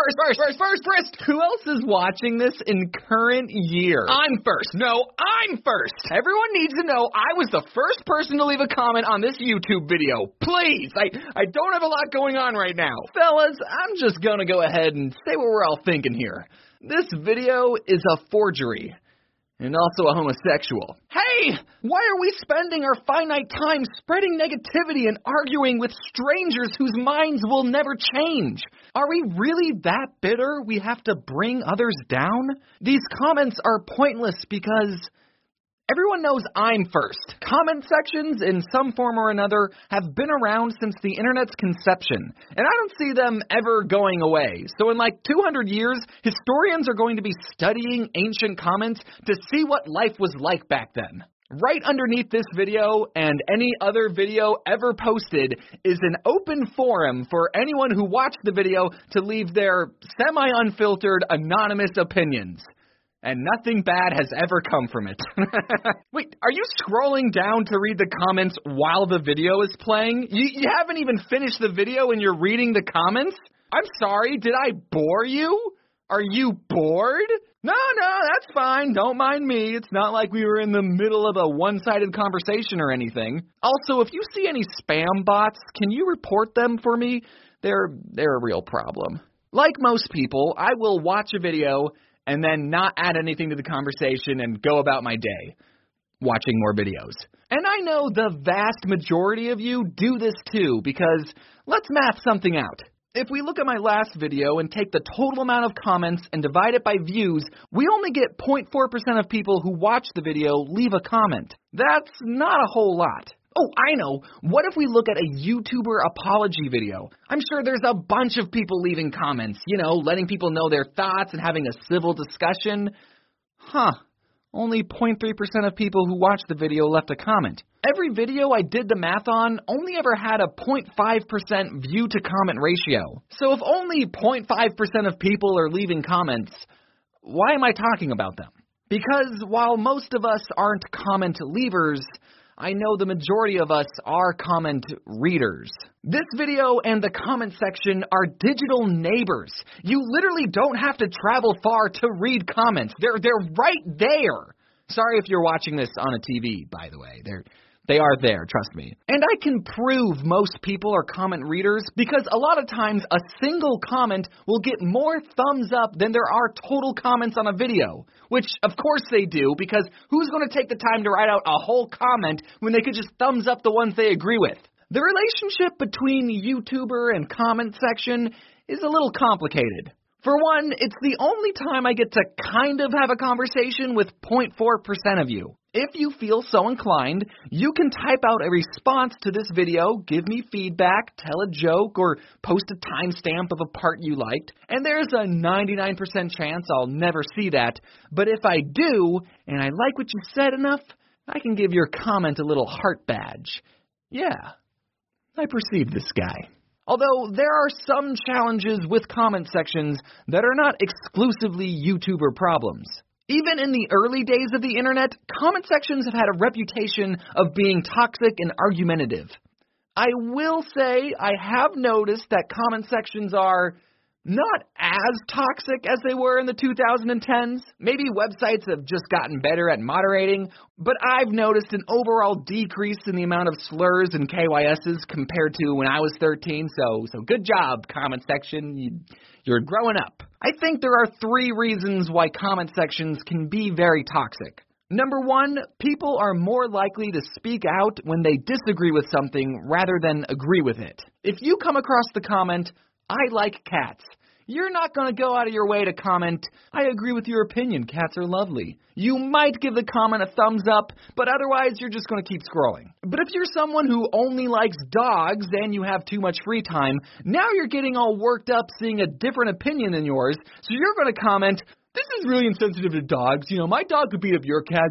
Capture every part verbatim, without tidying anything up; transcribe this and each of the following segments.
first, first, first, first, first. Who else is watching this in current year? I'm first. No, I'm first. Everyone needs to know I was the first person to leave a comment on this YouTube video. Please, I, I don't have a lot going on right now. Fellas, I'm just gonna go ahead and say what we're all thinking here. This video is a forgery. And also a homosexual. Hey, why are we spending our finite time spreading negativity and arguing with strangers whose minds will never change? Are we really that bitter we have to bring others down? These comments are pointless because everyone knows I'm first. Comment sections in some form or another have been around since the internet's conception, and I don't see them ever going away. So in like two hundred years, historians are going to be studying ancient comments to see what life was like back then. Right underneath this video and any other video ever posted is an open forum for anyone who watched the video to leave their semi-unfiltered, anonymous opinions. And nothing bad has ever come from it. Wait, are you scrolling down to read the comments while the video is playing? You, you haven't even finished the video and you're reading the comments? I'm sorry, did I bore you? Are you bored? No, no, that's fine. Don't mind me. It's not like we were in the middle of a one-sided conversation or anything. Also, if you see any spam bots, can you report them for me? They're, they're a real problem. Like most people, I will watch a video and then not add anything to the conversation and go about my day, watching more videos. And I know the vast majority of you do this too, because let's math something out. If we look at my last video and take the total amount of comments and divide it by views, we only get zero point four percent of people who watch the video leave a comment. That's not a whole lot. Oh, I know. What if we look at a YouTuber apology video? I'm sure there's a bunch of people leaving comments, you know, letting people know their thoughts and having a civil discussion. Huh. Only zero point three percent of people who watched the video left a comment. Every video I did the math on only ever had a zero point five percent view to comment ratio. So if only zero point five percent of people are leaving comments, why am I talking about them? Because while most of us aren't comment leavers, I know the majority of us are comment readers. This video and the comment section are digital neighbors. You literally don't have to travel far to read comments. They're they're right there. Sorry if you're watching this on a T V, by the way. They're They are there, trust me. And I can prove most people are comment readers because a lot of times a single comment will get more thumbs up than there are total comments on a video. Which, of course they do, because who's going to take the time to write out a whole comment when they could just thumbs up the ones they agree with? The relationship between YouTuber and comment section is a little complicated. For one, it's the only time I get to kind of have a conversation with zero point four percent of you. If you feel so inclined, you can type out a response to this video, give me feedback, tell a joke, or post a timestamp of a part you liked. And there's a ninety-nine percent chance I'll never see that. But if I do, and I like what you said enough, I can give your comment a little heart badge. Yeah, I perceive this guy. Although there are some challenges with comment sections that are not exclusively YouTuber problems. Even in the early days of the internet, comment sections have had a reputation of being toxic and argumentative. I will say I have noticed that comment sections are not as toxic as they were in the two thousand tens. Maybe websites have just gotten better at moderating, but I've noticed an overall decrease in the amount of slurs and K Y S's compared to when I was thirteen, so so good job, comment section. You, you're growing up. I think there are three reasons why comment sections can be very toxic. Number one, people are more likely to speak out when they disagree with something rather than agree with it. If you come across the comment, I like cats, you're not going to go out of your way to comment, I agree with your opinion, cats are lovely. You might give the comment a thumbs up, but otherwise you're just going to keep scrolling. But if you're someone who only likes dogs and you have too much free time, now you're getting all worked up seeing a different opinion than yours, so you're going to comment, this is really insensitive to dogs. You know, my dog could beat up your cat.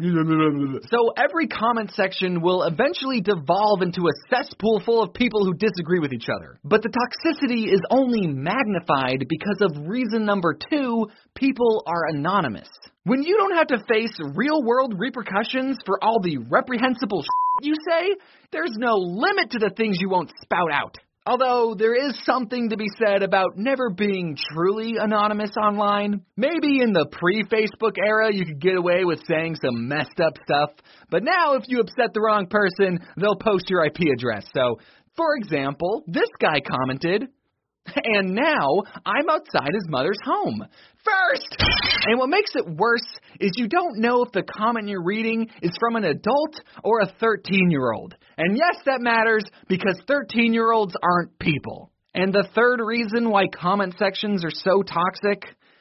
So every comment section will eventually devolve into a cesspool full of people who disagree with each other. But the toxicity is only magnified because of reason number two, people are anonymous. When you don't have to face real-world repercussions for all the reprehensible shit you say, there's no limit to the things you won't spout out. Although there is something to be said about never being truly anonymous online. Maybe in the pre-Facebook era you could get away with saying some messed up stuff, but now if you upset the wrong person, they'll post your I P address. So, for example, this guy commented, "And now I'm outside his mother's home. First!" And what makes it worse is you don't know if the comment you're reading is from an adult or a thirteen-year-old. And yes, that matters because thirteen-year-olds aren't people. And the third reason why comment sections are so toxic,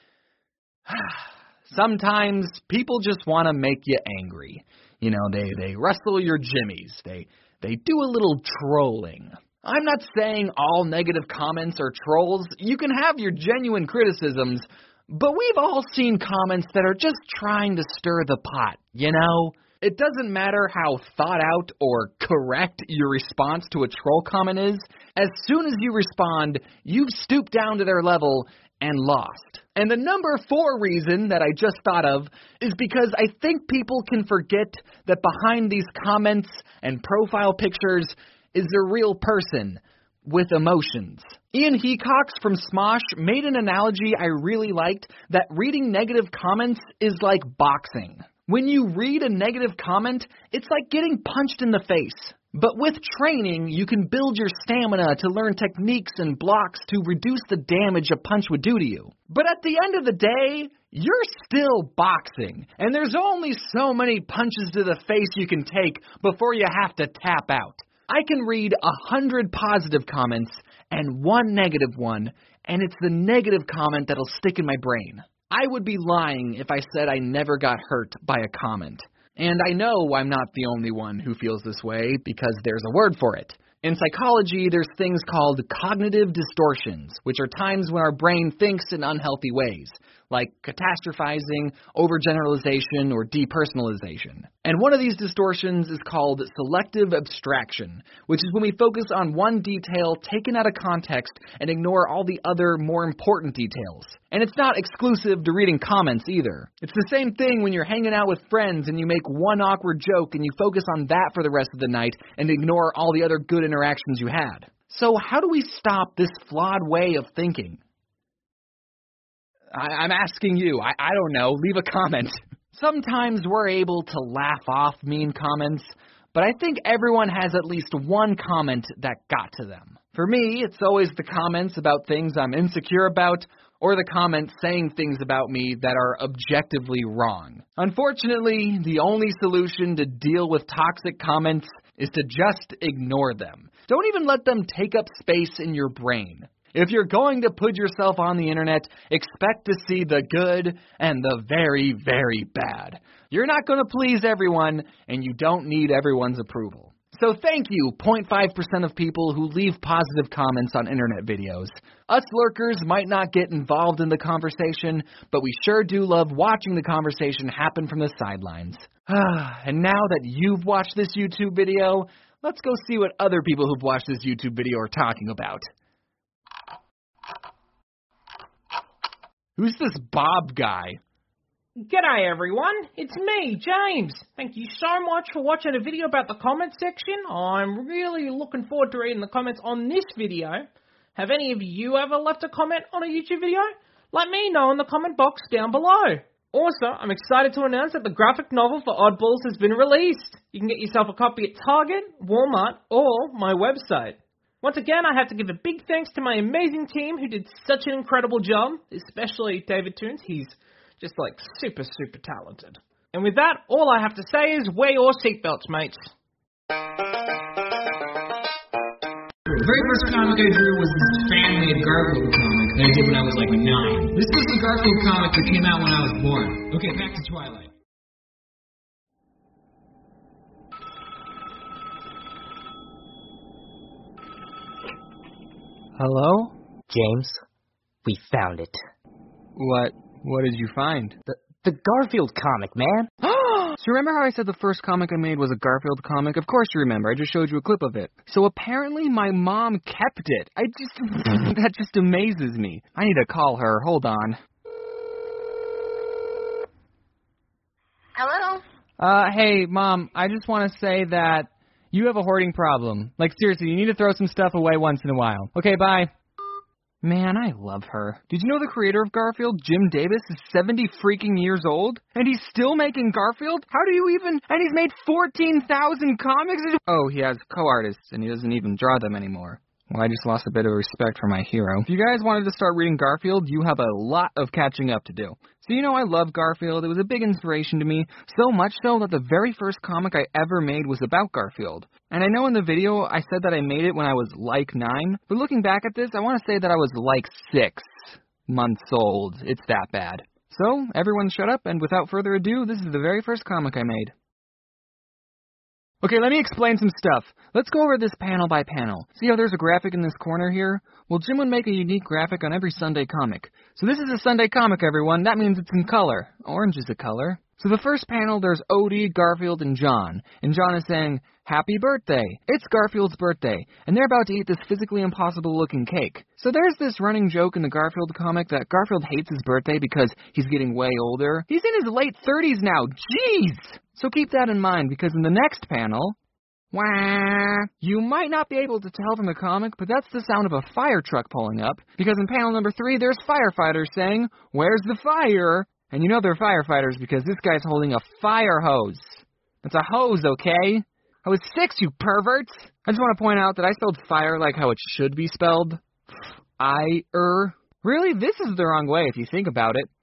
sometimes people just want to make you angry. You know, they, they rustle your jimmies. They, they do a little trolling. I'm not saying all negative comments are trolls. You can have your genuine criticisms, but we've all seen comments that are just trying to stir the pot, you know? It doesn't matter how thought out or correct your response to a troll comment is. As soon as you respond, you've stooped down to their level and lost. And the number four reason that I just thought of is because I think people can forget that behind these comments and profile pictures is a real person with emotions. Ian Hecox from Smosh made an analogy I really liked, that reading negative comments is like boxing. When you read a negative comment, it's like getting punched in the face. But with training, you can build your stamina to learn techniques and blocks to reduce the damage a punch would do to you. But at the end of the day, you're still boxing, and there's only so many punches to the face you can take before you have to tap out. I can read a hundred positive comments and one negative one, and it's the negative comment that'll stick in my brain. I would be lying if I said I never got hurt by a comment. And I know I'm not the only one who feels this way because there's a word for it. In psychology, there's things called cognitive distortions, which are times when our brain thinks in unhealthy ways, like catastrophizing, overgeneralization, or depersonalization. And one of these distortions is called selective abstraction, which is when we focus on one detail taken out of context and ignore all the other more important details. And it's not exclusive to reading comments either. It's the same thing when you're hanging out with friends and you make one awkward joke and you focus on that for the rest of the night and ignore all the other good interactions you had. So how do we stop this flawed way of thinking? I, I'm asking you. I, I don't know. Leave a comment. Sometimes we're able to laugh off mean comments, but I think everyone has at least one comment that got to them. For me, it's always the comments about things I'm insecure about, or the comments saying things about me that are objectively wrong. Unfortunately, the only solution to deal with toxic comments is to just ignore them. Don't even let them take up space in your brain. If you're going to put yourself on the internet, expect to see the good and the very, very bad. You're not going to please everyone, and you don't need everyone's approval. So thank you, zero point five percent of people who leave positive comments on internet videos. Us lurkers might not get involved in the conversation, but we sure do love watching the conversation happen from the sidelines. And now that you've watched this YouTube video, let's go see what other people who've watched this YouTube video are talking about. Who's this Bob guy? G'day everyone, it's me, James. Thank you so much for watching a video about the comments section. I'm really looking forward to reading the comments on this video. Have any of you ever left a comment on a YouTube video? Let me know in the comment box down below. Also, I'm excited to announce that the graphic novel for Oddballs has been released. You can get yourself a copy at Target, Walmart, or my website. Once again, I have to give a big thanks to my amazing team who did such an incredible job, especially David Toons. He's just like super, super talented. And with that, all I have to say is wear your seatbelts, mates. The very first comic I drew was this fan-made Garfield comic that I did when I was like nine. This was the Garfield comic that came out when I was born. Okay, back to Twilight. Hello? James, we found it. What? What did you find? The, the Garfield comic, man. So remember how I said the first comic I made was a Garfield comic? Of course you remember. I just showed you a clip of it. So apparently my mom kept it. I just... that just amazes me. I need to call her. Hold on. Hello? Uh, hey, Mom. I just want to say that You have a hoarding problem. Like, seriously, you need to throw some stuff away once in a while. Okay, bye. Man, I love her. Did you know the creator of Garfield, Jim Davis, is seventy freaking years old? And he's still making Garfield? How do you even... And he's made fourteen thousand comics? Oh, he has co-artists, and he doesn't even draw them anymore. Well, I just lost a bit of respect for my hero. If you guys wanted to start reading Garfield, you have a lot of catching up to do. So you know I love Garfield. It was a big inspiration to me, so much so that the very first comic I ever made was about Garfield. And I know in the video I said that I made it when I was like nine, but looking back at this, I want to say that I was like six months old. It's that bad. So, everyone shut up, and without further ado, this is the very first comic I made. Okay, let me explain some stuff. Let's go over this panel by panel. See how there's a graphic in this corner here? Well, Jim would make a unique graphic on every Sunday comic. So this is a Sunday comic, everyone. That means it's in color. Orange is a color. So the first panel, there's Odie, Garfield, and John. And John is saying, "Happy birthday. It's Garfield's birthday." And they're about to eat this physically impossible-looking cake. So there's this running joke in the Garfield comic that Garfield hates his birthday because he's getting way older. He's in his late thirties now. Jeez! So keep that in mind, because in the next panel, wah, you might not be able to tell from the comic, but that's the sound of a fire truck pulling up, because in panel number three, there's firefighters saying, "Where's the fire?" And you know they're firefighters because this guy's holding a fire hose. It's a hose, okay? I was six, you perverts! I just want to point out that I spelled fire like how it should be spelled. I-er. Really, this is the wrong way if you think about it.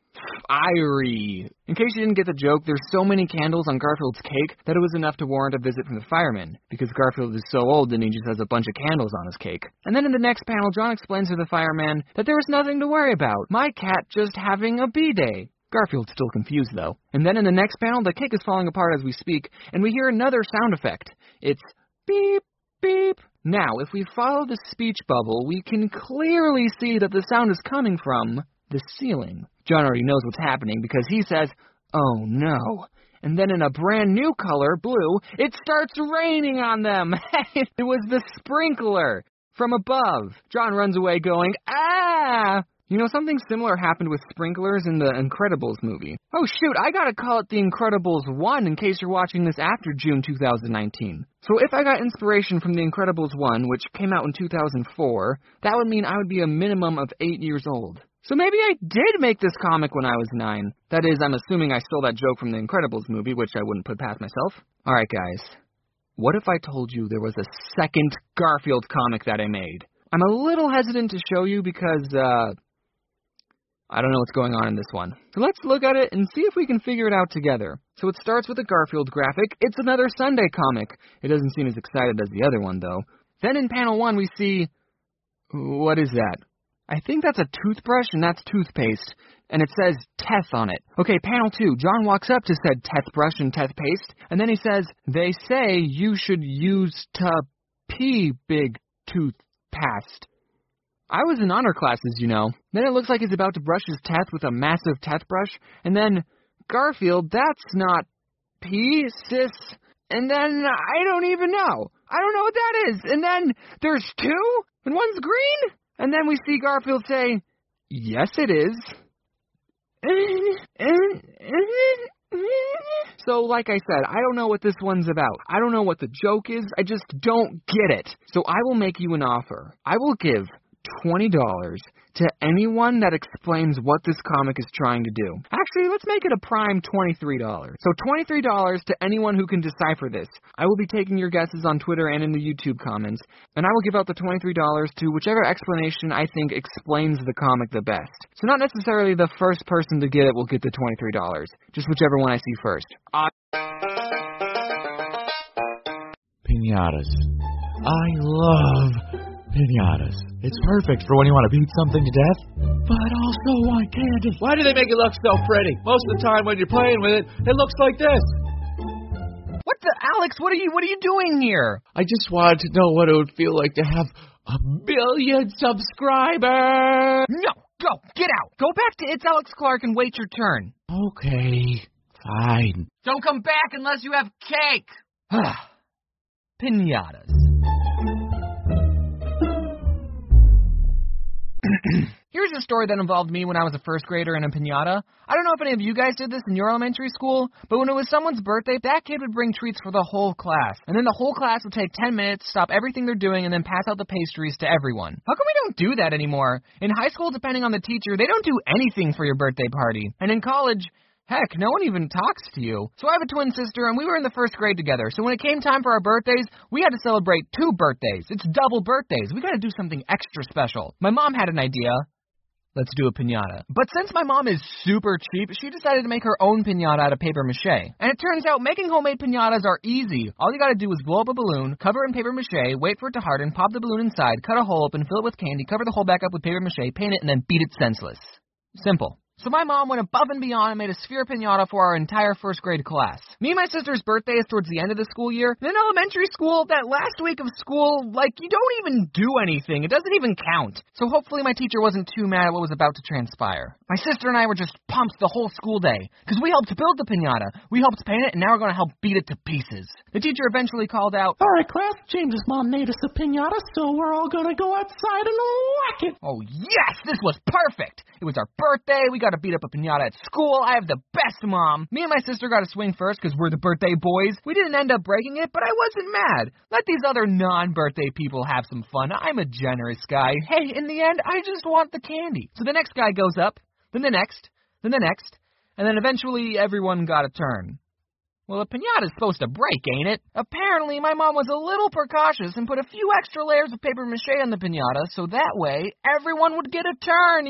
Fiery. In case you didn't get the joke, there's so many candles on Garfield's cake that it was enough to warrant a visit from the firemen, because Garfield is so old and he just has a bunch of candles on his cake. And then in the next panel, John explains to the fireman that there was nothing to worry about. My cat just having a B-day. Garfield's still confused, though. And then in the next panel, the cake is falling apart as we speak, and we hear another sound effect. It's beep, beep. Now, if we follow the speech bubble, we can clearly see that the sound is coming from the ceiling. John already knows what's happening because he says, "Oh no." And then in a brand new color, blue, it starts raining on them. It was the sprinkler from above. John runs away going, "Ah!" You know, something similar happened with sprinklers in the Incredibles movie. Oh shoot, I gotta call it The Incredibles one in case you're watching this after June two thousand nineteen. So if I got inspiration from The Incredibles one, which came out in two thousand four, that would mean I would be a minimum of eight years old. So maybe I did make this comic when I was nine. That is, I'm assuming I stole that joke from The Incredibles movie, which I wouldn't put past myself. Alright guys, what if I told you there was a second Garfield comic that I made? I'm a little hesitant to show you because, uh... I don't know what's going on in this one. So let's look at it and see if we can figure it out together. So it starts with a Garfield graphic. It's another Sunday comic. It doesn't seem as excited as the other one, though. Then in panel one, we see... What is that? I think that's a toothbrush, and that's toothpaste. And it says Teth on it. Okay, panel two. John walks up to said Teth brush and Teth paste, and then he says, "They say you should use to pee big tooth past." I was in honor classes, you know. Then it looks like he's about to brush his teeth with a massive teeth brush. And then, Garfield, that's not pee, sis. And then, I don't even know. I don't know what that is. And then, there's two? And one's green? And then we see Garfield say, "Yes, it is." So, like I said, I don't know what this one's about. I don't know what the joke is. I just don't get it. So I will make you an offer. I will give twenty dollars to anyone that explains what this comic is trying to do. Actually, let's make it a prime twenty-three dollars. So twenty-three dollars to anyone who can decipher this. I will be taking your guesses on Twitter and in the YouTube comments, and I will give out the twenty-three dollars to whichever explanation I think explains the comic the best. So not necessarily the first person to get it will get the twenty-three dollars, just whichever one I see first. Uh- Piñatas. I love piñatas. It's perfect for when you want to beat something to death, but I also want candy. Why do they make it look so pretty? Most of the time when you're playing with it, it looks like this. What the, Alex, what are you, what are you doing here? I just wanted to know what it would feel like to have a billion subscribers. No, go, get out. Go back to It's Alex Clark and wait your turn. Okay, fine. Don't come back unless you have cake. Piñatas. Here's a story that involved me when I was a first grader in a piñata. I don't know if any of you guys did this in your elementary school, but when it was someone's birthday, that kid would bring treats for the whole class. And then the whole class would take ten minutes, stop everything they're doing, and then pass out the pastries to everyone. How come we don't do that anymore? In high school, depending on the teacher, they don't do anything for your birthday party. And in college, heck, no one even talks to you. So I have a twin sister, and we were in the first grade together. So when it came time for our birthdays, we had to celebrate two birthdays. It's double birthdays. We got to do something extra special. My mom had an idea. Let's do a piñata. But since my mom is super cheap, she decided to make her own piñata out of paper mache. And it turns out making homemade piñatas are easy. All you gotta do is blow up a balloon, cover it in paper mache, wait for it to harden, pop the balloon inside, cut a hole open, fill it with candy, cover the hole back up with paper mache, paint it, and then beat it senseless. Simple. So my mom went above and beyond and made a sphere piñata for our entire first grade class. Me and my sister's birthday is towards the end of the school year. And in elementary school, that last week of school, like, you don't even do anything. It doesn't even count. So hopefully my teacher wasn't too mad at what was about to transpire. My sister and I were just pumped the whole school day, because we helped build the piñata. We helped paint it, and now we're going to help beat it to pieces. The teacher eventually called out, "All right, class, James's mom made us a piñata, so we're all going to go outside and whack it." Oh, yes, this was perfect. It was our birthday. We got to beat up a piñata at school. I have the best mom. Me and my sister got to swing first because we're the birthday boys. We didn't end up breaking it, but I wasn't mad. Let these other non-birthday people have some fun. I'm a generous guy. Hey, in the end, I just want the candy. So the next guy goes up, then the next, then the next, and then eventually everyone got a turn. Well, a piñata's supposed to break, ain't it? Apparently, my mom was a little precautious and put a few extra layers of paper mache on the piñata, so that way, everyone would get a turn.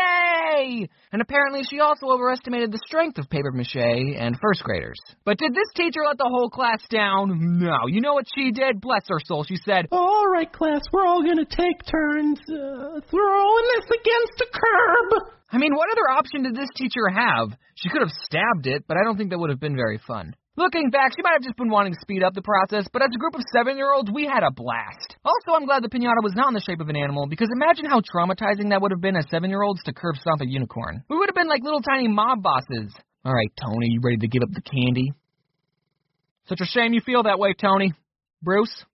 Yay! And apparently, she also overestimated the strength of paper mache and first graders. But did this teacher let the whole class down? No. You know what she did? Bless her soul. She said, "All right, class, we're all going to take turns uh, throwing this against the curb." I mean, what other option did this teacher have? She could have stabbed it, but I don't think that would have been very fun. Looking back, she might have just been wanting to speed up the process, but as a group of seven-year-olds, we had a blast. Also, I'm glad the piñata was not in the shape of an animal, because imagine how traumatizing that would have been as seven-year-olds to curb stomp a unicorn. We would have been like little tiny mob bosses. All right, Tony, you ready to give up the candy? Such a shame you feel that way, Tony. Bruce?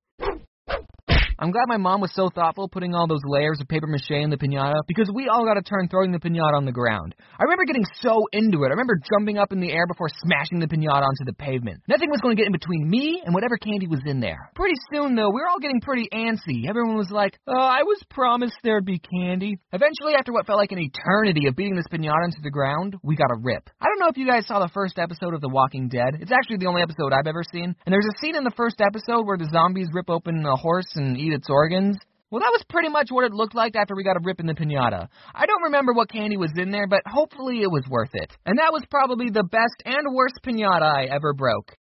I'm glad my mom was so thoughtful putting all those layers of paper mache in the piñata, because we all got a turn throwing the piñata on the ground. I remember getting so into it. I remember jumping up in the air before smashing the piñata onto the pavement. Nothing was going to get in between me and whatever candy was in there. Pretty soon, though, we were all getting pretty antsy. Everyone was like, oh, I was promised there'd be candy. Eventually, after what felt like an eternity of beating this piñata into the ground, we got a rip. I don't know if you guys saw the first episode of The Walking Dead. It's actually the only episode I've ever seen. And there's a scene in the first episode where the zombies rip open a horse and eat its organs. Well, that was pretty much what it looked like after we got a rip in the piñata. I don't remember what candy was in there, but hopefully it was worth it. And that was probably the best and worst piñata I ever broke.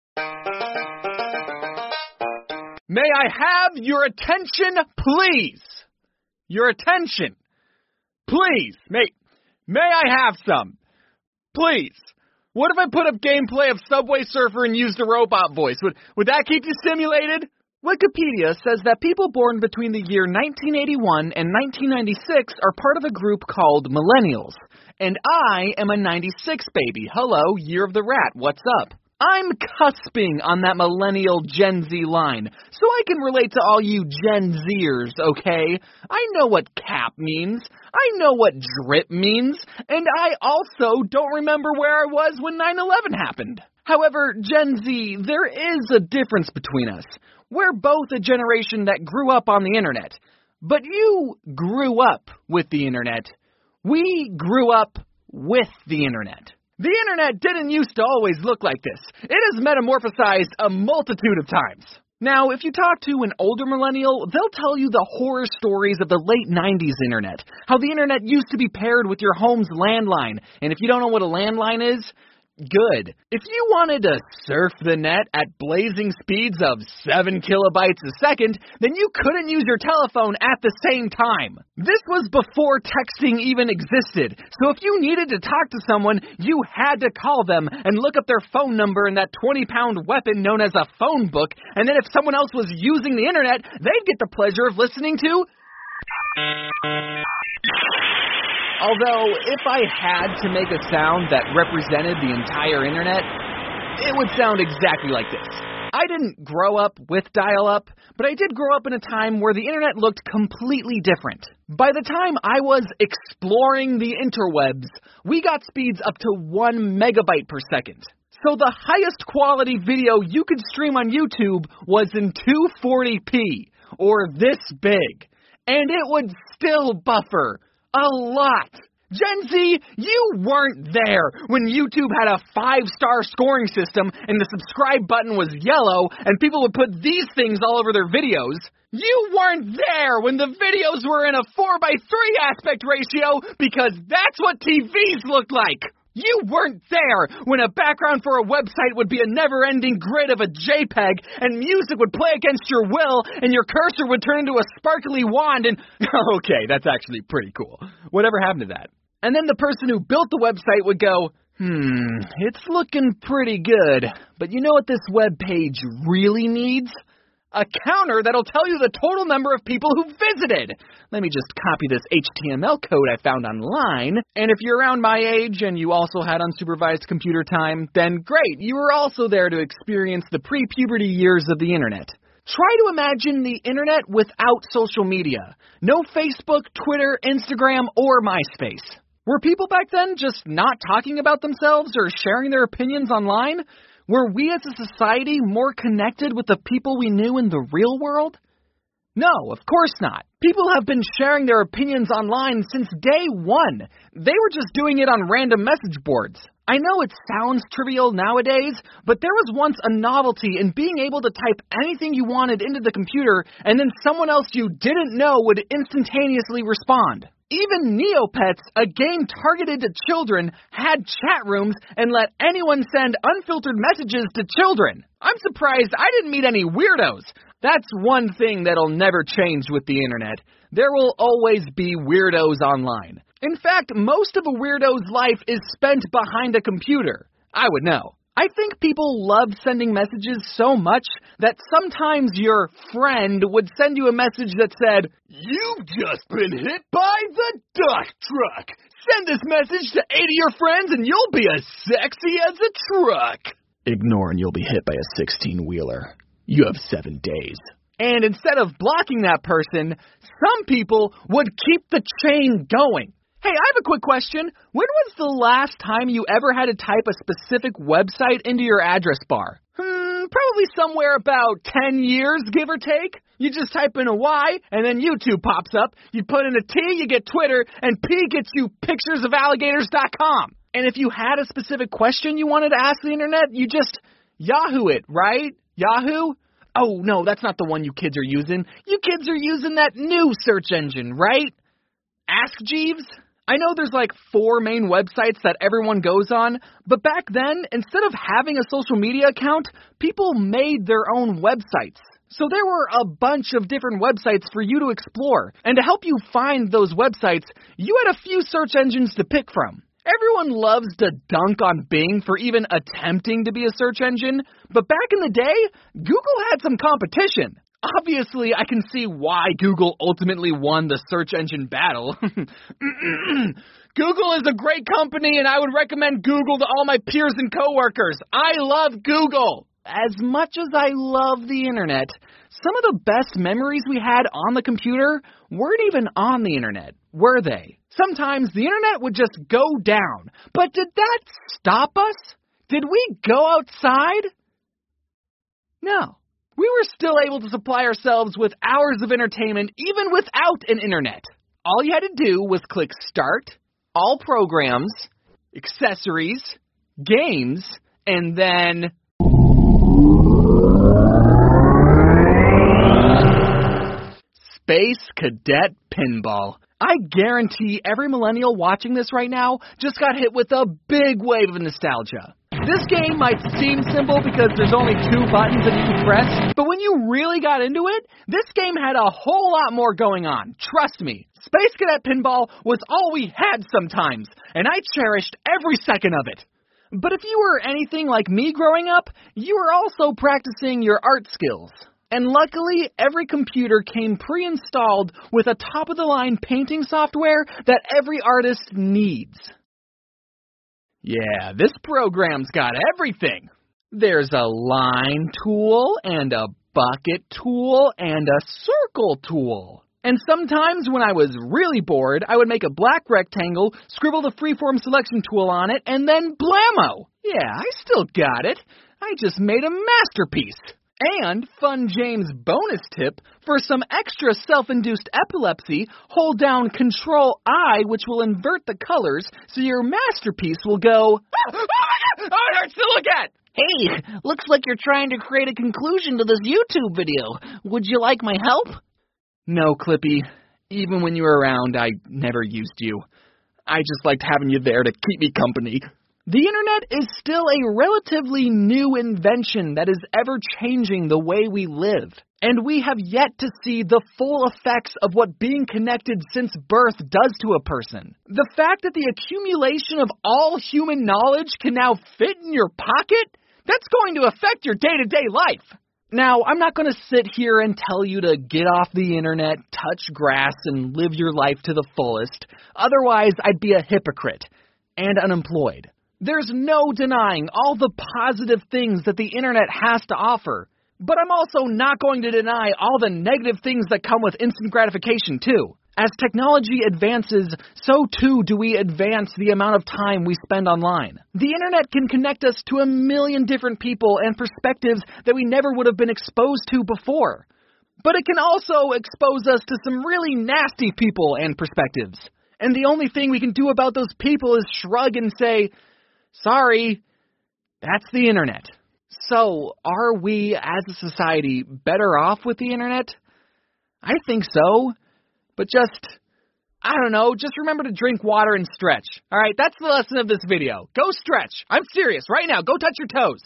May I have your attention, please? Your attention. Please. May, may I have some? Please. What if I put up gameplay of Subway Surfer and used a robot voice? Would, would that keep you stimulated? Wikipedia says that people born between the year nineteen eighty-one and nineteen ninety-six are part of a group called millennials. And I am a ninety-six baby. Hello, year of the rat. What's up? I'm cusping on that millennial Gen Z line, so I can relate to all you Gen Zers, okay? I know what cap means. I know what drip means. And I also don't remember where I was when nine eleven happened. However, Gen Z, there is a difference between us. We're both a generation that grew up on the internet. But you grew up with the internet. We grew up with the internet. The internet didn't used to always look like this. It has metamorphosized a multitude of times. Now, if you talk to an older millennial, they'll tell you the horror stories of the late nineties internet. How the internet used to be paired with your home's landline. And if you don't know what a landline is, good. If you wanted to surf the net at blazing speeds of seven kilobytes a second, then you couldn't use your telephone at the same time. This was before texting even existed, so if you needed to talk to someone, you had to call them and look up their phone number in that twenty-pound weapon known as a phone book, and then if someone else was using the internet, they'd get the pleasure of listening to... Although, if I had to make a sound that represented the entire internet, it would sound exactly like this. I didn't grow up with dial-up, but I did grow up in a time where the internet looked completely different. By the time I was exploring the interwebs, we got speeds up to one megabyte per second. So the highest quality video you could stream on YouTube was in two forty p, or this big. And it would still buffer a lot. Gen Z, you weren't there when YouTube had a five-star scoring system and the subscribe button was yellow and people would put these things all over their videos. You weren't there when the videos were in a four by three aspect ratio because that's what T Vs looked like. You weren't there when a background for a website would be a never-ending grid of a JPEG and music would play against your will and your cursor would turn into a sparkly wand and... Okay, that's actually pretty cool. Whatever happened to that? And then the person who built the website would go, hmm, it's looking pretty good, but you know what this web page really needs? A counter that'll tell you the total number of people who visited. Let me just copy this H T M L code I found online. And if you're around my age and you also had unsupervised computer time, then great, you were also there to experience the pre-puberty years of the internet. Try to imagine the internet without social media. No Facebook, Twitter, Instagram, or MySpace. Were people back then just not talking about themselves or sharing their opinions online? Were we as a society more connected with the people we knew in the real world? No, of course not. People have been sharing their opinions online since day one. They were just doing it on random message boards. I know it sounds trivial nowadays, but there was once a novelty in being able to type anything you wanted into the computer and then someone else you didn't know would instantaneously respond. Even Neopets, a game targeted to children, had chat rooms and let anyone send unfiltered messages to children. I'm surprised I didn't meet any weirdos. That's one thing that'll never change with the internet. There will always be weirdos online. In fact, most of a weirdo's life is spent behind a computer. I would know. I think people love sending messages so much that sometimes your friend would send you a message that said, "You've just been hit by the duck truck. Send this message to eight of your friends and you'll be as sexy as a truck." Ignore and you'll be hit by a sixteen-wheeler. You have seven days. And instead of blocking that person, some people would keep the chain going. Hey, I have a quick question. When was the last time you ever had to type a specific website into your address bar? Hmm, probably somewhere about ten years, give or take. You just type in a Y, and then YouTube pops up. You put in a T, you get Twitter, and P gets you pictures of alligators dot com. And if you had a specific question you wanted to ask the internet, you just Yahoo it, right? Yahoo? Oh, no, that's not the one you kids are using. You kids are using that new search engine, right? Ask Jeeves? I know there's like four main websites that everyone goes on, but back then, instead of having a social media account, people made their own websites. So there were a bunch of different websites for you to explore, and to help you find those websites, you had a few search engines to pick from. Everyone loves to dunk on Bing for even attempting to be a search engine, but back in the day, Google had some competition. Obviously, I can see why Google ultimately won the search engine battle. Google is a great company, and I would recommend Google to all my peers and coworkers. I love Google. As much as I love the internet, some of the best memories we had on the computer weren't even on the internet, were they? Sometimes the internet would just go down. But did that stop us? Did we go outside? No. We were still able to supply ourselves with hours of entertainment even without an internet. All you had to do was click Start, All Programs, Accessories, Games, and then... Space Cadet Pinball. I guarantee every millennial watching this right now just got hit with a big wave of nostalgia. This game might seem simple because there's only two buttons that you can press, but when you really got into it, this game had a whole lot more going on. Trust me, Space Cadet Pinball was all we had sometimes, and I cherished every second of it. But if you were anything like me growing up, you were also practicing your art skills. And luckily, every computer came pre-installed with a top-of-the-line painting software that every artist needs. Yeah, this program's got everything. There's a line tool and a bucket tool and a circle tool. And sometimes when I was really bored, I would make a black rectangle, scribble the freeform selection tool on it, and then blammo! Yeah, I still got it. I just made a masterpiece. And, fun James bonus tip, for some extra self-induced epilepsy, hold down Control I, which will invert the colors, so your masterpiece will go, oh my god, oh, it hurts to look at! Hey, looks like you're trying to create a conclusion to this YouTube video. Would you like my help? No, Clippy. Even when you were around, I never used you. I just liked having you there to keep me company. The internet is still a relatively new invention that is ever changing the way we live. And we have yet to see the full effects of what being connected since birth does to a person. The fact that the accumulation of all human knowledge can now fit in your pocket, that's going to affect your day-to-day life. Now, I'm not going to sit here and tell you to get off the internet, touch grass, and live your life to the fullest. Otherwise, I'd be a hypocrite and unemployed. There's no denying all the positive things that the internet has to offer. But I'm also not going to deny all the negative things that come with instant gratification, too. As technology advances, so too do we advance the amount of time we spend online. The internet can connect us to a million different people and perspectives that we never would have been exposed to before. But it can also expose us to some really nasty people and perspectives. And the only thing we can do about those people is shrug and say, sorry, that's the internet. So, are we as a society better off with the internet? I think so. But just, I don't know, just remember to drink water and stretch. All right, that's the lesson of this video. Go stretch. I'm serious. Right now, go touch your toes.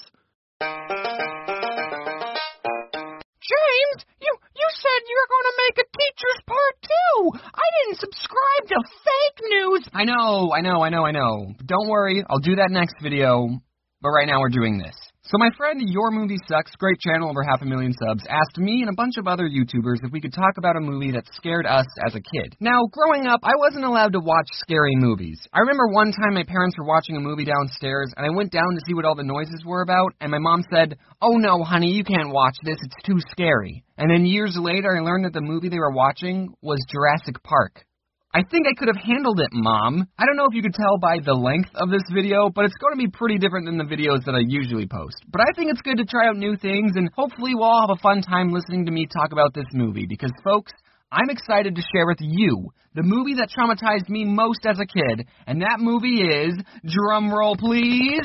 James, you, you said you were going to make a teacher's part two. I didn't subscribe to fake news. I know, I know, I know, I know. Don't worry, I'll do that next video. But right now we're doing this. So my friend Your Movie Sucks, great channel, over half a million subs, asked me and a bunch of other YouTubers if we could talk about a movie that scared us as a kid. Now, growing up, I wasn't allowed to watch scary movies. I remember one time my parents were watching a movie downstairs, and I went down to see what all the noises were about, and my mom said, "Oh no, honey, you can't watch this, it's too scary." And then years later, I learned that the movie they were watching was Jurassic Park. I think I could have handled it, Mom. I don't know if you could tell by the length of this video, but it's going to be pretty different than the videos that I usually post. But I think it's good to try out new things, and hopefully we'll all have a fun time listening to me talk about this movie, because, folks, I'm excited to share with you the movie that traumatized me most as a kid, and that movie is, drumroll please,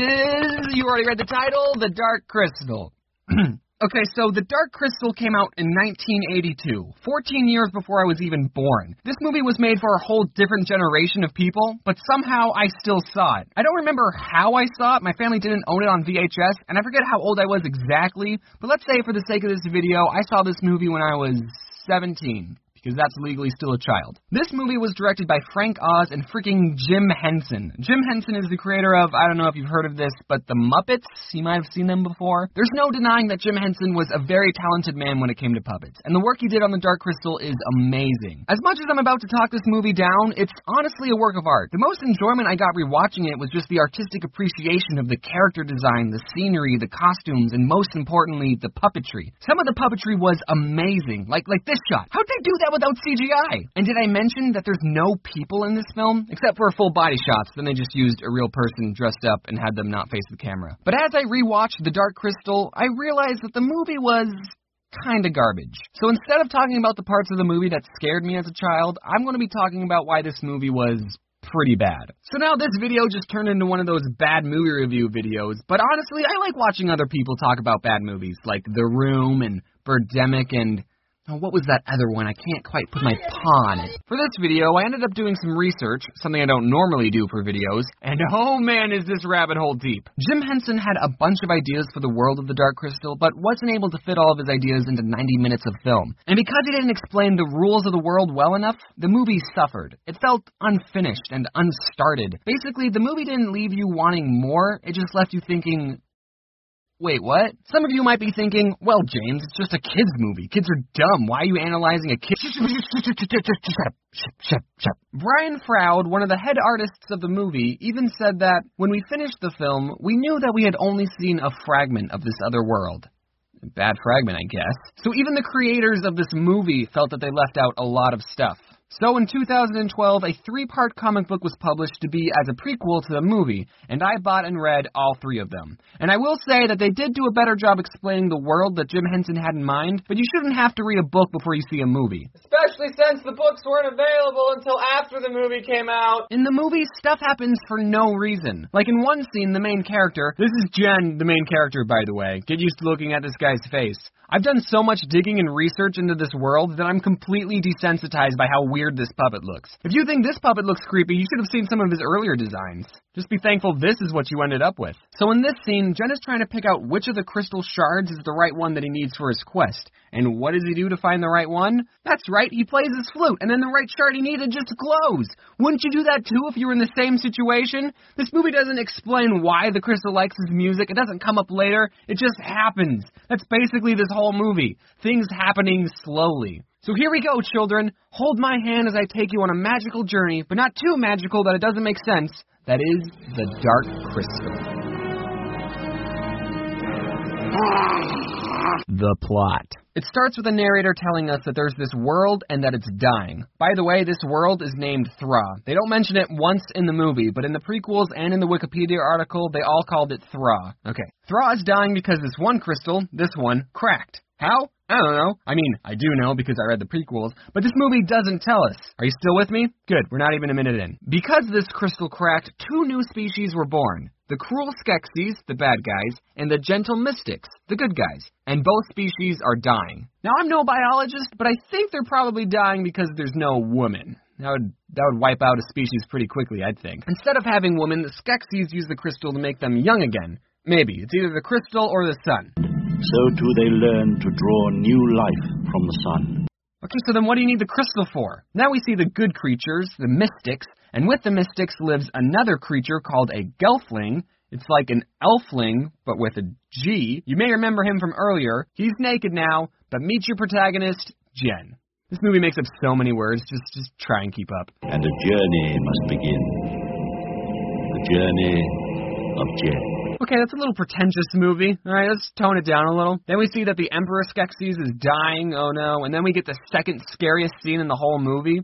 is, you already read the title, The Dark Crystal. Okay, so The Dark Crystal came out in nineteen eighty-two, fourteen years before I was even born. This movie was made for a whole different generation of people, but somehow I still saw it. I don't remember how I saw it. My family didn't own it on V H S, and I forget how old I was exactly, but let's say for the sake of this video, I saw this movie when I was seventeen. Because that's legally still a child. This movie was directed by Frank Oz and freaking Jim Henson. Jim Henson is the creator of, I don't know if you've heard of this, but The Muppets. You might have seen them before. There's no denying that Jim Henson was a very talented man when it came to puppets, and the work he did on The Dark Crystal is amazing. As much as I'm about to talk this movie down, it's honestly a work of art. The most enjoyment I got rewatching it was just the artistic appreciation of the character design, the scenery, the costumes, and most importantly, the puppetry. Some of the puppetry was amazing, like like this shot. How'd they do that without C G I? And did I mention that there's no people in this film? Except for full body shots, then they just used a real person dressed up and had them not face the camera. But as I rewatched The Dark Crystal, I realized that the movie was kinda garbage. So instead of talking about the parts of the movie that scared me as a child, I'm going to be talking about why this movie was pretty bad. So now this video just turned into one of those bad movie review videos, but honestly, I like watching other people talk about bad movies, like The Room and Birdemic and... oh, what was that other one? I can't quite put my paw on it. For this video, I ended up doing some research, something I don't normally do for videos, and oh man, is this rabbit hole deep. Jim Henson had a bunch of ideas for the world of The Dark Crystal, but wasn't able to fit all of his ideas into ninety minutes of film. And because he didn't explain the rules of the world well enough, the movie suffered. It felt unfinished and unstarted. Basically, the movie didn't leave you wanting more, it just left you thinking, Wait, what? Some of you might be thinking, well, James, it's just a kid's movie. Kids are dumb. Why are you analyzing a kid? Shut up. Shut, shut, shut. Brian Froud, one of the head artists of the movie, even said that when we finished the film, we knew that we had only seen a fragment of this other world. A bad fragment, I guess. So even the creators of this movie felt that they left out a lot of stuff. So in two thousand twelve, a three-part comic book was published to be as a prequel to the movie, and I bought and read all three of them. And I will say that they did do a better job explaining the world that Jim Henson had in mind, but you shouldn't have to read a book before you see a movie. Especially since the books weren't available until after the movie came out. In the movie, stuff happens for no reason. Like in one scene, the main character, this is Jen, the main character, by the way. Get used to looking at this guy's face. I've done so much digging and research into this world that I'm completely desensitized by how weird this puppet looks. If you think this puppet looks creepy, you should have seen some of his earlier designs. Just be thankful this is what you ended up with. So in this scene, Jen is trying to pick out which of the crystal shards is the right one that he needs for his quest. And what does he do to find the right one? That's right, he plays his flute, and then the right shard he needed just glows. Wouldn't you do that too if you were in the same situation? This movie doesn't explain why the crystal likes his music. It doesn't come up later. It just happens. That's basically this whole movie. Things happening slowly. So here we go, children. Hold my hand as I take you on a magical journey, but not too magical that it doesn't make sense. That is the Dark Crystal. The plot. It starts with a narrator telling us that there's this world and that it's dying. By the way, this world is named Thra. They don't mention it once in the movie, but in the prequels and in the Wikipedia article, they all called it Thra. Okay. Thra is dying because this one crystal, this one, cracked. How? I don't know. I mean, I do know because I read the prequels, but this movie doesn't tell us. Are you still with me? Good, we're not even a minute in. Because this crystal cracked, two new species were born. The cruel Skeksis, the bad guys, and the gentle Mystics, the good guys. And both species are dying. Now, I'm no biologist, but I think they're probably dying because there's no woman. That would, that would wipe out a species pretty quickly, I'd think. Instead of having women, the Skeksis use the crystal to make them young again. Maybe. It's either the crystal or the sun. So too they learn to draw new life from the sun. Okay, so then what do you need the crystal for? Now we see the good creatures, the Mystics, and with the Mystics lives another creature called a Gelfling. It's like an elfling, but with a G. You may remember him from earlier. He's naked now, but meet your protagonist, Jen. This movie makes up so many words, just, just try and keep up. And a journey must begin. The journey of Jen. Okay, that's a little pretentious movie. All right, let's tone it down a little. Then we see that the Emperor Skeksis is dying, oh no, and then we get the second scariest scene in the whole movie.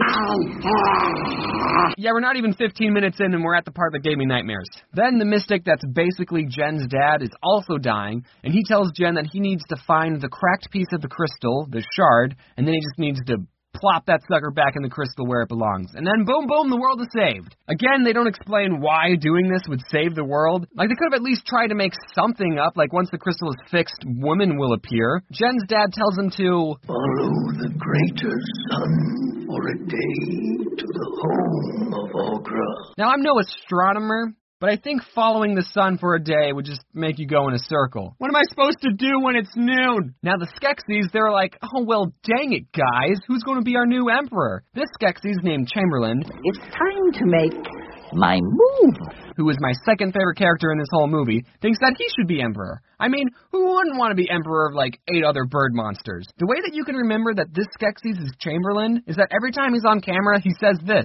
Yeah, we're not even fifteen minutes in and we're at the part that gave me nightmares. Then the Mystic that's basically Jen's dad is also dying, and he tells Jen that he needs to find the cracked piece of the crystal, the shard, and then he just needs to plop that sucker back in the crystal where it belongs. And then boom, boom, the world is saved. Again, they don't explain why doing this would save the world. Like, they could have at least tried to make something up, like once the crystal is fixed, women will appear. Jen's dad tells him to follow the greater sun for a day to the home of Aughra. Now, I'm no astronomer, but I think following the sun for a day would just make you go in a circle. What am I supposed to do when it's noon? Now, the Skeksis, they're like, oh, well, dang it, guys. Who's going to be our new emperor? This Skeksis named Chamberlain. It's time to make my move. Who is my second favorite character in this whole movie, thinks that he should be emperor. I mean, who wouldn't want to be emperor of, like, eight other bird monsters? The way that you can remember that this Skeksis is Chamberlain is that every time he's on camera, he says this.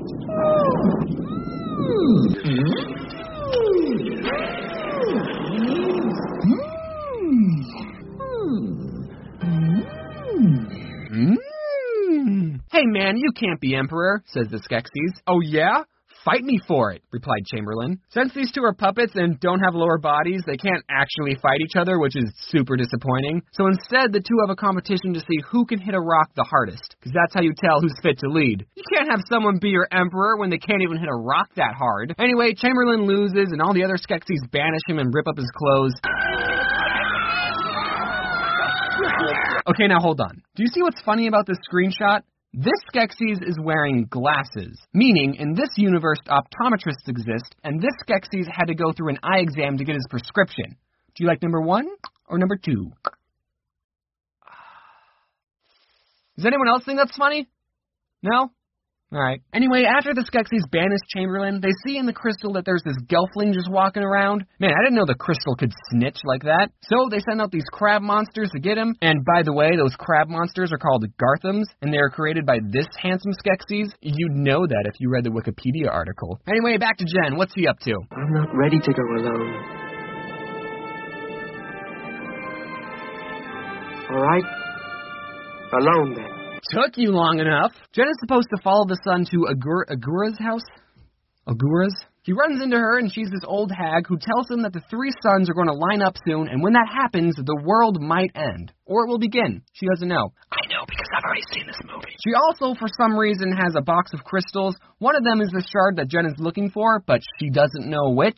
Mm. Hey man, you can't be emperor, says the Skeksis. Oh yeah? Fight me for it, replied Chamberlain. Since these two are puppets and don't have lower bodies, they can't actually fight each other, which is super disappointing. So instead, the two have a competition to see who can hit a rock the hardest, because that's how you tell who's fit to lead. You can't have someone be your emperor when they can't even hit a rock that hard. Anyway, Chamberlain loses, and all the other Skeksis banish him and rip up his clothes. Okay, now hold on. Do you see what's funny about this screenshot? This Skeksis is wearing glasses, meaning in this universe optometrists exist, and this Skeksis had to go through an eye exam to get his prescription. Do you like number one or number two? Does anyone else think that's funny? No? Alright. Anyway, after the Skeksis banish Chamberlain, they see in the crystal that there's this Gelfling just walking around. Man, I didn't know the crystal could snitch like that. So they send out these crab monsters to get him. And by the way, those crab monsters are called Garthams, and they are created by this handsome Skeksis. You'd know that if you read the Wikipedia article. Anyway, back to Jen. What's he up to? I'm not ready to go alone. Alright. Alone then. Took you long enough. Jen is supposed to follow the sun to Agur- Agura's house? Agura's? He runs into her, and she's this old hag who tells him that the three suns are going to line up soon, and when that happens, the world might end. Or it will begin. She doesn't know. I know because I've already seen this movie. She also, for some reason, has a box of crystals. One of them is the shard that Jen is looking for, but she doesn't know which.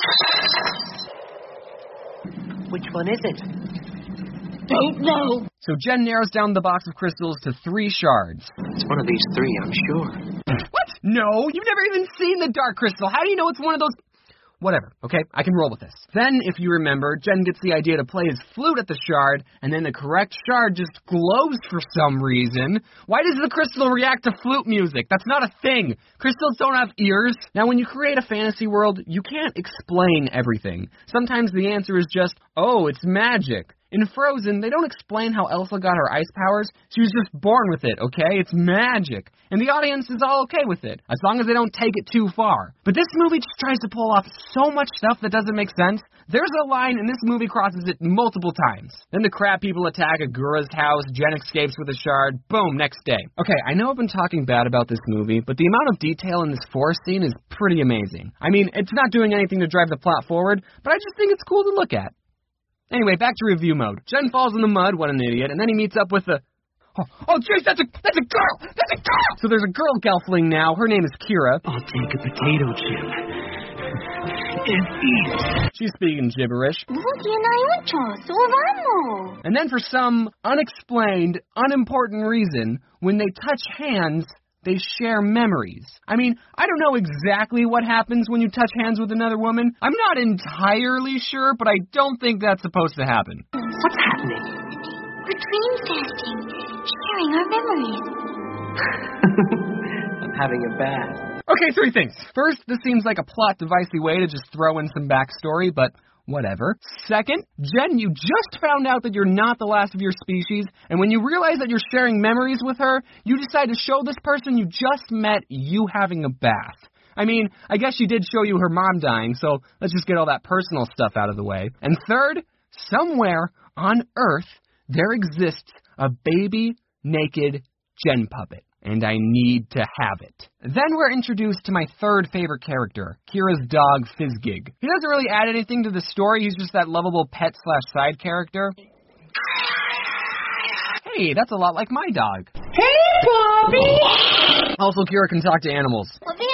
Which one is it? Don't know. So Jen narrows down the box of crystals to three shards. It's one of these three, I'm sure. What? No, you've never even seen the Dark Crystal. How do you know it's one of those... Whatever, okay? I can roll with this. Then, if you remember, Jen gets the idea to play his flute at the shard, and then the correct shard just glows for some reason. Why does the crystal react to flute music? That's not a thing. Crystals don't have ears. Now, when you create a fantasy world, you can't explain everything. Sometimes the answer is just, oh, it's magic. In Frozen, they don't explain how Elsa got her ice powers. She was just born with it, okay? It's magic. And the audience is all okay with it, as long as they don't take it too far. But this movie just tries to pull off so much stuff that doesn't make sense. There's a line, and this movie crosses it multiple times. Then the crab people attack Agura's house, Jen escapes with a shard, boom, next day. Okay, I know I've been talking bad about this movie, but the amount of detail in this forest scene is pretty amazing. I mean, it's not doing anything to drive the plot forward, but I just think it's cool to look at. Anyway, back to review mode. Jen falls in the mud, what an idiot, and then he meets up with a... Oh, oh jeez, that's a, that's a girl! That's a girl! So there's a girl Gelfling now. Her name is Kira. I'll take a potato chip and eat. She's speaking gibberish. And then for some unexplained, unimportant reason, when they touch hands... they share memories. I mean, I don't know exactly what happens when you touch hands with another woman. I'm not entirely sure, but I don't think that's supposed to happen. What's happening? We're dream fasting, sharing our memories. I'm having a bath. Okay, three things. First, this seems like a plot-devicey way to just throw in some backstory, but... whatever. Second, Jen, you just found out that you're not the last of your species, and when you realize that you're sharing memories with her, you decide to show this person you just met you having a bath. I mean, I guess she did show you her mom dying, so let's just get all that personal stuff out of the way. And third, somewhere on Earth, there exists a baby, naked Jen puppet. And I need to have it. Then we're introduced to my third favorite character, Kira's dog, Fizzgig. He doesn't really add anything to the story, he's just that lovable pet slash side character. Hey, that's a lot like my dog. Hey, Bobby! Also, Kira can talk to animals.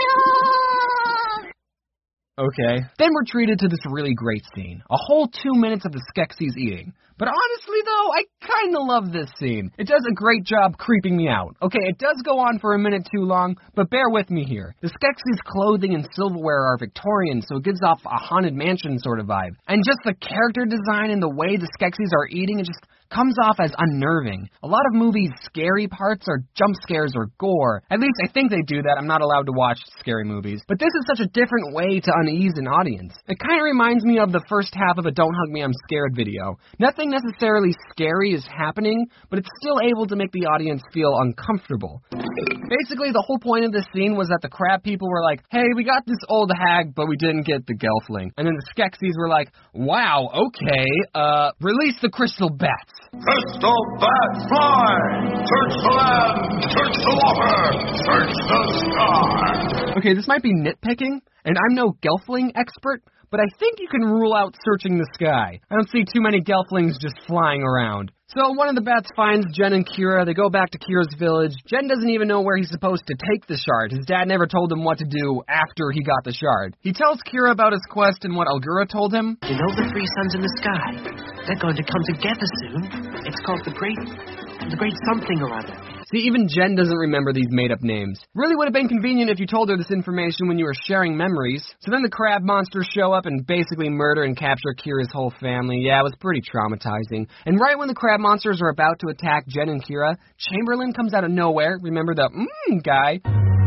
Okay. Then we're treated to this really great scene. A whole two minutes of the Skeksis eating. But honestly, though, I kind of love this scene. It does a great job creeping me out. Okay, it does go on for a minute too long, but bear with me here. The Skeksis' clothing and silverware are Victorian, so it gives off a haunted mansion sort of vibe. And just the character design and the way the Skeksis are eating, it just comes off as unnerving. A lot of movies' scary parts are jump scares or gore. At least I think they do that. I'm not allowed to watch scary movies. But this is such a different way to unease an audience. It kind of reminds me of the first half of a Don't Hug Me, I'm Scared video. Nothing necessarily scary is happening, but it's still able to make the audience feel uncomfortable. Basically, the whole point of this scene was that the crab people were like, hey, we got this old hag, but we didn't get the Gelfling. And then the Skeksis were like, wow, okay, uh, release the crystal bats. Crystal bats fly! Search the land! Search the water! Search the sky! Okay, this might be nitpicking, and I'm no Gelfling expert, but I think you can rule out searching the sky. I don't see too many Gelflings just flying around. So one of the bats finds Jen and Kira. They go back to Kira's village. Jen doesn't even know where he's supposed to take the shard. His dad never told him what to do after he got the shard. He tells Kira about his quest and what Algura told him. You know the three suns in the sky? They're going to come together soon. It's called the Great... the Great Something or other. See, even Jen doesn't remember these made-up names. Really would have been convenient if you told her this information when you were sharing memories. So then the crab monsters show up and basically murder and capture Kira's whole family. Yeah, it was pretty traumatizing. And right when the crab monsters are about to attack Jen and Kira, Chamberlain comes out of nowhere. Remember the mmm guy?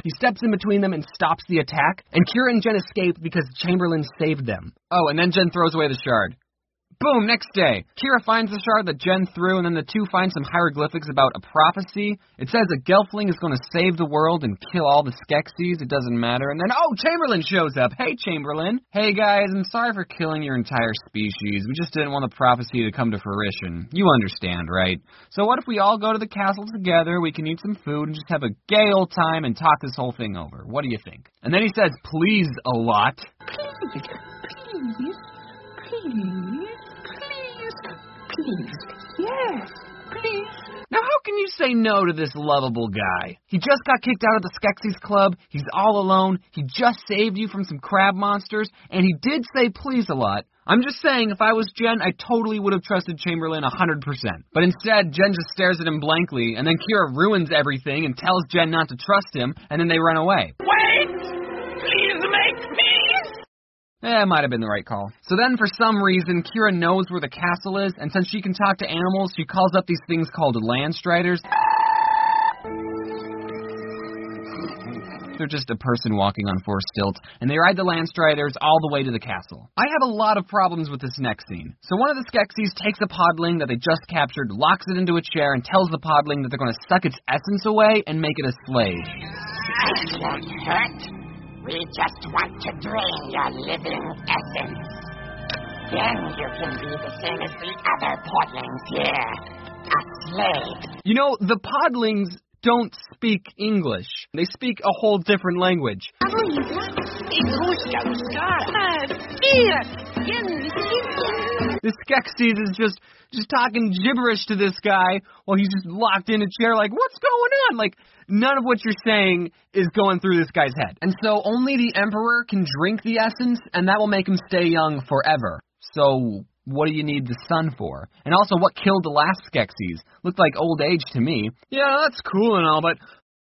He steps in between them and stops the attack, and Kira and Jen escape because Chamberlain saved them. Oh, and then Jen throws away the shard. Boom, next day. Kira finds the shard that Jen threw, and then the two find some hieroglyphics about a prophecy. It says a Gelfling is going to save the world and kill all the Skeksis. It doesn't matter. And then, oh, Chamberlain shows up. Hey, Chamberlain. Hey, guys, I'm sorry for killing your entire species. We just didn't want the prophecy to come to fruition. You understand, right? So what if we all go to the castle together, we can eat some food, and just have a gay old time and talk this whole thing over? What do you think? And then he says, please, a lot. Please, please, please. Please, yes, please. Now, how can you say no to this lovable guy? He just got kicked out of the Skeksis Club, he's all alone, he just saved you from some crab monsters, and he did say please a lot. I'm just saying, if I was Jen, I totally would have trusted Chamberlain one hundred percent. But instead, Jen just stares at him blankly, and then Kira ruins everything and tells Jen not to trust him, and then they run away. Wait! Please make peace! Eh, it might have been the right call. So then, for some reason, Kira knows where the castle is, and since she can talk to animals, she calls up these things called Landstriders. They're just a person walking on four stilts, and they ride the Landstriders all the way to the castle. I have a lot of problems with this next scene. So one of the Skeksis takes a podling that they just captured, locks it into a chair, and tells the podling that they're going to suck its essence away and make it a slave. It won't hurt. We just want to drain your living essence. Then you can be the same as the other podlings here. A slave. You know, the podlings don't speak English. They speak a whole different language. This Skeksis is just just talking gibberish to this guy while he's just locked in a chair like, what's going on? Like, none of what you're saying is going through this guy's head. And so only the Emperor can drink the essence, and that will make him stay young forever. So what do you need the sun for? And also, what killed the last Skeksis? Looked like old age to me. Yeah, that's cool and all, but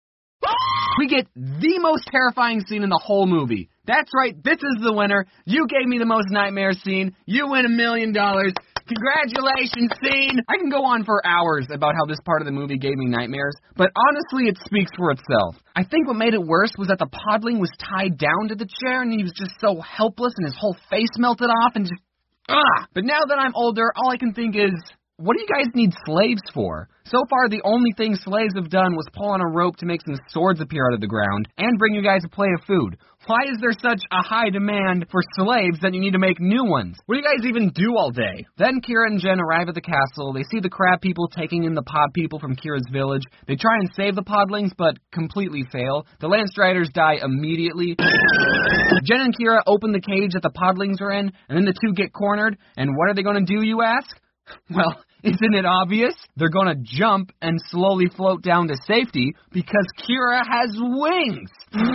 we get the most terrifying scene in the whole movie. That's right, this is the winner. You gave me the most nightmare scene. You win a million dollars. Congratulations, scene! I can go on for hours about how this part of the movie gave me nightmares, but honestly, it speaks for itself. I think what made it worse was that the podling was tied down to the chair, and he was just so helpless, and his whole face melted off, and just ah! But now that I'm older, all I can think is, what do you guys need slaves for? So far, the only thing slaves have done was pull on a rope to make some swords appear out of the ground and bring you guys a plate of food. Why is there such a high demand for slaves that you need to make new ones? What do you guys even do all day? Then Kira and Jen arrive at the castle. They see the crab people taking in the pod people from Kira's village. They try and save the podlings, but completely fail. The Landstriders die immediately. Jen and Kira open the cage that the podlings are in, and then the two get cornered. And what are they going to do, you ask? Well, isn't it obvious? They're going to jump and slowly float down to safety because Kira has wings.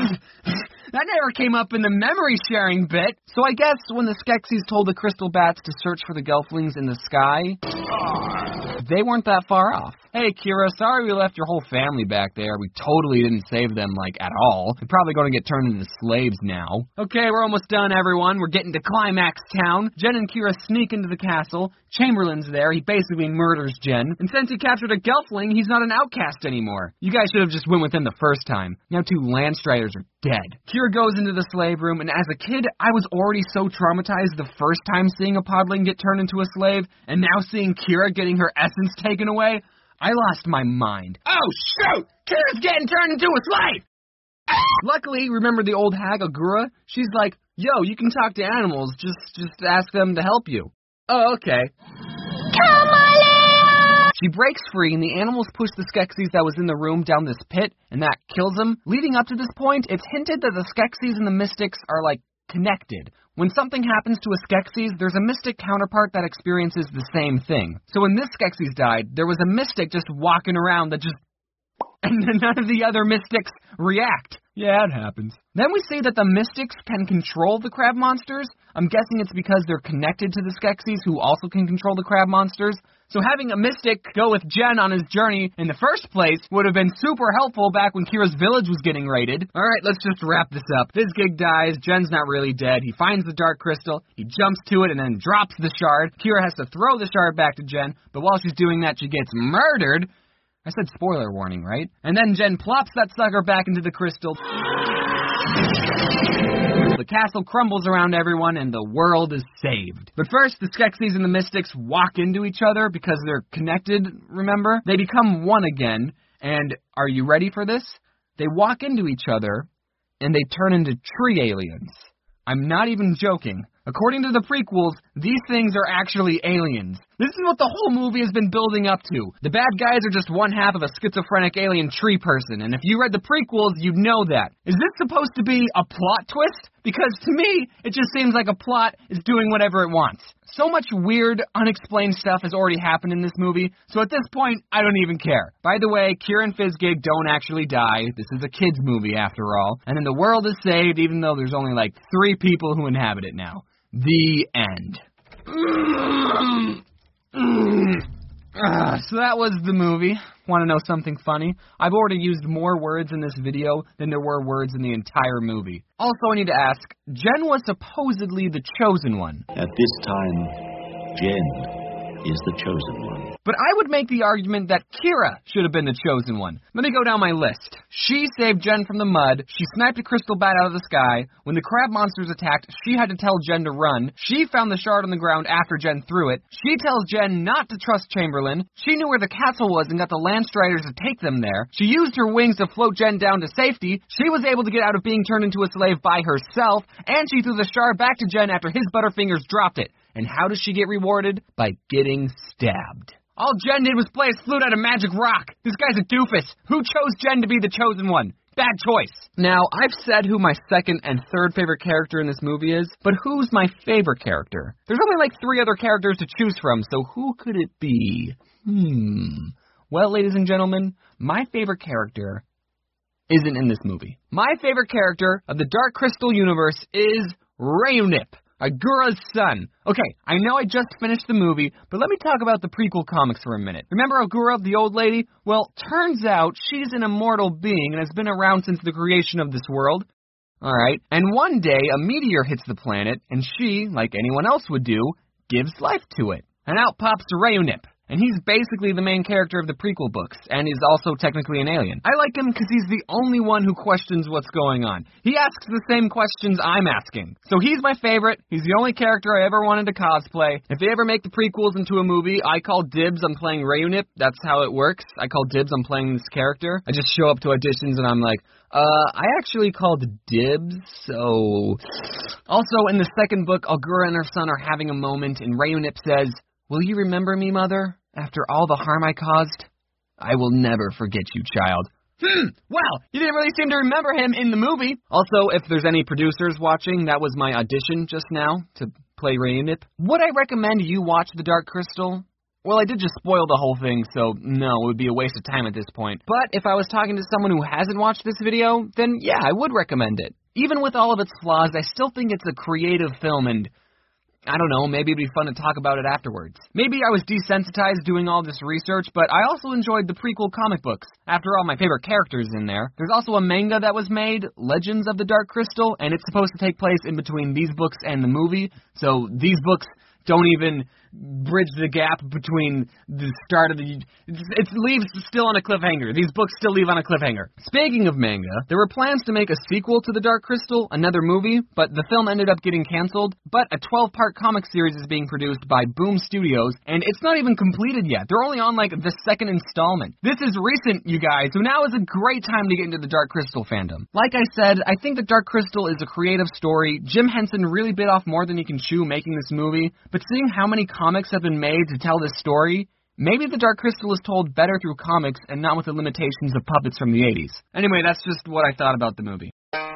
That never came up in the memory sharing bit. So I guess when the Skeksis told the crystal bats to search for the Gelflings in the sky, they weren't that far off. Hey, Kira, sorry we left your whole family back there. We totally didn't save them, like, at all. They're probably going to get turned into slaves now. Okay, we're almost done, everyone. We're getting to Climax Town. Jen and Kira sneak into the castle. Chamberlain's there. He basically murders Jen. And since he captured a Gelfling, he's not an outcast anymore. You guys should have just went with him the first time. Now two Landstriders are dead. Kira goes into the slave room, and as a kid, I was already so traumatized the first time seeing a podling get turned into a slave, and now seeing Kira getting her essence taken away, I lost my mind. Oh, shoot! Kira's getting turned into a slave! Luckily, remember the old hag, Agura? She's like, yo, you can talk to animals, just just ask them to help you. Oh, okay. Come on! She breaks free, and the animals push the Skeksis that was in the room down this pit, and that kills them. Leading up to this point, it's hinted that the Skeksis and the Mystics are, like, connected. When something happens to a Skeksis, there's a Mystic counterpart that experiences the same thing. So when this Skeksis died, there was a Mystic just walking around that just... and none of the other Mystics react. Yeah, it happens. Then we see that the Mystics can control the crab monsters. I'm guessing it's because they're connected to the Skeksis, who also can control the crab monsters. So having a Mystic go with Jen on his journey in the first place would have been super helpful back when Kira's village was getting raided. Alright, let's just wrap this up. Vizgig dies, Jen's not really dead, he finds the Dark Crystal, he jumps to it and then drops the shard. Kira has to throw the shard back to Jen, but while she's doing that, she gets murdered. I said spoiler warning, right? And then Jen plops that sucker back into the crystal. The castle crumbles around everyone, and the world is saved. But first, the Skeksis and the Mystics walk into each other because they're connected, remember? They become one again, and are you ready for this? They walk into each other, and they turn into tree aliens. I'm not even joking. According to the prequels, these things are actually aliens. This is what the whole movie has been building up to. The bad guys are just one half of a schizophrenic alien tree person, and if you read the prequels, you'd know that. Is this supposed to be a plot twist? Because to me, it just seems like a plot is doing whatever it wants. So much weird, unexplained stuff has already happened in this movie, so at this point, I don't even care. By the way, Kira and Fizzgig don't actually die. This is a kid's movie after all. And then the world is saved, even though there's only like three people who inhabit it now. The end. Uh, so that was the movie. Want to know something funny? I've already used more words in this video than there were words in the entire movie. Also, I need to ask, Jen was supposedly the chosen one. At this time, Jen is the chosen one. But I would make the argument that Kira should have been the chosen one. Let me go down my list. She saved Jen from the mud. She sniped a crystal bat out of the sky. When the crab monsters attacked, she had to tell Jen to run. She found the shard on the ground after Jen threw it. She tells Jen not to trust Chamberlain. She knew where the castle was and got the Landstriders to take them there. She used her wings to float Jen down to safety. She was able to get out of being turned into a slave by herself. And she threw the shard back to Jen after his Butterfingers dropped it. And how does she get rewarded? By getting stabbed. All Jen did was play his flute out of magic rock. This guy's a doofus. Who chose Jen to be the chosen one? Bad choice. Now, I've said who my second and third favorite character in this movie is, but who's my favorite character? There's only like three other characters to choose from, so who could it be? Hmm. Well, ladies and gentlemen, my favorite character isn't in this movie. My favorite character of the Dark Crystal universe is Rayunip, Agura's son. Okay, I know I just finished the movie, but let me talk about the prequel comics for a minute. Remember Agura, the old lady? Well, turns out she's an immortal being and has been around since the creation of this world. Alright, and one day a meteor hits the planet, and she, like anyone else would do, gives life to it. And out pops Rayunip. And he's basically the main character of the prequel books, and is also technically an alien. I like him because he's the only one who questions what's going on. He asks the same questions I'm asking. So he's my favorite. He's the only character I ever wanted to cosplay. If they ever make the prequels into a movie, I call dibs on playing Rayunip. That's how it works. I call dibs on playing this character. I just show up to auditions and I'm like, uh, I actually called dibs, so... Also, in the second book, Agura and her son are having a moment, and Rayunip says, "Will you remember me, Mother? After all the harm I caused? I will never forget you, child." Hmm, well, you didn't really seem to remember him in the movie. Also, if there's any producers watching, that was my audition just now to play Rayunip. Would I recommend you watch The Dark Crystal? Well, I did just spoil the whole thing, so no, it would be a waste of time at this point. But if I was talking to someone who hasn't watched this video, then yeah, I would recommend it. Even with all of its flaws, I still think it's a creative film, and I don't know, maybe it'd be fun to talk about it afterwards. Maybe I was desensitized doing all this research, but I also enjoyed the prequel comic books. After all, my favorite character's in there. There's also a manga that was made, Legends of the Dark Crystal, and it's supposed to take place in between these books and the movie, so these books don't even bridge the gap between the start of the... It leaves still on a cliffhanger. These books still leave on a cliffhanger. Speaking of manga, there were plans to make a sequel to The Dark Crystal, another movie, but the film ended up getting canceled. But a twelve-part comic series is being produced by Boom Studios, and it's not even completed yet. They're only on, like, the second installment. This is recent, you guys, so now is a great time to get into the Dark Crystal fandom. Like I said, I think The Dark Crystal is a creative story. Jim Henson really bit off more than he can chew making this movie, but seeing how many comics have been made to tell this story, maybe The Dark Crystal is told better through comics and not with the limitations of puppets from the eighties. Anyway, that's just what I thought about the movie.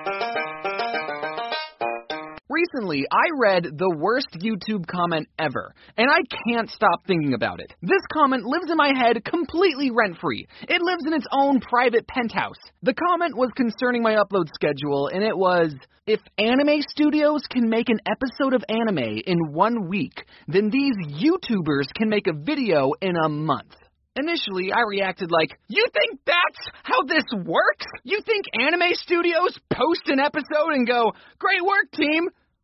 Recently, I read the worst YouTube comment ever, and I can't stop thinking about it. This comment lives in my head completely rent-free. It lives in its own private penthouse. The comment was concerning my upload schedule, and it was, if anime studios can make an episode of anime in one week, then these YouTubers can make a video in a month. Initially, I reacted like, you think that's how this works? You think anime studios post an episode and go, great work, team?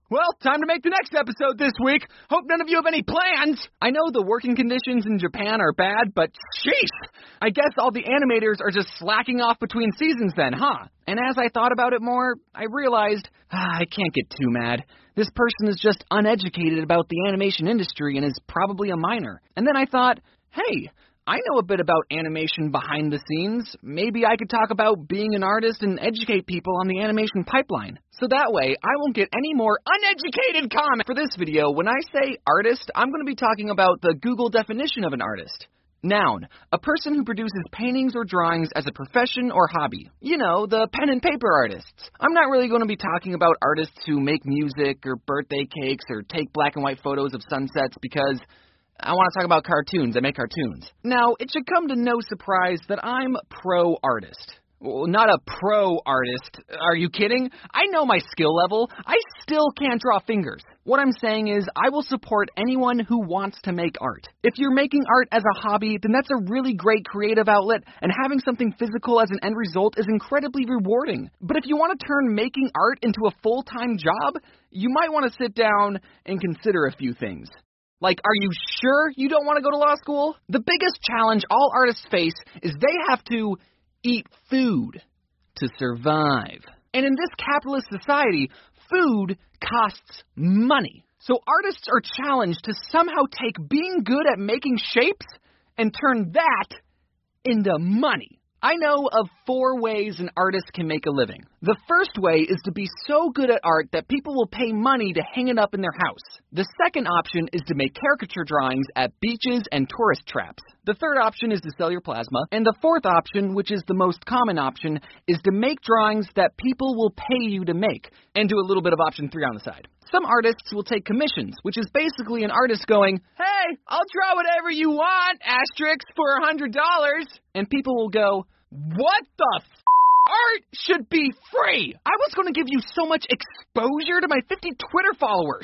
Well, time to make the next episode this week. Hope none of you have any plans. I know the working conditions in Japan are bad, but sheesh. I guess all the animators are just slacking off between seasons then, huh? And as I thought about it more, I realized, ah, I can't get too mad. This person is just uneducated about the animation industry and is probably a minor. And then I thought, hey, I know a bit about animation behind the scenes. Maybe I could talk about being an artist and educate people on the animation pipeline. So that way, I won't get any more uneducated comment. For this video, when I say artist, I'm going to be talking about the Google definition of an artist. Noun, a person who produces paintings or drawings as a profession or hobby. You know, the pen and paper artists. I'm not really going to be talking about artists who make music or birthday cakes or take black and white photos of sunsets because I want to talk about cartoons. I make cartoons. Now, it should come to no surprise that I'm pro-artist. Well, not a pro-artist. Are you kidding? I know my skill level. I still can't draw fingers. What I'm saying is I will support anyone who wants to make art. If you're making art as a hobby, then that's a really great creative outlet, and having something physical as an end result is incredibly rewarding. But if you want to turn making art into a full-time job, you might want to sit down and consider a few things. Like, are you sure you don't want to go to law school? The biggest challenge all artists face is they have to eat food to survive. And in this capitalist society, food costs money. So artists are challenged to somehow take being good at making shapes and turn that into money. I know of four ways an artist can make a living. The first way is to be so good at art that people will pay money to hang it up in their house. The second option is to make caricature drawings at beaches and tourist traps. The third option is to sell your plasma. And the fourth option, which is the most common option, is to make drawings that people will pay you to make, and do a little bit of option three on the side. Some artists will take commissions, which is basically an artist going, hey, I'll draw whatever you want, asterisk, for one hundred dollars. And people will go, what the f***? Art should be free. I was going to give you so much exposure to my fifty Twitter followers.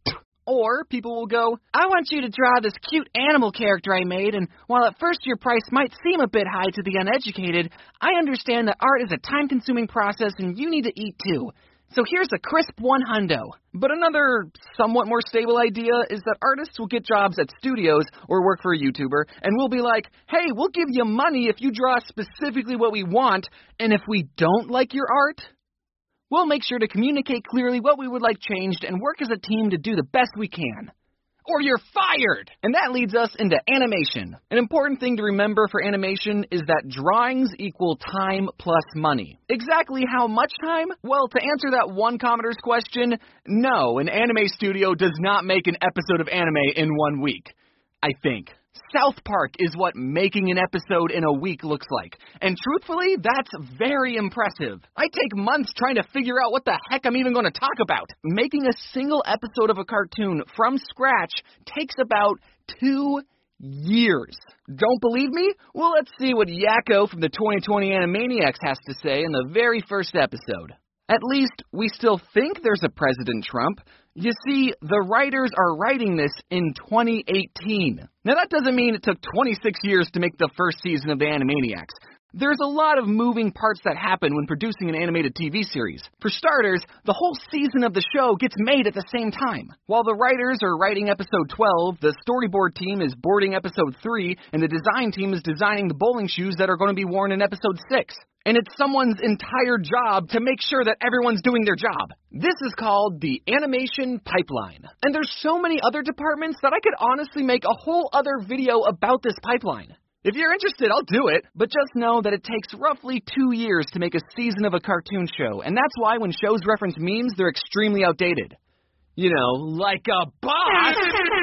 Or people will go, I want you to draw this cute animal character I made, and while at first your price might seem a bit high to the uneducated, I understand that art is a time-consuming process and you need to eat too. So here's a crisp one hundo. But another somewhat more stable idea is that artists will get jobs at studios or work for a YouTuber, and we'll be like, hey, we'll give you money if you draw specifically what we want, and if we don't like your art, we'll make sure to communicate clearly what we would like changed and work as a team to do the best we can. Or you're fired! And that leads us into animation. An important thing to remember for animation is that drawings equal time plus money. Exactly how much time? Well, to answer that one commenter's question, no, an anime studio does not make an episode of anime in one week. I think. South Park is what making an episode in a week looks like. And truthfully, that's very impressive. I take months trying to figure out what the heck I'm even going to talk about. Making a single episode of a cartoon from scratch takes about two years. Don't believe me? Well, let's see what Yakko from the twenty twenty Animaniacs has to say in the very first episode. At least, we still think there's a President Trump. You see, the writers are writing this in twenty eighteen. Now, that doesn't mean it took twenty-six years to make the first season of the Animaniacs. There's a lot of moving parts that happen when producing an animated T V series. For starters, the whole season of the show gets made at the same time. While the writers are writing episode twelve, the storyboard team is boarding episode three, and the design team is designing the bowling shoes that are going to be worn in episode six. And it's someone's entire job to make sure that everyone's doing their job. This is called the animation pipeline. And there's so many other departments that I could honestly make a whole other video about this pipeline. If you're interested, I'll do it. But just know that it takes roughly two years to make a season of a cartoon show. And that's why when shows reference memes, they're extremely outdated. You know, like a boss!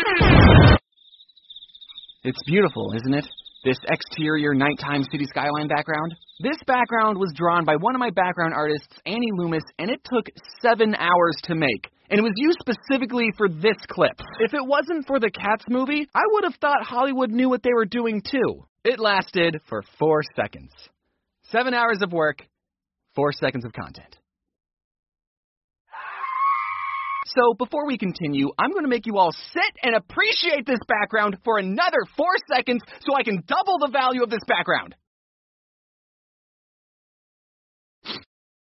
It's beautiful, isn't it? This exterior nighttime city skyline background. This background was drawn by one of my background artists, Annie Loomis, and it took seven hours to make. And it was used specifically for this clip. If it wasn't for the Cats movie, I would have thought Hollywood knew what they were doing too. It lasted for four seconds. Seven hours of work, four seconds of content. So, before we continue, I'm going to make you all sit and appreciate this background for another four seconds so I can double the value of this background.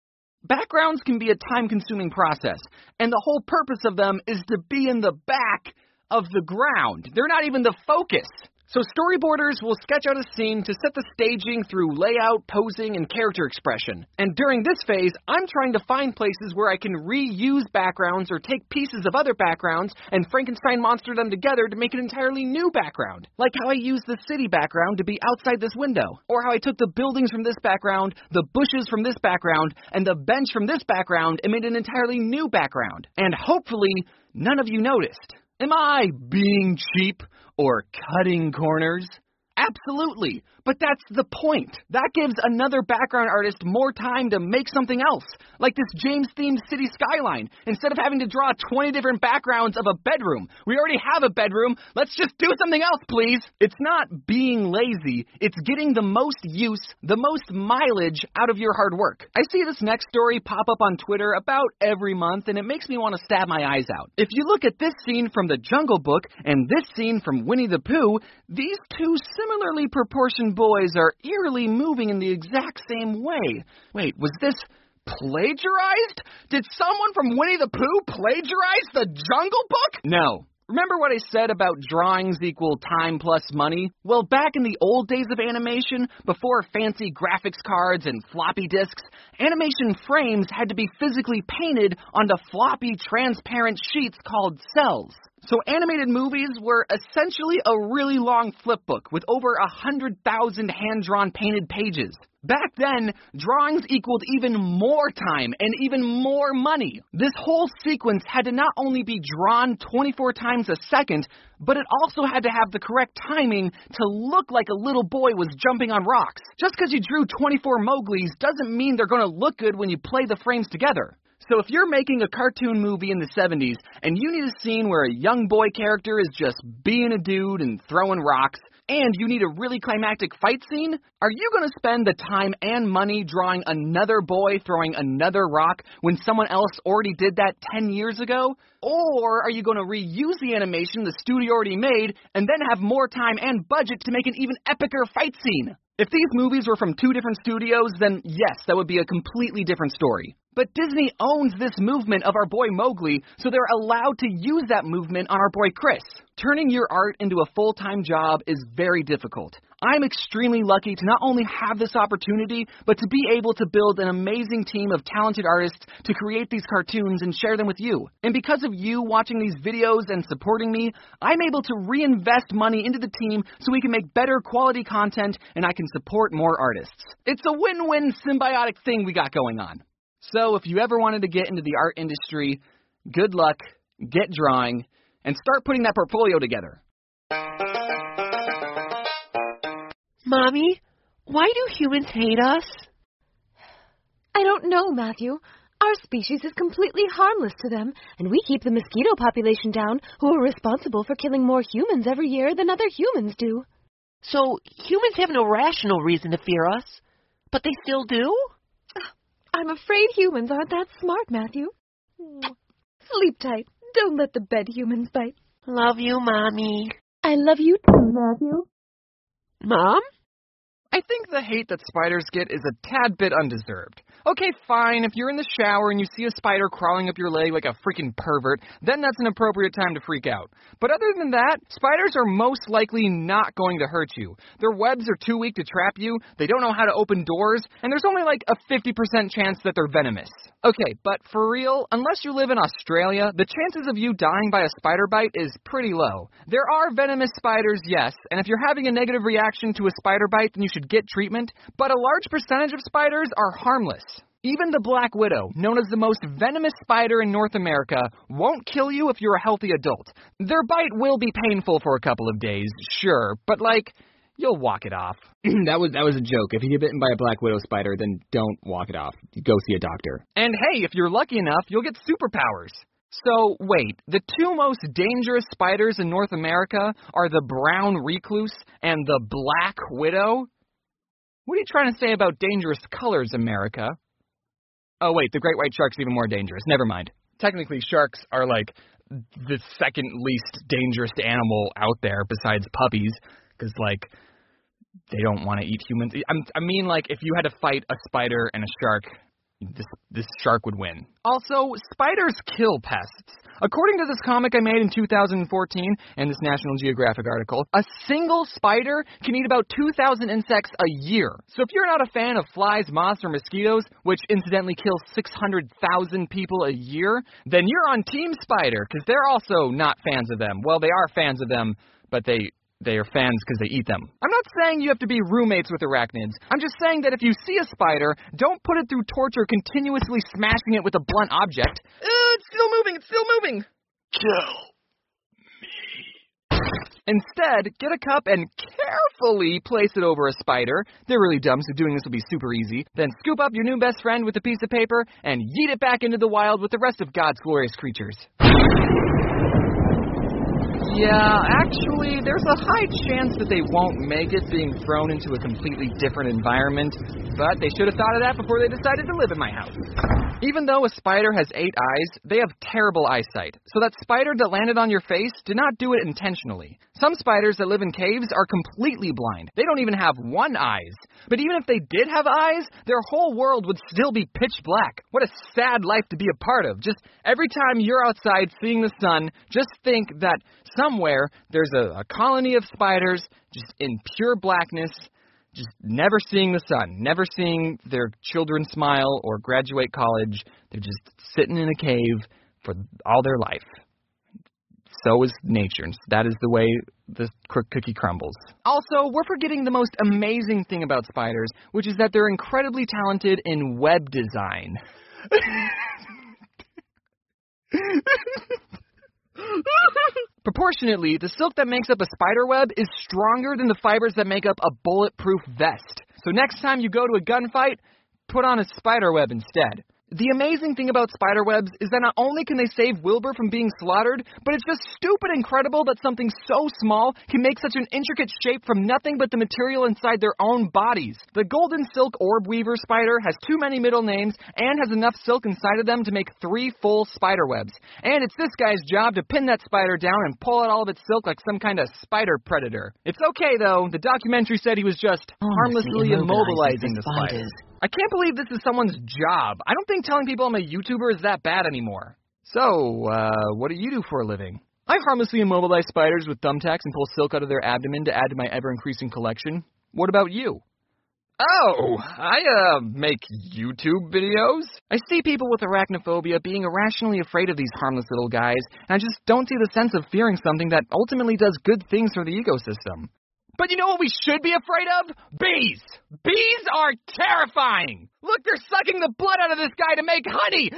Backgrounds can be a time-consuming process, and the whole purpose of them is to be in the back of the ground. They're not even the focus. So storyboarders will sketch out a scene to set the staging through layout, posing, and character expression. And during this phase, I'm trying to find places where I can reuse backgrounds or take pieces of other backgrounds and Frankenstein monster them together to make an entirely new background. Like how I used the city background to be outside this window. Or how I took the buildings from this background, the bushes from this background, and the bench from this background and made an entirely new background. And hopefully, none of you noticed. Am I being cheap or cutting corners? Absolutely, but that's the point. That gives another background artist more time to make something else, like this James-themed city skyline. Instead of having to draw twenty different backgrounds of a bedroom, we already have a bedroom. Let's just do something else, please. It's not being lazy. It's getting the most use, the most mileage out of your hard work. I see this next story pop up on Twitter about every month, and it makes me want to stab my eyes out. If you look at this scene from The Jungle Book and this scene from Winnie the Pooh, these two similarly proportioned boys are eerily moving in the exact same way. Wait, was this plagiarized? Did someone from Winnie the Pooh plagiarize The Jungle Book? No. Remember what I said about drawings equal time plus money? Well, back in the old days of animation, before fancy graphics cards and floppy disks, animation frames had to be physically painted onto floppy transparent sheets called cells. So animated movies were essentially a really long flipbook with over one hundred thousand hand-drawn painted pages. Back then, drawings equaled even more time and even more money. This whole sequence had to not only be drawn twenty-four times a second, but it also had to have the correct timing to look like a little boy was jumping on rocks. Just because you drew twenty-four Mowglis doesn't mean they're going to look good when you play the frames together. So if you're making a cartoon movie in the seventies and you need a scene where a young boy character is just being a dude and throwing rocks, and you need a really climactic fight scene, are you going to spend the time and money drawing another boy throwing another rock when someone else already did that ten years ago? Or are you going to reuse the animation the studio already made and then have more time and budget to make an even epicer fight scene? If these movies were from two different studios, then yes, that would be a completely different story. But Disney owns this movement of our boy Mowgli, so they're allowed to use that movement on our boy Chris. Turning your art into a full-time job is very difficult. I'm extremely lucky to not only have this opportunity, but to be able to build an amazing team of talented artists to create these cartoons and share them with you. And because of you watching these videos and supporting me, I'm able to reinvest money into the team so we can make better quality content and I can support more artists. It's a win-win symbiotic thing we got going on. So if you ever wanted to get into the art industry, good luck, get drawing, and start putting that portfolio together. Mommy, why do humans hate us? I don't know, Matthew. Our species is completely harmless to them, and we keep the mosquito population down, who are responsible for killing more humans every year than other humans do. So humans have no rational reason to fear us, but they still do? I'm afraid humans aren't that smart, Matthew. Sleep tight. Don't let the bed humans bite. Love you, Mommy. I love you too, Matthew. Mom? I think the hate that spiders get is a tad bit undeserved. Okay, fine, if you're in the shower and you see a spider crawling up your leg like a freaking pervert, then that's an appropriate time to freak out. But other than that, spiders are most likely not going to hurt you. Their webs are too weak to trap you, they don't know how to open doors, and there's only like a fifty percent chance that they're venomous. Okay, but for real, unless you live in Australia, the chances of you dying by a spider bite is pretty low. There are venomous spiders, yes, and if you're having a negative reaction to a spider bite, then you should get treatment, but a large percentage of spiders are harmless. Even the black widow, known as the most venomous spider in North America, won't kill you if you're a healthy adult. Their bite will be painful for a couple of days, sure, but like, you'll walk it off. that was that was a joke. If you get bitten by a black widow spider, then don't walk it off. Go see a doctor. And hey, if you're lucky enough, you'll get superpowers. So, wait, the two most dangerous spiders in North America are the brown recluse and the black widow? What are you trying to say about dangerous colors, America? Oh, wait, the great white shark's even more dangerous. Never mind. Technically, sharks are, like, the second least dangerous animal out there besides puppies, because, like, they don't want to eat humans. I'm, I mean, like, if you had to fight a spider and a shark, this this shark would win. Also, spiders kill pests. According to this comic I made in two thousand fourteen and this National Geographic article, a single spider can eat about two thousand insects a year. So if you're not a fan of flies, moths, or mosquitoes, which incidentally kill six hundred thousand people a year, then you're on Team Spider, because they're also not fans of them. Well, they are fans of them, but they... They are fans because they eat them. I'm not saying you have to be roommates with arachnids. I'm just saying that if you see a spider, don't put it through torture continuously smashing it with a blunt object. Uh, it's still moving, it's still moving. Kill me. Instead, get a cup and carefully place it over a spider. They're really dumb, so doing this will be super easy. Then scoop up your new best friend with a piece of paper and yeet it back into the wild with the rest of God's glorious creatures. Yeah, actually, there's a high chance that they won't make it being thrown into a completely different environment, but they should have thought of that before they decided to live in my house. Even though a spider has eight eyes, they have terrible eyesight, so that spider that landed on your face did not do it intentionally. Some spiders that live in caves are completely blind. They don't even have one eyes. But even if they did have eyes, their whole world would still be pitch black. What a sad life to be a part of. Just every time you're outside seeing the sun, just think that somewhere there's a, a colony of spiders just in pure blackness, just never seeing the sun, never seeing their children smile or graduate college. They're just sitting in a cave for all their life. So is nature. That is the way the cookie crumbles. Also, we're forgetting the most amazing thing about spiders, which is that they're incredibly talented in web design. Proportionately, the silk that makes up a spider web is stronger than the fibers that make up a bulletproof vest. So next time you go to a gunfight, put on a spider web instead. The amazing thing about spider webs is that not only can they save Wilbur from being slaughtered, but it's just stupid incredible that something so small can make such an intricate shape from nothing but the material inside their own bodies. The golden silk orb weaver spider has too many middle names and has enough silk inside of them to make three full spider webs. And it's this guy's job to pin that spider down and pull out all of its silk like some kind of spider predator. It's okay though, the documentary said he was just harmlessly immobilizing the spiders. I can't believe this is someone's job. I don't think telling people I'm a YouTuber is that bad anymore. So, uh, what do you do for a living? I harmlessly immobilize spiders with thumbtacks and pull silk out of their abdomen to add to my ever-increasing collection. What about you? Oh, I, uh, make YouTube videos. I see people with arachnophobia being irrationally afraid of these harmless little guys, and I just don't see the sense of fearing something that ultimately does good things for the ecosystem. But you know what we should be afraid of? Bees! Bees are terrifying! Look, they're sucking the blood out of this guy to make honey!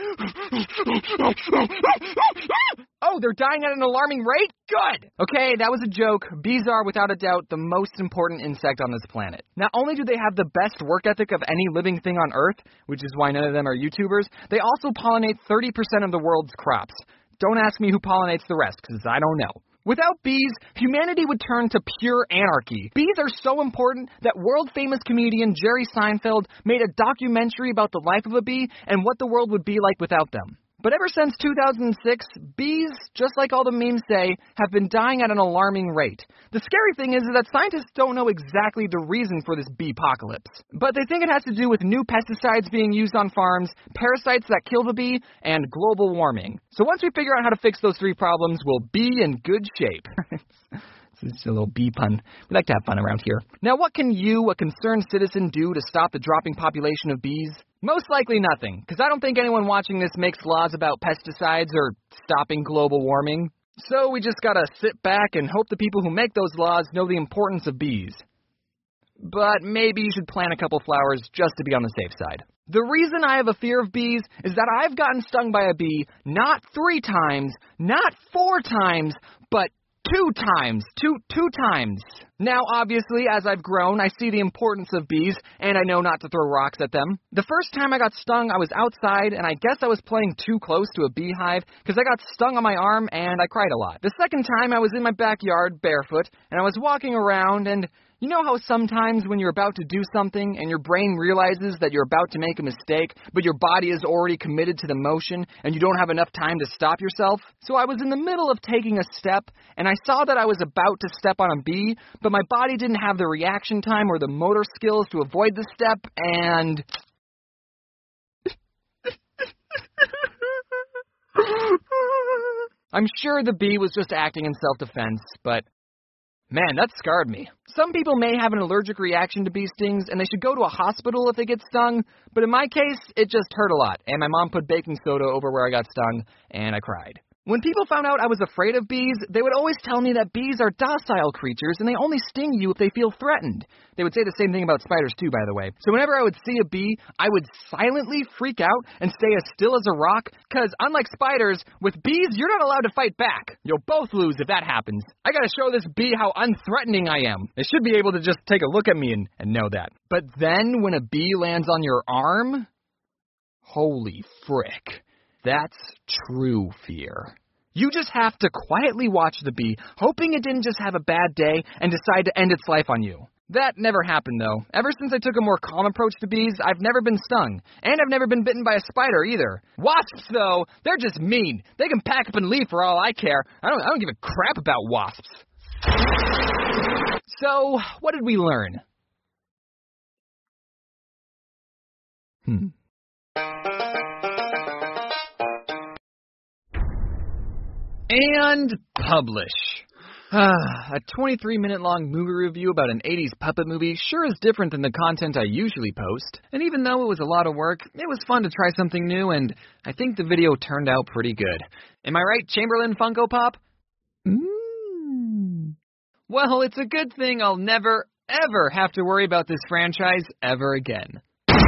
Oh, they're dying at an alarming rate? Good! Okay, that was a joke. Bees are, without a doubt, the most important insect on this planet. Not only do they have the best work ethic of any living thing on Earth, which is why none of them are YouTubers, they also pollinate thirty percent of the world's crops. Don't ask me who pollinates the rest, because I don't know. Without bees, humanity would turn to pure anarchy. Bees are so important that world-famous comedian Jerry Seinfeld made a documentary about the life of a bee and what the world would be like without them. But ever since two thousand six, bees, just like all the memes say, have been dying at an alarming rate. The scary thing is that scientists don't know exactly the reason for this bee-apocalypse. But they think it has to do with new pesticides being used on farms, parasites that kill the bee, and global warming. So once we figure out how to fix those three problems, we'll be in good shape. It's a little bee pun. We like to have fun around here. Now, what can you, a concerned citizen, do to stop the dropping population of bees? Most likely nothing, because I don't think anyone watching this makes laws about pesticides or stopping global warming. So we just gotta sit back and hope the people who make those laws know the importance of bees. But maybe you should plant a couple flowers just to be on the safe side. The reason I have a fear of bees is that I've gotten stung by a bee not three times, not four times, but Two times. Two, two times. Now, obviously, as I've grown, I see the importance of bees, and I know not to throw rocks at them. The first time I got stung, I was outside, and I guess I was playing too close to a beehive, because I got stung on my arm, and I cried a lot. The second time, I was in my backyard, barefoot, and I was walking around, and you know how sometimes when you're about to do something and your brain realizes that you're about to make a mistake, but your body is already committed to the motion and you don't have enough time to stop yourself? So I was in the middle of taking a step and I saw that I was about to step on a bee, but my body didn't have the reaction time or the motor skills to avoid the step, and I'm sure the bee was just acting in self-defense, but man, that scarred me. Some people may have an allergic reaction to bee stings, and they should go to a hospital if they get stung, but in my case, it just hurt a lot, and my mom put baking soda over where I got stung, and I cried. When people found out I was afraid of bees, they would always tell me that bees are docile creatures and they only sting you if they feel threatened. They would say the same thing about spiders too, by the way. So whenever I would see a bee, I would silently freak out and stay as still as a rock, because unlike spiders, with bees, you're not allowed to fight back. You'll both lose if that happens. I gotta show this bee how unthreatening I am. They should be able to just take a look at me and, and know that. But then when a bee lands on your arm, holy frick. That's true fear. You just have to quietly watch the bee, hoping it didn't just have a bad day and decide to end its life on you. That never happened, though. Ever since I took a more calm approach to bees, I've never been stung. And I've never been bitten by a spider, either. Wasps, though, they're just mean. They can pack up and leave for all I care. I don't, I don't give a crap about wasps. So, what did we learn? Hmm. And publish. A twenty-three minute long movie review about an eighties puppet movie sure is different than the content I usually post. And even though it was a lot of work, it was fun to try something new, and I think the video turned out pretty good. Am I right, Chamberlain Funko Pop? Mm. Well, it's a good thing I'll never, ever have to worry about this franchise ever again.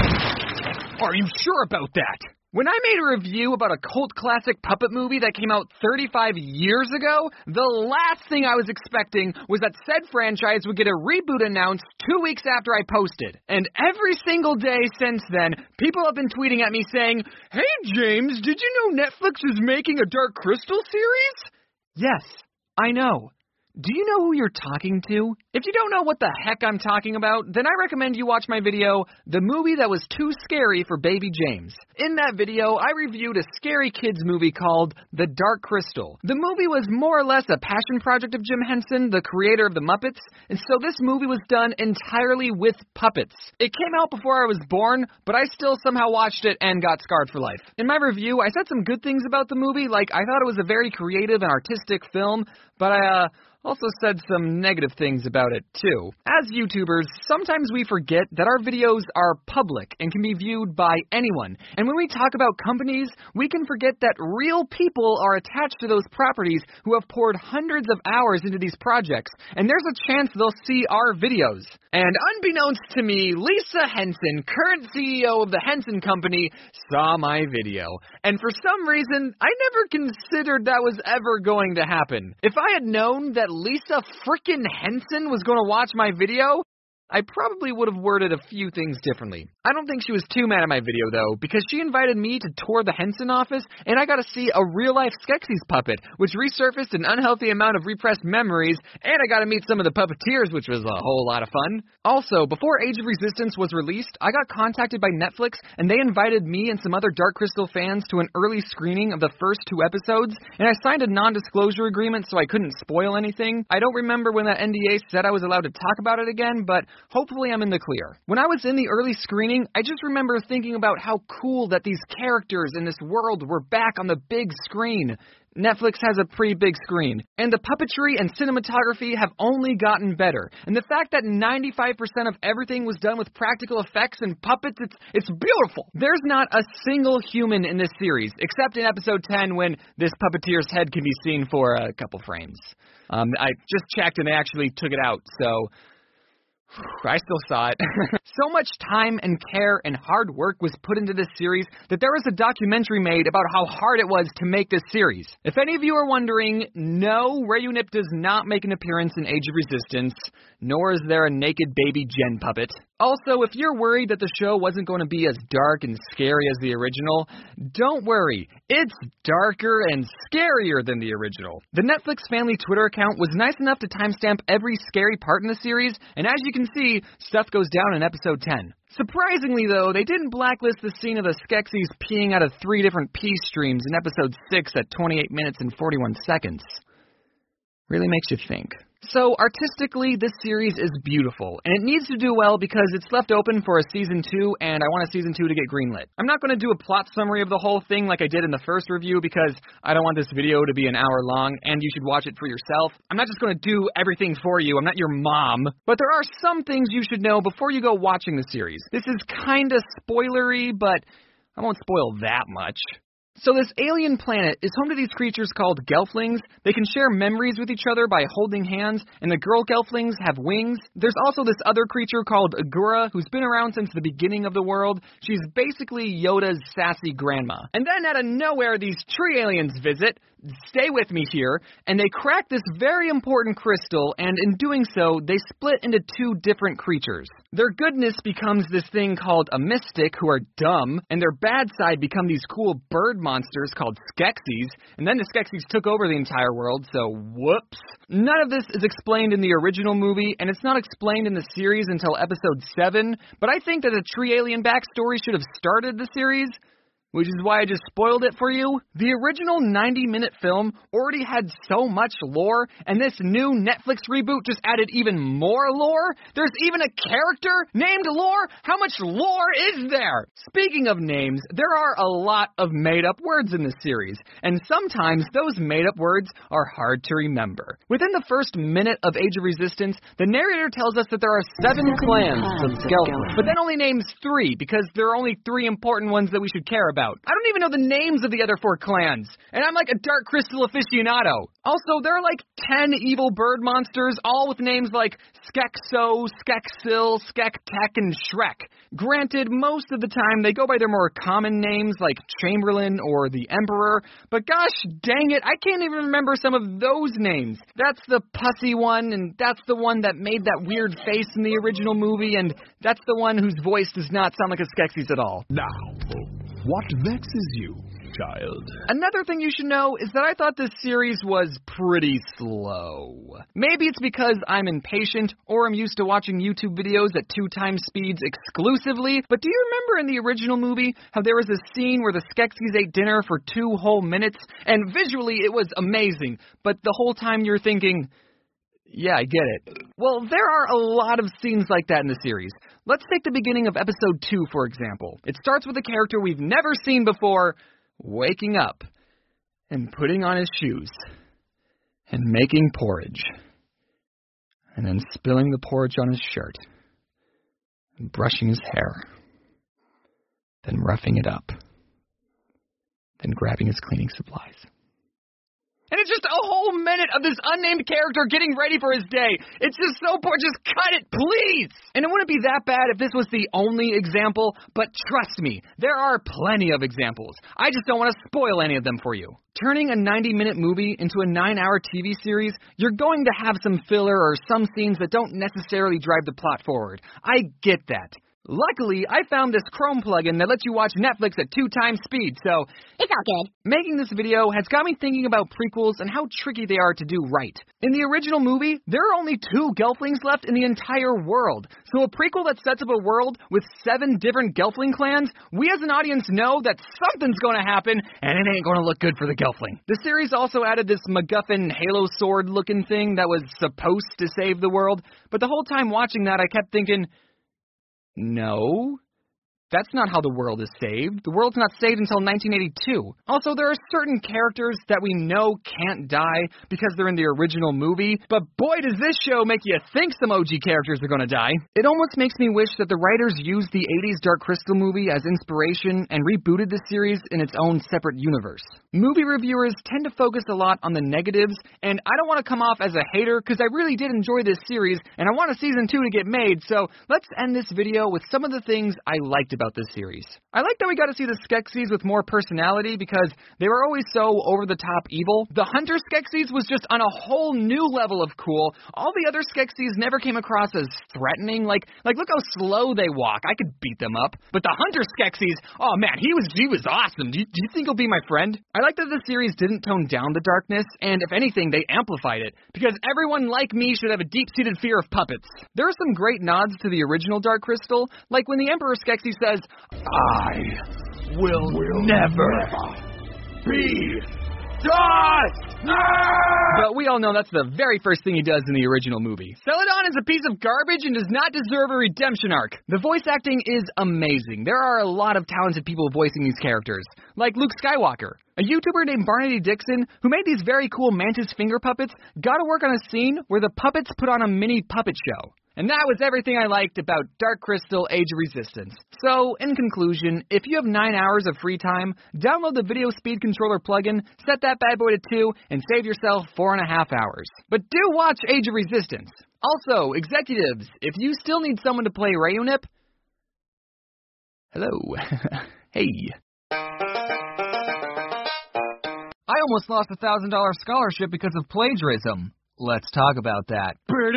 Are you sure about that? When I made a review about a cult classic puppet movie that came out thirty-five years ago, the last thing I was expecting was that said franchise would get a reboot announced two weeks after I posted. And every single day since then, people have been tweeting at me saying, "Hey James, did you know Netflix is making a Dark Crystal series?" Yes, I know. Do you know who you're talking to? If you don't know what the heck I'm talking about, then I recommend you watch my video, The Movie That Was Too Scary for Baby James. In that video, I reviewed a scary kids movie called The Dark Crystal. The movie was more or less a passion project of Jim Henson, the creator of the Muppets, and so this movie was done entirely with puppets. It came out before I was born, but I still somehow watched it and got scarred for life. In my review, I said some good things about the movie, like I thought it was a very creative and artistic film, but I, uh... also said some negative things about it, too. As YouTubers, sometimes we forget that our videos are public and can be viewed by anyone. And when we talk about companies, we can forget that real people are attached to those properties who have poured hundreds of hours into these projects. And there's a chance they'll see our videos. And unbeknownst to me, Lisa Henson, current C E O of the Henson Company, saw my video. And for some reason, I never considered that was ever going to happen. If I had known that Lisa frickin' Henson was going to watch my video, I probably would have worded a few things differently. I don't think she was too mad at my video, though, because she invited me to tour the Henson office, and I got to see a real-life Skeksis puppet, which resurfaced an unhealthy amount of repressed memories, and I got to meet some of the puppeteers, which was a whole lot of fun. Also, before Age of Resistance was released, I got contacted by Netflix, and they invited me and some other Dark Crystal fans to an early screening of the first two episodes, and I signed a non-disclosure agreement so I couldn't spoil anything. I don't remember when that N D A said I was allowed to talk about it again, but hopefully I'm in the clear. When I was in the early screening, I just remember thinking about how cool that these characters in this world were back on the big screen. Netflix has a pretty big screen, and the puppetry and cinematography have only gotten better. And the fact that ninety-five percent of everything was done with practical effects and puppets, it's, it's beautiful. There's not a single human in this series, except in episode ten when this puppeteer's head can be seen for a couple frames. Um, I just checked and they actually took it out, so I still saw it. So much time and care and hard work was put into this series that there was a documentary made about how hard it was to make this series. If any of you are wondering, no, Rayunip does not make an appearance in Age of Resistance, nor is there a naked baby Jen puppet. Also, if you're worried that the show wasn't going to be as dark and scary as the original, don't worry. It's darker and scarier than the original. The Netflix family Twitter account was nice enough to timestamp every scary part in the series, and as you can see, stuff goes down in episode ten. Surprisingly, though, they didn't blacklist the scene of the Skeksis peeing out of three different pee streams in episode six at twenty-eight minutes and forty-one seconds. Really makes you think. So, artistically, this series is beautiful, and it needs to do well because it's left open for a season two, and I want a season two to get greenlit. I'm not going to do a plot summary of the whole thing like I did in the first review because I don't want this video to be an hour long, and you should watch it for yourself. I'm not just going to do everything for you. I'm not your mom. But there are some things you should know before you go watching the series. This is kind of spoilery, but I won't spoil that much. So this alien planet is home to these creatures called Gelflings. They can share memories with each other by holding hands, and the girl Gelflings have wings. There's also this other creature called Agura, who's been around since the beginning of the world. She's basically Yoda's sassy grandma. And then out of nowhere, these tree aliens visit. Stay with me here, and they crack this very important crystal, and in doing so, they split into two different creatures. Their goodness becomes this thing called a mystic, who are dumb, and their bad side become these cool bird monsters called Skeksis, and then the Skeksis took over the entire world, so whoops. None of this is explained in the original movie, and it's not explained in the series until episode seven, but I think that a tree alien backstory should have started the series, which is why I just spoiled it for you. The original ninety minute film already had so much lore, and this new Netflix reboot just added even more lore? There's even a character named Lore? How much lore is there? Speaking of names, there are a lot of made-up words in this series, and sometimes those made-up words are hard to remember. Within the first minute of Age of Resistance, the narrator tells us that there are seven clans of Gelfling, but then only names three, because there are only three important ones that we should care about. I don't even know the names of the other four clans, and I'm like a Dark Crystal aficionado. Also, there are like ten evil bird monsters, all with names like Skekso, Skeksil, Skektek, and Shrek. Granted, most of the time they go by their more common names like Chamberlain or the Emperor, but gosh dang it, I can't even remember some of those names. That's the pussy one, and that's the one that made that weird face in the original movie, and that's the one whose voice does not sound like a Skeksis at all. Now, what vexes you, child? Another thing you should know is that I thought this series was pretty slow. Maybe it's because I'm impatient or I'm used to watching YouTube videos at two times speeds exclusively, but do you remember in the original movie how there was a scene where the Skeksis ate dinner for two whole minutes, and visually it was amazing, but the whole time you're thinking, yeah, I get it. Well, there are a lot of scenes like that in the series. Let's take the beginning of episode two, for example. It starts with a character we've never seen before waking up and putting on his shoes and making porridge and then spilling the porridge on his shirt and brushing his hair, then roughing it up, then grabbing his cleaning supplies. And it's just a whole minute of this unnamed character getting ready for his day. It's just so poor. Just cut it, please. And it wouldn't be that bad if this was the only example, but trust me, there are plenty of examples. I just don't want to spoil any of them for you. Turning a ninety minute movie into a nine hour T V series, you're going to have some filler or some scenes that don't necessarily drive the plot forward. I get that. Luckily, I found this Chrome plugin that lets you watch Netflix at two times speed, so it's all good. Making this video has got me thinking about prequels and how tricky they are to do right. In the original movie, there are only two Gelflings left in the entire world, so a prequel that sets up a world with seven different Gelfling clans, we as an audience know that something's going to happen, and it ain't going to look good for the Gelfling. The series also added this MacGuffin Halo sword looking thing that was supposed to save the world, but the whole time watching that I kept thinking, no, that's not how the world is saved. The world's not saved until nineteen eighty-two. Also, there are certain characters that we know can't die because they're in the original movie, but boy does this show make you think some O G characters are going to die. It almost makes me wish that the writers used the eighties Dark Crystal movie as inspiration and rebooted the series in its own separate universe. Movie reviewers tend to focus a lot on the negatives, and I don't want to come off as a hater because I really did enjoy this series, and I want a season two to get made, so let's end this video with some of the things I liked about this series. I like that we got to see the Skeksis with more personality because they were always so over-the-top evil. The Hunter Skeksis was just on a whole new level of cool. All the other Skeksis never came across as threatening. Like, like look how slow they walk. I could beat them up. But the Hunter Skeksis, oh man, he was he was awesome. Do you, do you think he'll be my friend? I like that the series didn't tone down the darkness, and if anything, they amplified it, because everyone like me should have a deep-seated fear of puppets. There are some great nods to the original Dark Crystal, like when the Emperor Skeksis says, I will, will never, never be dust! But we all know that's the very first thing he does in the original movie. Celadon is a piece of garbage and does not deserve a redemption arc. The voice acting is amazing. There are a lot of talented people voicing these characters, like Luke Skywalker. A YouTuber named Barnaby Dixon, who made these very cool Mantis finger puppets, got to work on a scene where the puppets put on a mini puppet show. And that was everything I liked about Dark Crystal Age of Resistance. So, in conclusion, if you have nine hours of free time, download the Video Speed Controller plugin, set that bad boy to two, and save yourself four and a half hours. But do watch Age of Resistance. Also, executives, if you still need someone to play Rayonip, hello. Hey. I almost lost a one thousand dollars scholarship because of plagiarism. Let's talk about that.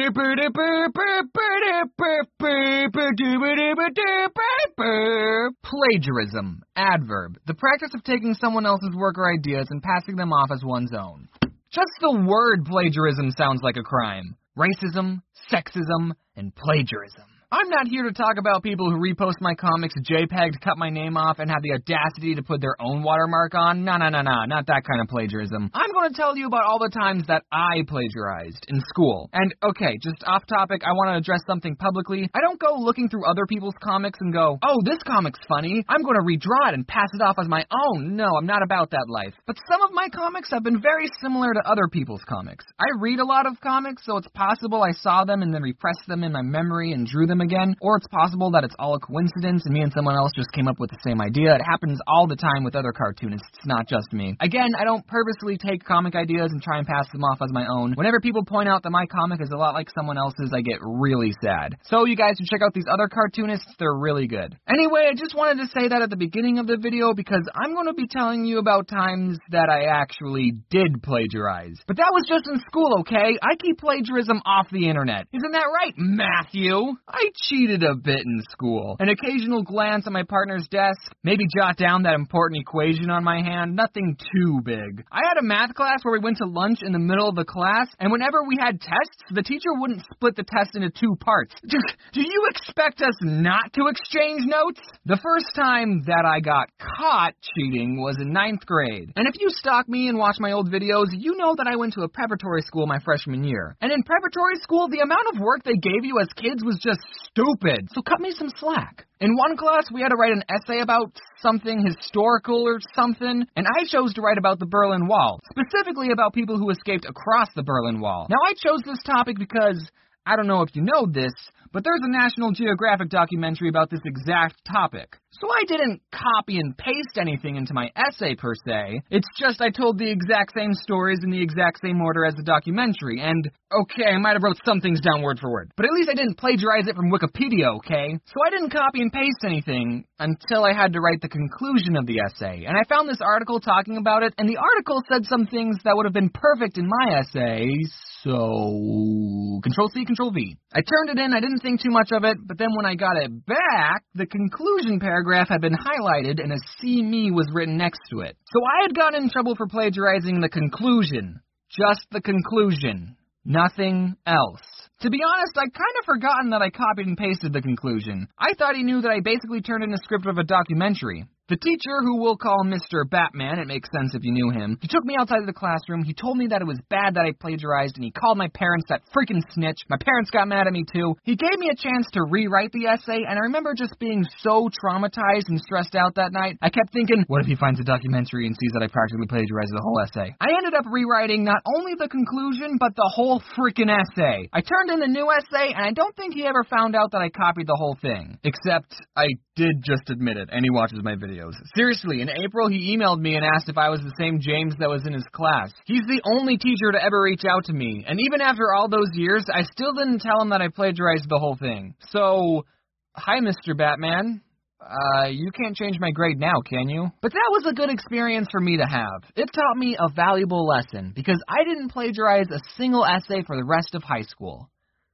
Plagiarism. Adverb. The practice of taking someone else's work or ideas and passing them off as one's own. Just the word plagiarism sounds like a crime. Racism, sexism, and plagiarism. I'm not here to talk about people who repost my comics JPEG to cut my name off and have the audacity to put their own watermark on. No, no, no, no, not that kind of plagiarism. I'm going to tell you about all the times that I plagiarized in school. And, okay, just off topic, I want to address something publicly. I don't go looking through other people's comics and go, oh, this comic's funny. I'm going to redraw it and pass it off as my own. No, I'm not about that life. But some of my comics have been very similar to other people's comics. I read a lot of comics, so it's possible I saw them and then repressed them in my memory and drew them again, or it's possible that it's all a coincidence and me and someone else just came up with the same idea. It happens all the time with other cartoonists, not just me. Again, I don't purposely take comic ideas and try and pass them off as my own. Whenever people point out that my comic is a lot like someone else's, I get really sad. So you guys should check out these other cartoonists, they're really good. Anyway, I just wanted to say that at the beginning of the video because I'm going to be telling you about times that I actually did plagiarize. But that was just in school, okay? I keep plagiarism off the internet. Isn't that right, Matthew? I cheated a bit in school. An occasional glance at my partner's desk, maybe jot down that important equation on my hand, nothing too big. I had a math class where we went to lunch in the middle of the class, and whenever we had tests, the teacher wouldn't split the test into two parts. Do, do you expect us not to exchange notes? The first time that I got caught cheating was in ninth grade. And if you stalk me and watch my old videos, you know that I went to a preparatory school my freshman year. And in preparatory school, the amount of work they gave you as kids was just stupid. So cut me some slack. In one class, we had to write an essay about something historical or something, and I chose to write about the Berlin Wall, specifically about people who escaped across the Berlin Wall. Now, I chose this topic because, I don't know if you know this, but there's a National Geographic documentary about this exact topic. So I didn't copy and paste anything into my essay per se. It's just I told the exact same stories in the exact same order as the documentary. And, okay, I might have wrote some things down word for word, but at least I didn't plagiarize it from Wikipedia, okay? So I didn't copy and paste anything until I had to write the conclusion of the essay. And I found this article talking about it, and the article said some things that would have been perfect in my essay, so Control C, Control V. I turned it in, I didn't think too much of it, but then when I got it back, the conclusion paragraph had been highlighted and a C me was written next to it. So I had gotten in trouble for plagiarizing the conclusion. Just the conclusion. Nothing else. To be honest, I'd kind of forgotten that I copied and pasted the conclusion. I thought he knew that I basically turned in a script of a documentary. The teacher, who we'll call Mister Batman, it makes sense if you knew him, he took me outside of the classroom, he told me that it was bad that I plagiarized, and he called my parents that freaking snitch. My parents got mad at me too. He gave me a chance to rewrite the essay, and I remember just being so traumatized and stressed out that night. I kept thinking, what if he finds a documentary and sees that I practically plagiarized the whole essay? I ended up rewriting not only the conclusion, but the whole freaking essay. I turned in the new essay, and I don't think he ever found out that I copied the whole thing. Except, I did just admit it, and he watches my videos. Seriously, in April, he emailed me and asked if I was the same James that was in his class. He's the only teacher to ever reach out to me, and even after all those years, I still didn't tell him that I plagiarized the whole thing. So, hi, Mister Batman. Uh, you can't change my grade now, can you? But that was a good experience for me to have. It taught me a valuable lesson, because I didn't plagiarize a single essay for the rest of high school.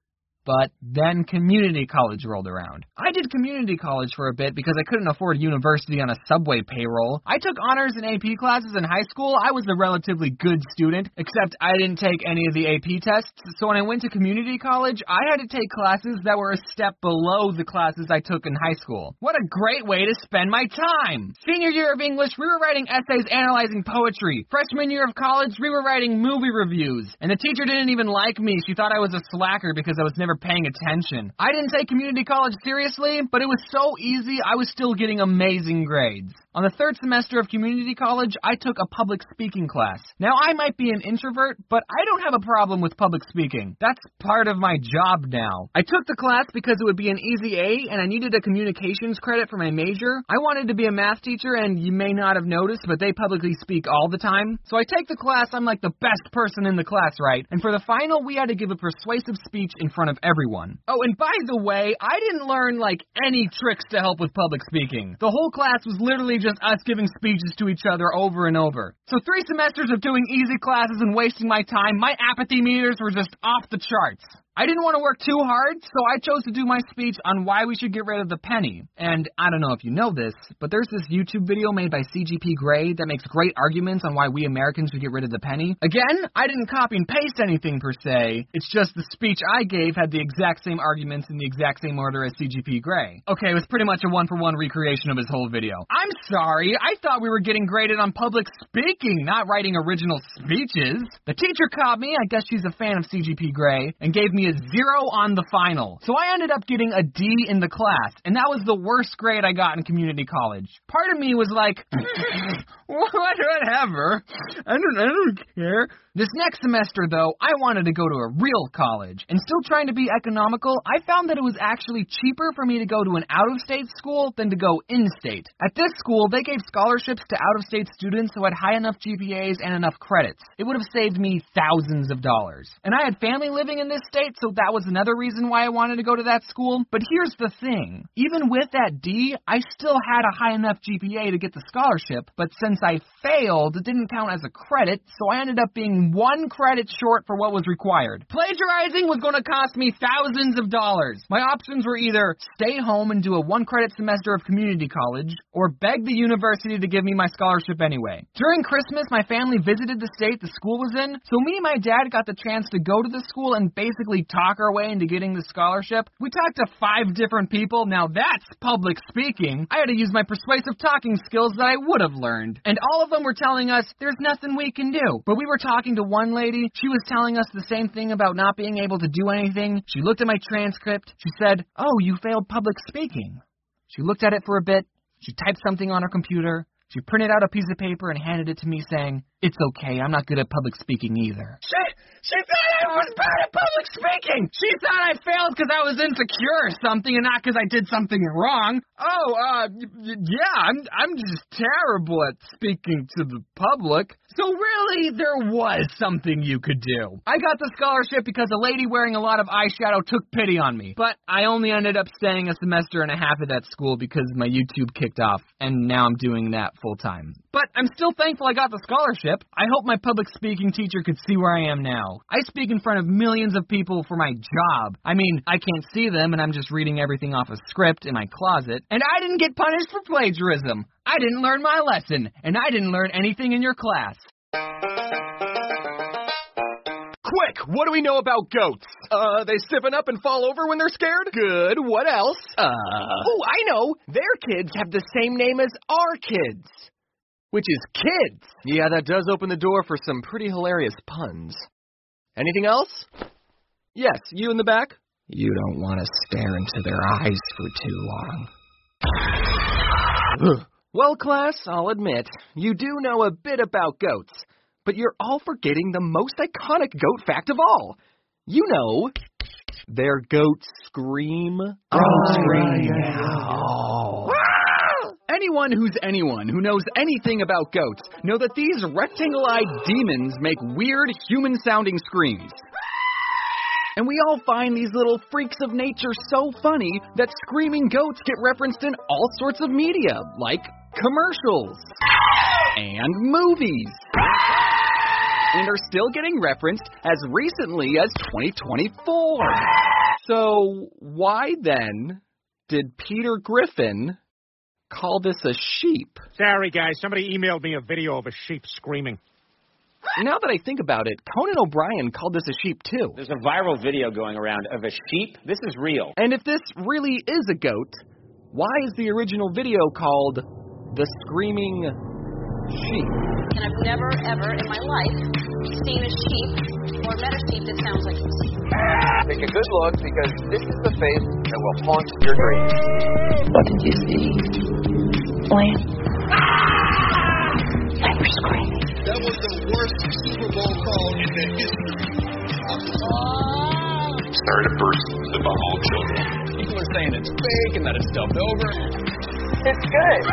But then community college rolled around. I did community college for a bit because I couldn't afford university on a subway payroll. I took honors and A P classes in high school. I was a relatively good student, except I didn't take any of the A P tests. So when I went to community college, I had to take classes that were a step below the classes I took in high school. What a great way to spend my time! Senior year of English, we were writing essays analyzing poetry. Freshman year of college, we were writing movie reviews. And the teacher didn't even like me. She thought I was a slacker because I was never paying attention. I didn't take community college seriously, but it was so easy, I was still getting amazing grades. On the third semester of community college, I took a public speaking class. Now, I might be an introvert, but I don't have a problem with public speaking. That's part of my job now. I took the class because it would be an easy A, and I needed a communications credit for my major. I wanted to be a math teacher, and you may not have noticed, but they publicly speak all the time. So I take the class, I'm like the best person in the class, right? And for the final, we had to give a persuasive speech in front of everyone. Oh, and by the way, I didn't learn, like, any tricks to help with public speaking. The whole class was literally just us giving speeches to each other over and over. So three semesters of doing easy classes and wasting my time, my apathy meters were just off the charts. I didn't want to work too hard, so I chose to do my speech on why we should get rid of the penny. And I don't know if you know this, but there's this YouTube video made by C G P Grey that makes great arguments on why we Americans should get rid of the penny. Again, I didn't copy and paste anything per se. It's just the speech I gave had the exact same arguments in the exact same order as C G P Grey. Okay, it was pretty much a one-for-one recreation of his whole video. I'm sorry, I thought we were getting graded on public speaking, not writing original speeches. The teacher caught me, I guess she's a fan of C G P Grey, and gave me a zero on the final. So I ended up getting a D in the class, and that was the worst grade I got in community college. Part of me was like, whatever, I don't, I don't care. This next semester, though, I wanted to go to a real college, and still trying to be economical, I found that it was actually cheaper for me to go to an out-of-state school than to go in-state. At this school, they gave scholarships to out-of-state students who had high enough G P As and enough credits. It would have saved me thousands of dollars. And I had family living in this state, so that was another reason why I wanted to go to that school. But here's the thing. Even with that D, I still had a high enough G P A to get the scholarship, but since I failed, it didn't count as a credit, so I ended up being one credit short for what was required. Plagiarizing was going to cost me thousands of dollars. My options were either stay home and do a one-credit semester of community college, or beg the university to give me my scholarship anyway. During Christmas, my family visited the state the school was in, so me and my dad got the chance to go to the school and basically talk our way into getting the scholarship. We talked to five different people. Now that's public speaking. I had to use my persuasive talking skills that I would have learned. And all of them were telling us, there's nothing we can do. But we were talking to one lady. She was telling us the same thing about not being able to do anything. She looked at my transcript. She said, oh, you failed public speaking. She looked at it for a bit. She typed something on her computer. She printed out a piece of paper and handed it to me saying, it's okay, I'm not good at public speaking either. She, she thought I was bad at public speaking! She thought I failed because I was insecure or something and not because I did something wrong. Oh, uh, y- yeah, I'm, I'm just terrible at speaking to the public. So really, there was something you could do. I got the scholarship because a lady wearing a lot of eyeshadow took pity on me. But I only ended up staying a semester and a half at that school because my YouTube kicked off, and now I'm doing that full time. But I'm still thankful I got the scholarship. I hope my public speaking teacher could see where I am now. I speak in front of millions of people for my job. I mean, I can't see them, and I'm just reading everything off a script in my closet. And I didn't get punished for plagiarism. I didn't learn my lesson, and I didn't learn anything in your class. Quick, what do we know about goats? Uh, they stiffen up and fall over when they're scared? Good, what else? Uh... Oh, I know! Their kids have the same name as our kids. Which is kids. Yeah, that does open the door for some pretty hilarious puns. Anything else? Yes, you in the back? You don't want to stare into their eyes for too long. Well, class, I'll admit, you do know a bit about goats. But you're all forgetting the most iconic goat fact of all. You know, their goats scream. Oh, scream. Oh. Anyone who's anyone who knows anything about goats know that these rectangle-eyed demons make weird human-sounding screams. And we all find these little freaks of nature so funny that screaming goats get referenced in all sorts of media, like commercials and movies. And are still getting referenced as recently as twenty twenty-four. So why then did Peter Griffin call this a sheep? Sorry, guys. Somebody emailed me a video of a sheep screaming. Now that I think about it, Conan O'Brien called this a sheep, too. There's a viral video going around of a sheep. This is real. And if this really is a goat, why is the original video called The Screaming Sheep? And I've never, ever in my life seen a sheep or met a sheep that sounds like this. Take a good look, because this is the face that will haunt your dreams. What did you see? Lamb. I was screaming. That was the worst Super Bowl call in the history of the oh. Started to burst the bubble of children. People are saying it's fake and that it's dubbed over. It's good.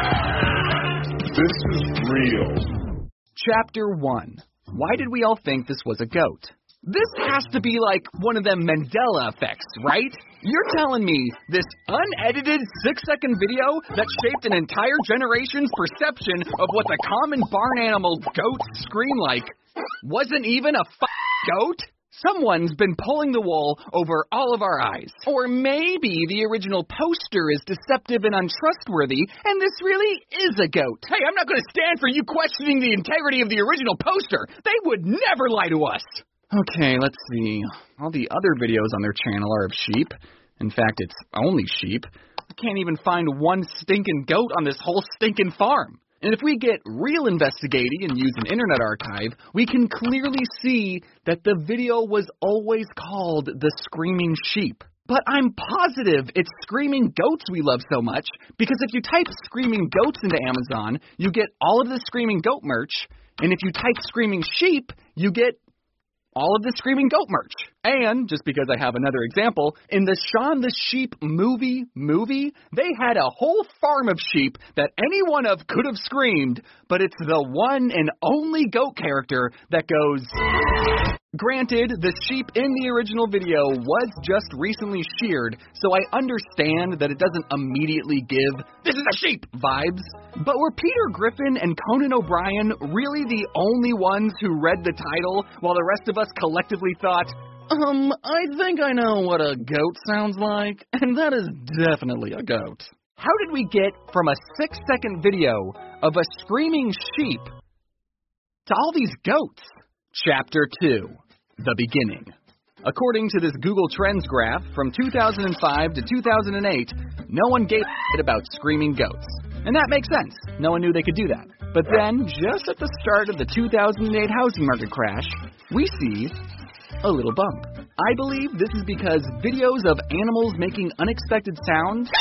This is real. Chapter one. Why did we all think this was a goat? This has to be like one of them Mandela effects, right? You're telling me this unedited six-second video that shaped an entire generation's perception of what the common barn animal goats scream like wasn't even a f***ing goat? Someone's been pulling the wool over all of our eyes. Or maybe the original poster is deceptive and untrustworthy, and this really is a goat. Hey, I'm not going to stand for you questioning the integrity of the original poster. They would never lie to us. Okay, let's see. All the other videos on their channel are of sheep. In fact, it's only sheep. I can't even find one stinking goat on this whole stinking farm. And if we get real investigating and use an internet archive, we can clearly see that the video was always called The Screaming Sheep. But I'm positive it's Screaming Goats we love so much, because if you type Screaming Goats into Amazon, you get all of the Screaming Goat merch, and if you type Screaming Sheep, you get all of the Screaming Goat merch. And, just because I have another example, in the Shaun the Sheep movie movie, they had a whole farm of sheep that any one of could have screamed, but it's the one and only goat character that goes... Granted, the sheep in the original video was just recently sheared, so I understand that it doesn't immediately give, this is a sheep, vibes. But were Peter Griffin and Conan O'Brien really the only ones who read the title, while the rest of us collectively thought, um, I think I know what a goat sounds like, and that is definitely a goat. How did we get from a six-second video of a screaming sheep to all these goats? Chapter two. The Beginning. According to this Google Trends graph, from two thousand five to two thousand eight, no one gave a shit about screaming goats. And that makes sense. No one knew they could do that. But then, just at the start of the two thousand eight housing market crash, we see a little bump. I believe this is because videos of animals making unexpected sounds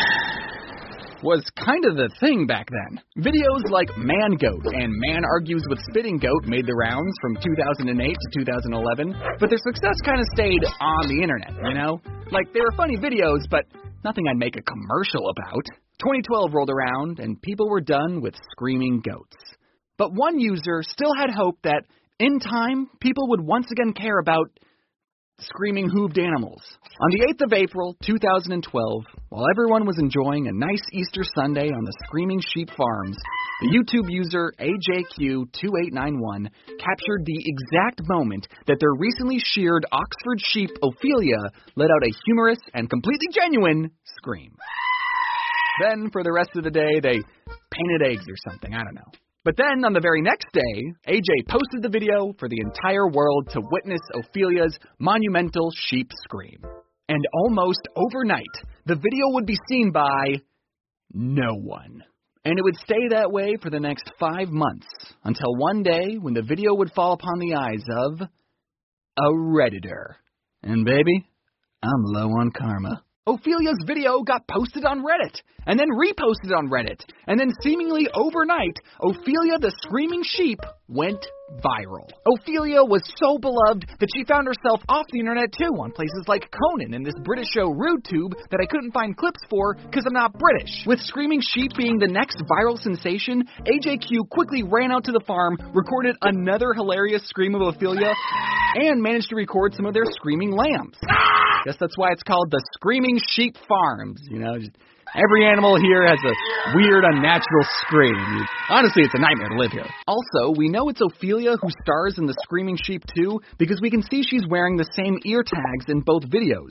was kind of the thing back then. Videos like Man Goat and Man Argues with Spitting Goat made the rounds from two thousand eight to two thousand eleven, but their success kind of stayed on the internet, you know? Like, they were funny videos, but nothing I'd make a commercial about. twenty twelve rolled around, and people were done with screaming goats. But one user still had hope that, in time, people would once again care about screaming hooved animals. On the eighth of April, two thousand twelve, while everyone was enjoying a nice Easter Sunday on the Screaming Sheep Farms, the YouTube user A J Q two eight nine one captured the exact moment that their recently sheared Oxford sheep Ophelia let out a humorous and completely genuine scream. Then, for the rest of the day, they painted eggs or something, I don't know. But then, on the very next day, A J posted the video for the entire world to witness Ophelia's monumental sheep scream. And almost overnight, the video would be seen by no one. And it would stay that way for the next five months, until one day when the video would fall upon the eyes of a Redditor. And baby, I'm low on karma. Ophelia's video got posted on Reddit, and then reposted on Reddit, and then seemingly overnight, Ophelia the Screaming Sheep went viral. Ophelia was so beloved that she found herself off the internet too, on places like Conan and this British show RudeTube that I couldn't find clips for because I'm not British. With Screaming Sheep being the next viral sensation, A J Q quickly ran out to the farm, recorded another hilarious scream of Ophelia, and managed to record some of their screaming lambs. Guess that's why it's called the Screaming Sheep Farms, you know. Just, every animal here has a weird, unnatural scream. Honestly, it's a nightmare to live here. Also, we know it's Ophelia who stars in the Screaming Sheep too, because we can see she's wearing the same ear tags in both videos.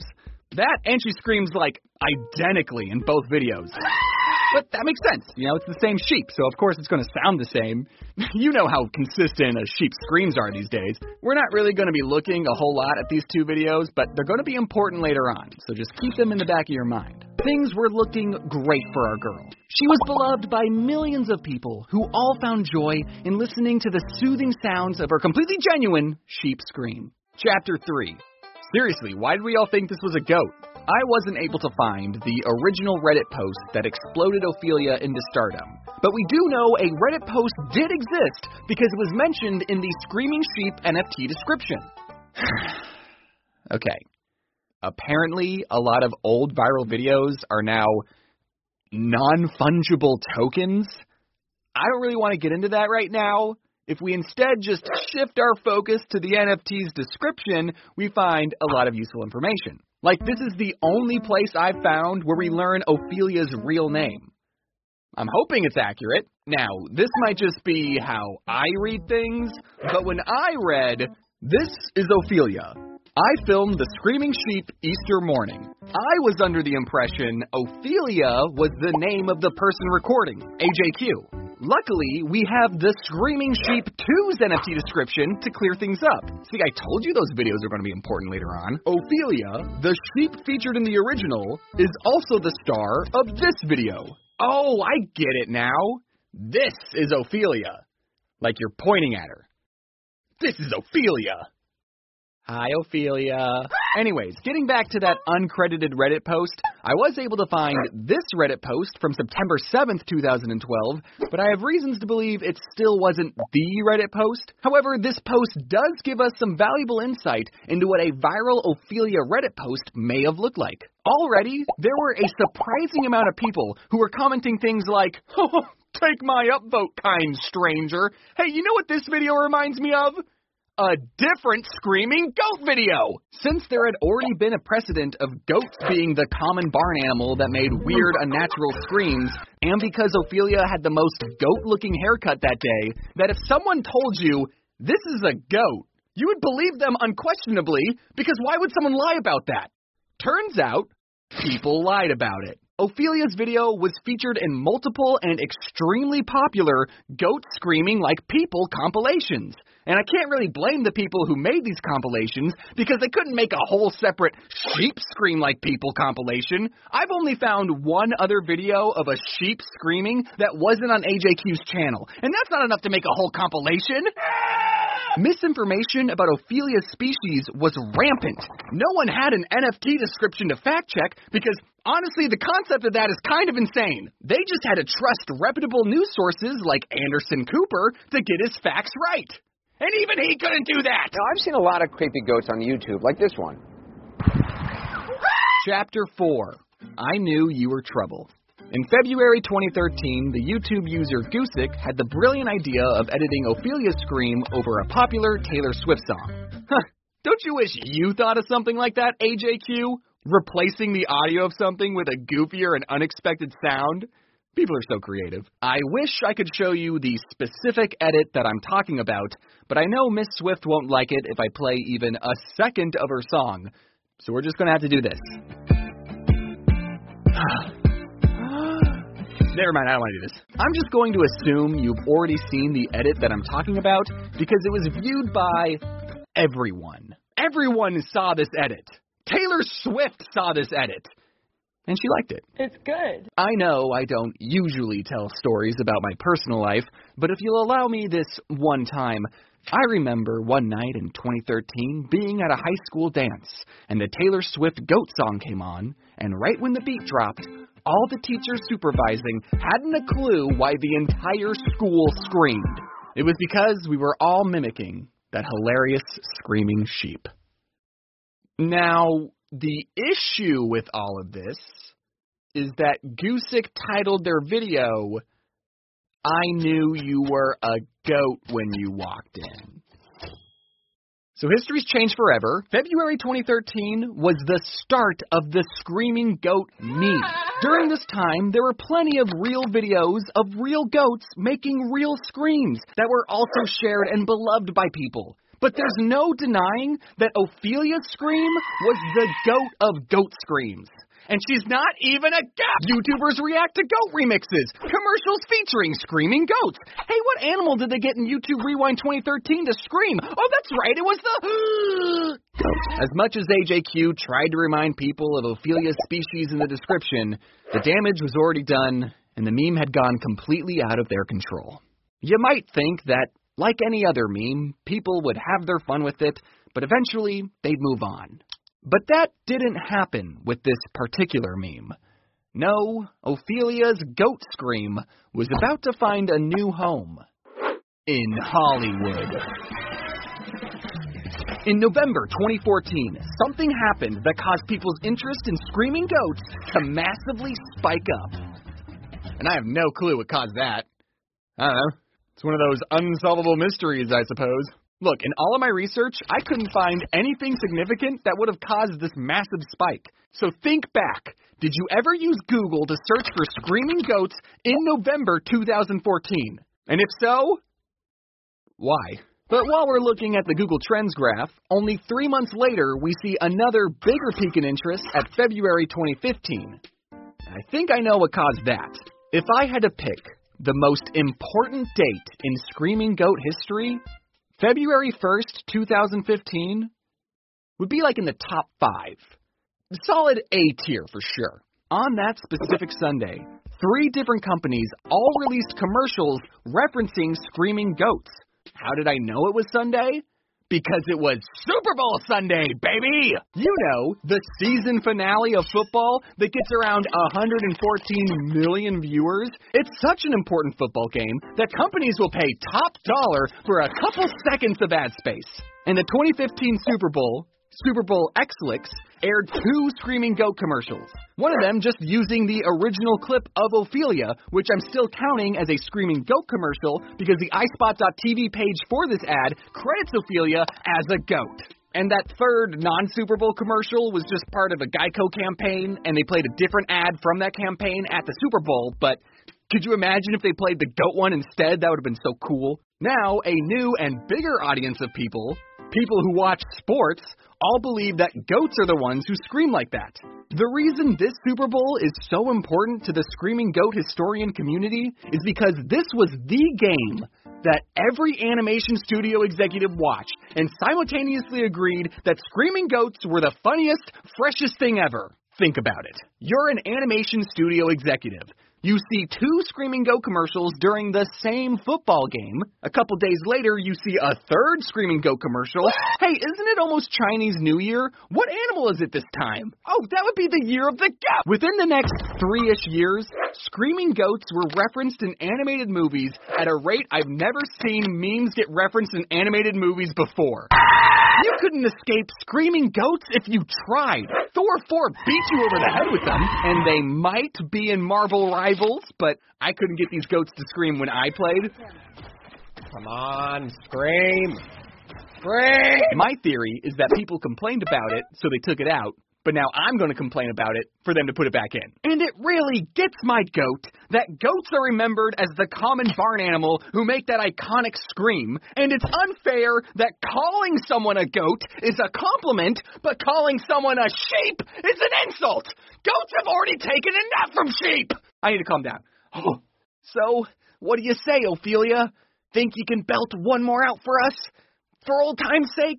That, and she screams, like, identically in both videos. But that makes sense. You know, it's the same sheep, so of course it's going to sound the same. You know how consistent a sheep's screams are these days. We're not really going to be looking a whole lot at these two videos, but they're going to be important later on, so just keep them in the back of your mind. Things were looking great for our girl. She was beloved by millions of people who all found joy in listening to the soothing sounds of her completely genuine sheep scream. Chapter three. Seriously, why did we all think this was a goat? I wasn't able to find the original Reddit post that exploded Ophelia into stardom. But we do know a Reddit post did exist because it was mentioned in the Screaming Sheep N F T description. Okay. Apparently, a lot of old viral videos are now non-fungible tokens. I don't really want to get into that right now. If we instead just shift our focus to the N F T's description, we find a lot of useful information. Like, this is the only place I've found where we learn Ophelia's real name. I'm hoping it's accurate. Now, this might just be how I read things, but when I read, "This is Ophelia. I filmed the Screaming Sheep Easter morning," I was under the impression Ophelia was the name of the person recording, A J Q. Luckily, we have the Screaming Sheep two's N F T description to clear things up. See, I told you those videos are going to be important later on. Ophelia, the sheep featured in the original, is also the star of this video. Oh, I get it now. This is Ophelia. Like you're pointing at her. This is Ophelia. Hi, Ophelia. Anyways, getting back to that uncredited Reddit post, I was able to find this Reddit post from September seventh, two thousand twelve, but I have reasons to believe it still wasn't the Reddit post. However, this post does give us some valuable insight into what a viral Ophelia Reddit post may have looked like. Already, there were a surprising amount of people who were commenting things like, "Oh, take my upvote, kind stranger. Hey, you know what this video reminds me of? A different screaming goat video!" Since there had already been a precedent of goats being the common barn animal that made weird, unnatural screams, and because Ophelia had the most goat-looking haircut that day, that if someone told you, "This is a goat," you would believe them unquestionably, because why would someone lie about that? Turns out, people lied about it. Ophelia's video was featured in multiple and extremely popular goat screaming like people compilations. And I can't really blame the people who made these compilations because they couldn't make a whole separate sheep scream like people compilation. I've only found one other video of a sheep screaming that wasn't on A J Q's channel. And that's not enough to make a whole compilation. Misinformation about Ophelia's species was rampant. No one had an N F T description to fact check because, honestly, the concept of that is kind of insane. They just had to trust reputable news sources like Anderson Cooper to get his facts right. And even he couldn't do that! Now, I've seen a lot of creepy goats on YouTube, like this one. Chapter four. I Knew You Were Trouble. In February twenty thirteen, the YouTube user Goosick had the brilliant idea of editing Ophelia's scream over a popular Taylor Swift song. Huh, don't you wish you thought of something like that, A J Q? Replacing the audio of something with a goofier and unexpected sound? People are so creative. I wish I could show you the specific edit that I'm talking about, but I know Miss Swift won't like it if I play even a second of her song, so we're just going to have to do this. Never mind, I don't want to do this. I'm just going to assume you've already seen the edit that I'm talking about because it was viewed by everyone. Everyone saw this edit. Taylor Swift saw this edit. And she liked it. It's good. I know I don't usually tell stories about my personal life, but if you'll allow me this one time, I remember one night in twenty thirteen being at a high school dance, and the Taylor Swift Goat song came on, and right when the beat dropped, all the teachers supervising hadn't a clue why the entire school screamed. It was because we were all mimicking that hilarious screaming sheep. Now, the issue with all of this is that Goosick titled their video, "I Knew You Were a Goat When You Walked In." So history's changed forever. February twenty thirteen was the start of the screaming goat meme. During this time, there were plenty of real videos of real goats making real screams that were also shared and beloved by people. But there's no denying that Ophelia's scream was the goat of goat screams. And she's not even a goat. YouTubers react to goat remixes, commercials featuring screaming goats. Hey, what animal did they get in YouTube Rewind twenty thirteen to scream? Oh, that's right, it was the goat. As much as A J Q tried to remind people of Ophelia's species in the description, the damage was already done, and the meme had gone completely out of their control. You might think that, like any other meme, people would have their fun with it, but eventually they'd move on. But that didn't happen with this particular meme. No, Ophelia's goat scream was about to find a new home in Hollywood. In November twenty fourteen, something happened that caused people's interest in screaming goats to massively spike up. And I have no clue what caused that. I don't know. It's one of those unsolvable mysteries, I suppose. Look, in all of my research, I couldn't find anything significant that would have caused this massive spike. So think back. Did you ever use Google to search for screaming goats in November two thousand fourteen? And if so, why? But while we're looking at the Google Trends graph, only three months later, we see another bigger peak in interest at February twenty fifteen. I think I know what caused that. If I had to pick the most important date in screaming goat history, February first, two thousand fifteen would be like in the top five. Solid A tier for sure. On that specific Sunday, three different companies all released commercials referencing screaming goats. How did I know it was Sunday? Because it was Super Bowl Sunday, baby! You know, the season finale of football that gets around one hundred fourteen million viewers. It's such an important football game that companies will pay top dollar for a couple seconds of ad space. And the twenty fifteen Super Bowl, Super Bowl X-Lix, aired two screaming goat commercials. One of them just using the original clip of Ophelia, which I'm still counting as a screaming goat commercial because the i spot dot t v page for this ad credits Ophelia as a goat. And that third non-Super Bowl commercial was just part of a Geico campaign, and they played a different ad from that campaign at the Super Bowl, but could you imagine if they played the goat one instead? That would have been so cool. Now, a new and bigger audience of people, people who watch sports, all believe that goats are the ones who scream like that. The reason this Super Bowl is so important to the screaming goat historian community is because this was the game that every animation studio executive watched and simultaneously agreed that screaming goats were the funniest, freshest thing ever. Think about it. You're an animation studio executive. You see two screaming goat commercials during the same football game. A couple days later, you see a third screaming goat commercial. Hey, isn't it almost Chinese New Year? What animal is it this time? Oh, that would be the year of the goat. Within the next three-ish years, screaming goats were referenced in animated movies at a rate I've never seen memes get referenced in animated movies before. You couldn't escape screaming goats if you tried. Thor four beat you over the head with them, and they might be in Marvel Rivals, but I couldn't get these goats to scream when I played. Come on, scream. Scream! My theory is that people complained about it, so they took it out. But now I'm going to complain about it for them to put it back in. And it really gets my goat that goats are remembered as the common barn animal who make that iconic scream. And it's unfair that calling someone a goat is a compliment, but calling someone a sheep is an insult. Goats have already taken enough from sheep. I need to calm down. Oh. So, what do you say, Ophelia? Think you can belt one more out for us? For old time's sake?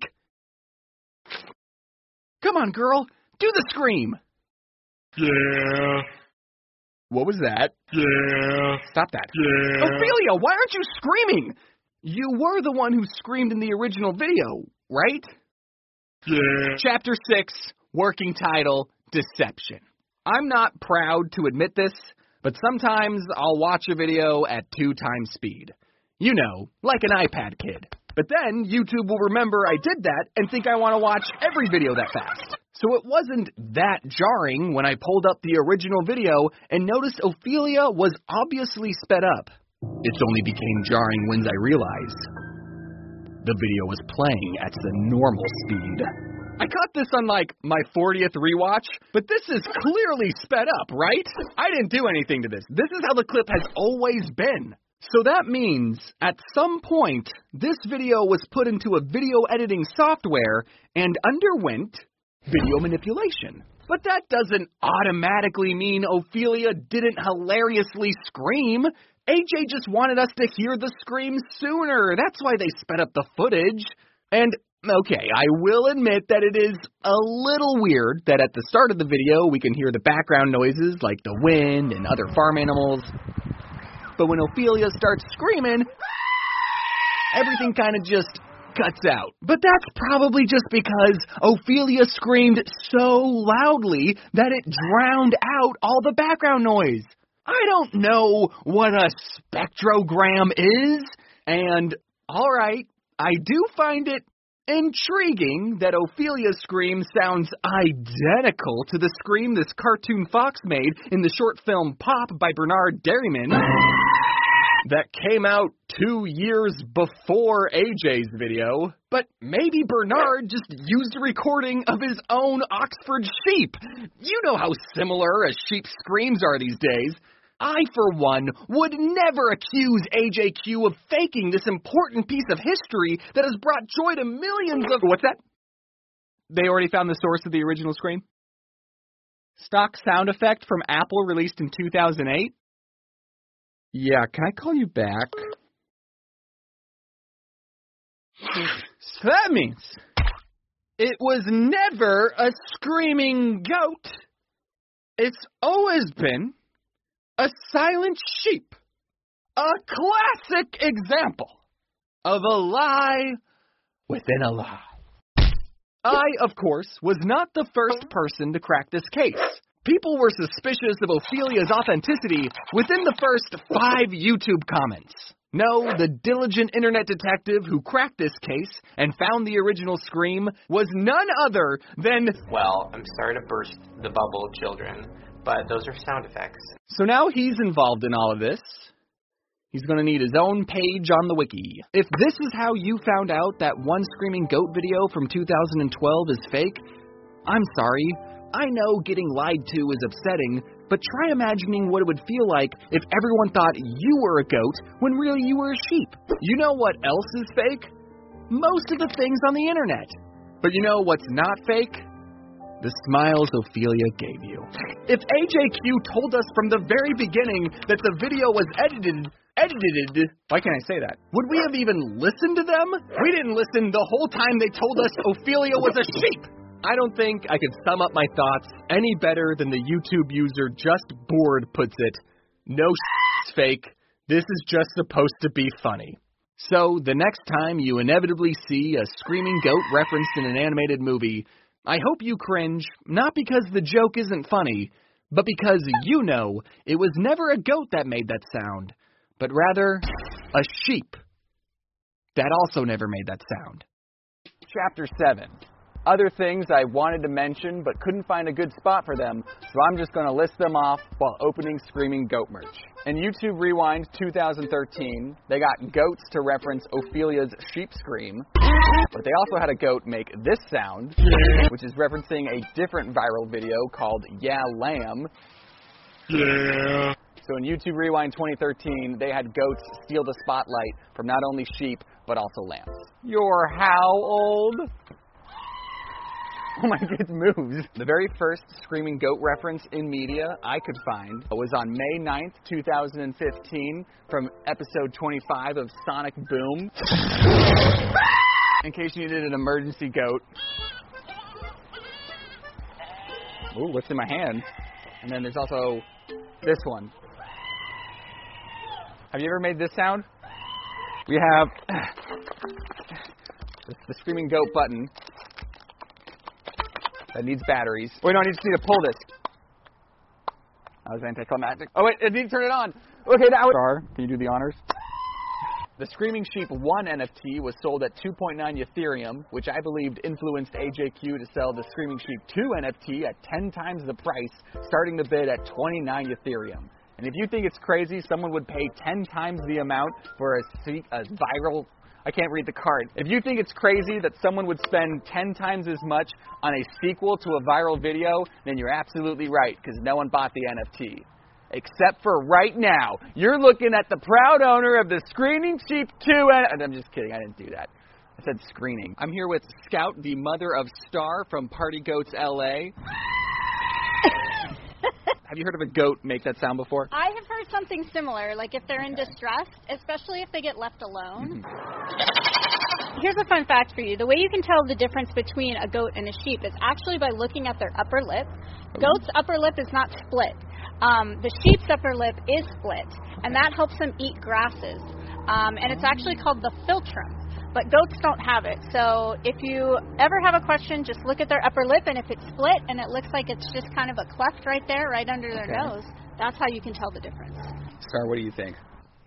Come on, girl. Do the scream. Yeah. What was that? Yeah. Stop that. Yeah. Ophelia, why aren't you screaming? You were the one who screamed in the original video, right? Yeah. Chapter six, working title, Deception. I'm not proud to admit this, but sometimes I'll watch a video at two times speed. You know, like an iPad kid. But then YouTube will remember I did that and think I want to watch every video that fast. So it wasn't that jarring when I pulled up the original video and noticed Ophelia was obviously sped up. It only became jarring when I realized the video was playing at the normal speed. I caught this on like my fortieth rewatch, but this is clearly sped up, right? I didn't do anything to this. This is how the clip has always been. So that means, at some point, this video was put into a video editing software and underwent video manipulation. But that doesn't automatically mean Ophelia didn't hilariously scream. A J just wanted us to hear the scream sooner. That's why they sped up the footage. And, okay, I will admit that it is a little weird that at the start of the video we can hear the background noises like the wind and other farm animals. But when Ophelia starts screaming, everything kind of just cuts out. But that's probably just because Ophelia screamed so loudly that it drowned out all the background noise. I don't know what a spectrogram is, and alright, I do find it intriguing that Ophelia's scream sounds identical to the scream this cartoon fox made in the short film Pop by Bernard Derriman that came out two years before A J's video. But maybe Bernard just used a recording of his own Oxford sheep. You know how similar a sheep's screams are these days. I, for one, would never accuse A J Q of faking this important piece of history that has brought joy to millions of... What's that? They already found the source of the original scream? Stock sound effect from Apple released in two thousand eight? Yeah, can I call you back? So that means it was never a screaming goat. It's always been a silent sheep. A classic example of a lie within a lie. I, of course, was not the first person to crack this case. People were suspicious of Ophelia's authenticity within the first five YouTube comments. No, the diligent internet detective who cracked this case and found the original scream was none other than... Well, I'm sorry to burst the bubble, children, but those are sound effects. So now he's involved in all of this. He's going to need his own page on the wiki. If this is how you found out that one screaming goat video from two thousand twelve is fake, I'm sorry. I know getting lied to is upsetting, but try imagining what it would feel like if everyone thought you were a goat when really you were a sheep. You know what else is fake? Most of the things on the internet. But you know what's not fake? The smiles Ophelia gave you. If A J Q told us from the very beginning that the video was edited, edited, why can't I say that? Would we have even listened to them? We didn't listen the whole time they told us Ophelia was a sheep. I don't think I could sum up my thoughts any better than the YouTube user Just Bored puts it. No shit's fake. This is just supposed to be funny. So, the next time you inevitably see a screaming goat referenced in an animated movie, I hope you cringe, not because the joke isn't funny, but because you know it was never a goat that made that sound, but rather a sheep that also never made that sound. Chapter seven. Other things I wanted to mention but couldn't find a good spot for them, so I'm just going to list them off while opening Screaming Goat merch. In YouTube Rewind two thousand thirteen, they got goats to reference Ophelia's sheep scream, but they also had a goat make this sound, which is referencing a different viral video called Yeah Lamb. Yeah. So in YouTube Rewind twenty thirteen, they had goats steal the spotlight from not only sheep, but also lambs. You're how old? Oh my god, it moves. The very first Screaming Goat reference in media I could find was on May ninth, two thousand fifteen, from episode twenty-five of Sonic Boom. In case you needed an emergency goat. Ooh, what's in my hand? And then there's also this one. Have you ever made this sound? We have the Screaming Goat button. That needs batteries. Wait, no, I just need to pull this. That was anticlimactic. Oh, wait, I need to turn it on. Okay, now... Star, can you do the honors? The Screaming Sheep one N F T was sold at two point nine Ethereum, which I believed influenced A J Q to sell the Screaming Sheep two N F T at ten times the price, starting the bid at twenty-nine Ethereum. And if you think it's crazy, someone would pay ten times the amount for a, a viral... I can't read the card. If you think it's crazy that someone would spend ten times as much on a sequel to a viral video, then you're absolutely right, because no one bought the N F T. Except for right now. You're looking at the proud owner of the Screaming Sheep two, and I'm just kidding, I didn't do that. I said screening. I'm here with Scout, the mother of Star from Party Goats L A. Have you heard of a goat make that sound before? I have heard something similar, like if they're in distress, especially if they get left alone. Mm-hmm. Here's a fun fact for you. The way you can tell the difference between a goat and a sheep is actually by looking at their upper lip. Goat's upper lip is not split. Um, the sheep's upper lip is split, and that helps them eat grasses. Um, and it's actually called the philtrum. But goats don't have it. So if you ever have a question, just look at their upper lip, and if it's split and it looks like it's just kind of a cleft right there, right under their okay. nose, that's how you can tell the difference. Star, what do you think?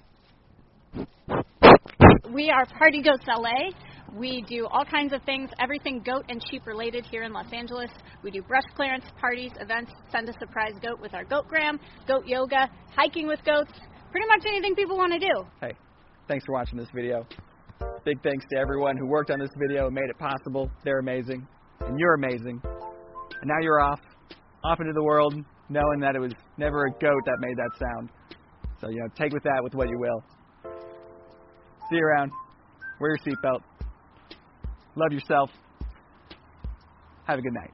We are Party Goats L A. We do all kinds of things, everything goat and sheep related here in Los Angeles. We do brush clearance, parties, events, send a surprise goat with our Goatgram, goat yoga, hiking with goats, pretty much anything people want to do. Hey, thanks for watching this video. Big thanks to everyone who worked on this video and made it possible. They're amazing. And you're amazing. And now you're off. Off into the world, knowing that it was never a goat that made that sound. So, you know, take with that with what you will. See you around. Wear your seatbelt. Love yourself. Have a good night.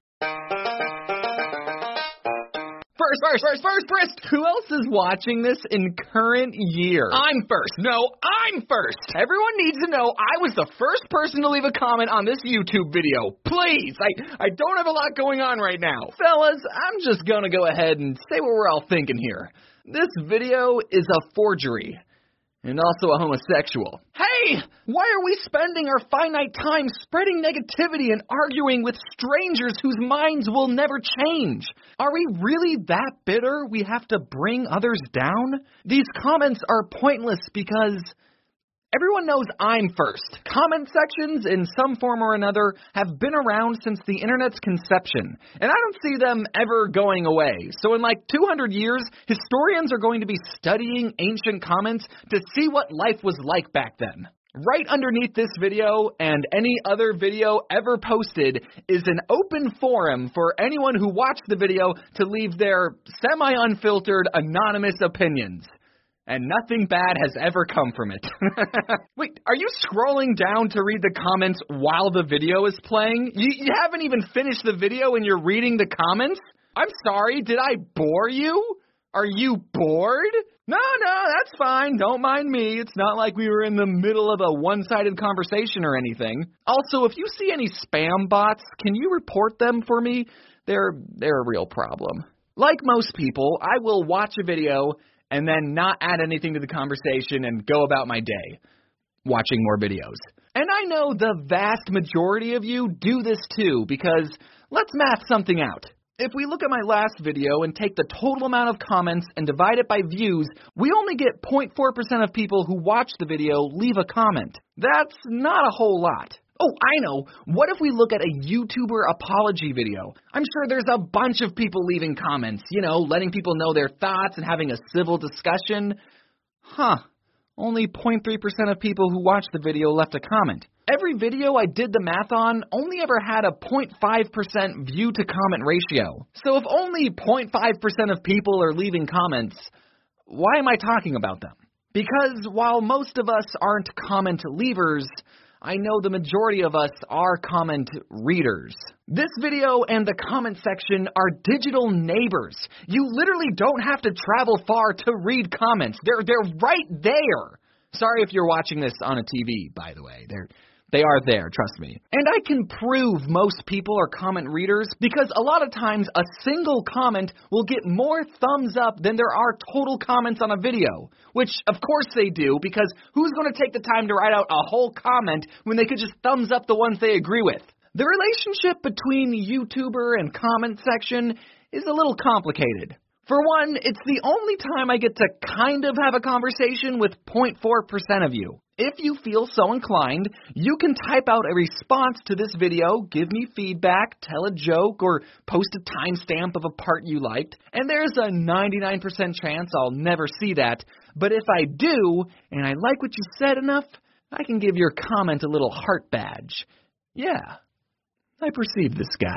First, first, first, first, first! Who else is watching this in current year? I'm first. No, I'm first. Everyone needs to know I was the first person to leave a comment on this YouTube video. Please! I, I don't have a lot going on right now. Fellas, I'm just gonna go ahead and say what we're all thinking here. This video is a forgery. And also a homosexual. Hey! Why are we spending our finite time spreading negativity and arguing with strangers whose minds will never change? Are we really that bitter we have to bring others down? These comments are pointless because everyone knows I'm first. Comment sections in some form or another have been around since the internet's conception, and I don't see them ever going away. So in like two hundred years, historians are going to be studying ancient comments to see what life was like back then. Right underneath this video and any other video ever posted is an open forum for anyone who watched the video to leave their semi-unfiltered, anonymous opinions. And nothing bad has ever come from it. Wait, are you scrolling down to read the comments while the video is playing? You, you haven't even finished the video and you're reading the comments? I'm sorry, did I bore you? Are you bored? No, no, that's fine. Don't mind me. It's not like we were in the middle of a one-sided conversation or anything. Also, if you see any spam bots, can you report them for me? They're, they're a real problem. Like most people, I will watch a video and then not add anything to the conversation and go about my day, watching more videos. And I know the vast majority of you do this too, because let's math something out. If we look at my last video and take the total amount of comments and divide it by views, we only get zero point four percent of people who watch the video leave a comment. That's not a whole lot. Oh, I know. What if we look at a YouTuber apology video? I'm sure there's a bunch of people leaving comments, you know, letting people know their thoughts and having a civil discussion. Huh. Only zero point three percent of people who watched the video left a comment. Every video I did the math on only ever had a zero point five percent view to comment ratio. So if only zero point five percent of people are leaving comments, why am I talking about them? Because while most of us aren't comment leavers, I know the majority of us are comment readers. This video and the comment section are digital neighbors. You literally don't have to travel far to read comments. They're they're right there. Sorry if you're watching this on a T V, by the way. They're They are there, trust me. And I can prove most people are comment readers because a lot of times a single comment will get more thumbs up than there are total comments on a video. Which, of course they do, because who's going to take the time to write out a whole comment when they could just thumbs up the ones they agree with? The relationship between YouTuber and comment section is a little complicated. For one, it's the only time I get to kind of have a conversation with zero point four percent of you. If you feel so inclined, you can type out a response to this video, give me feedback, tell a joke, or post a timestamp of a part you liked, and there's a ninety-nine percent chance I'll never see that. But if I do, and I like what you said enough, I can give your comment a little heart badge. Yeah, I perceive this guy.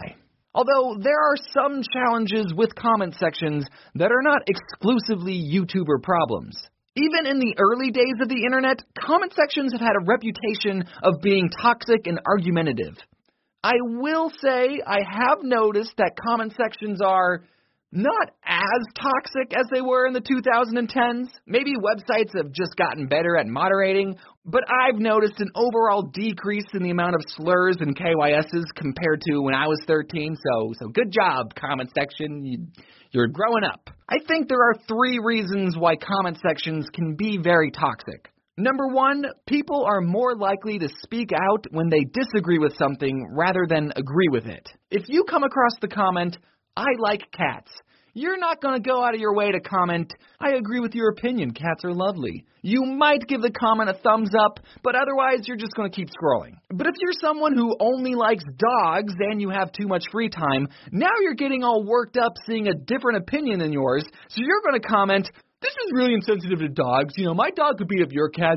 Although there are some challenges with comment sections that are not exclusively YouTuber problems. Even in the early days of the internet, comment sections have had a reputation of being toxic and argumentative. I will say I have noticed that comment sections are not as toxic as they were in the two thousand tens. Maybe websites have just gotten better at moderating, but I've noticed an overall decrease in the amount of slurs and K Y S's compared to when I was thirteen, so so good job, comment section. You, you're growing up. I think there are three reasons why comment sections can be very toxic. Number one, people are more likely to speak out when they disagree with something rather than agree with it. If you come across the comment, I like cats, you're not going to go out of your way to comment, I agree with your opinion, cats are lovely. You might give the comment a thumbs up, but otherwise you're just going to keep scrolling. But if you're someone who only likes dogs and you have too much free time, now you're getting all worked up seeing a different opinion than yours, so you're going to comment, this is really insensitive to dogs. You know, my dog could beat up your cat.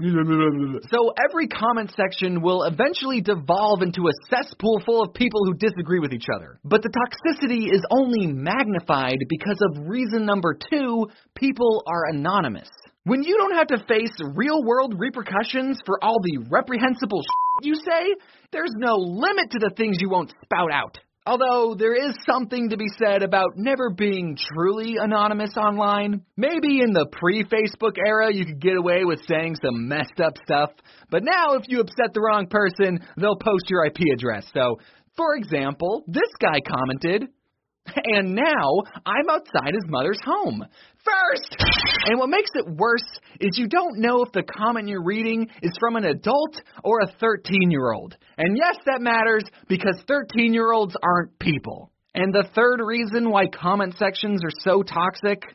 So every comment section will eventually devolve into a cesspool full of people who disagree with each other. But the toxicity is only magnified because of reason number two, people are anonymous. When you don't have to face real-world repercussions for all the reprehensible shit you say, there's no limit to the things you won't spout out. Although there is something to be said about never being truly anonymous online. Maybe in the pre-Facebook era you could get away with saying some messed up stuff, but now if you upset the wrong person, they'll post your I P address. So, for example, this guy commented, and now I'm outside his mother's home. First! And what makes it worse is you don't know if the comment you're reading is from an adult or a thirteen-year-old. And yes, that matters because thirteen-year-olds aren't people. And the third reason why comment sections are so toxic,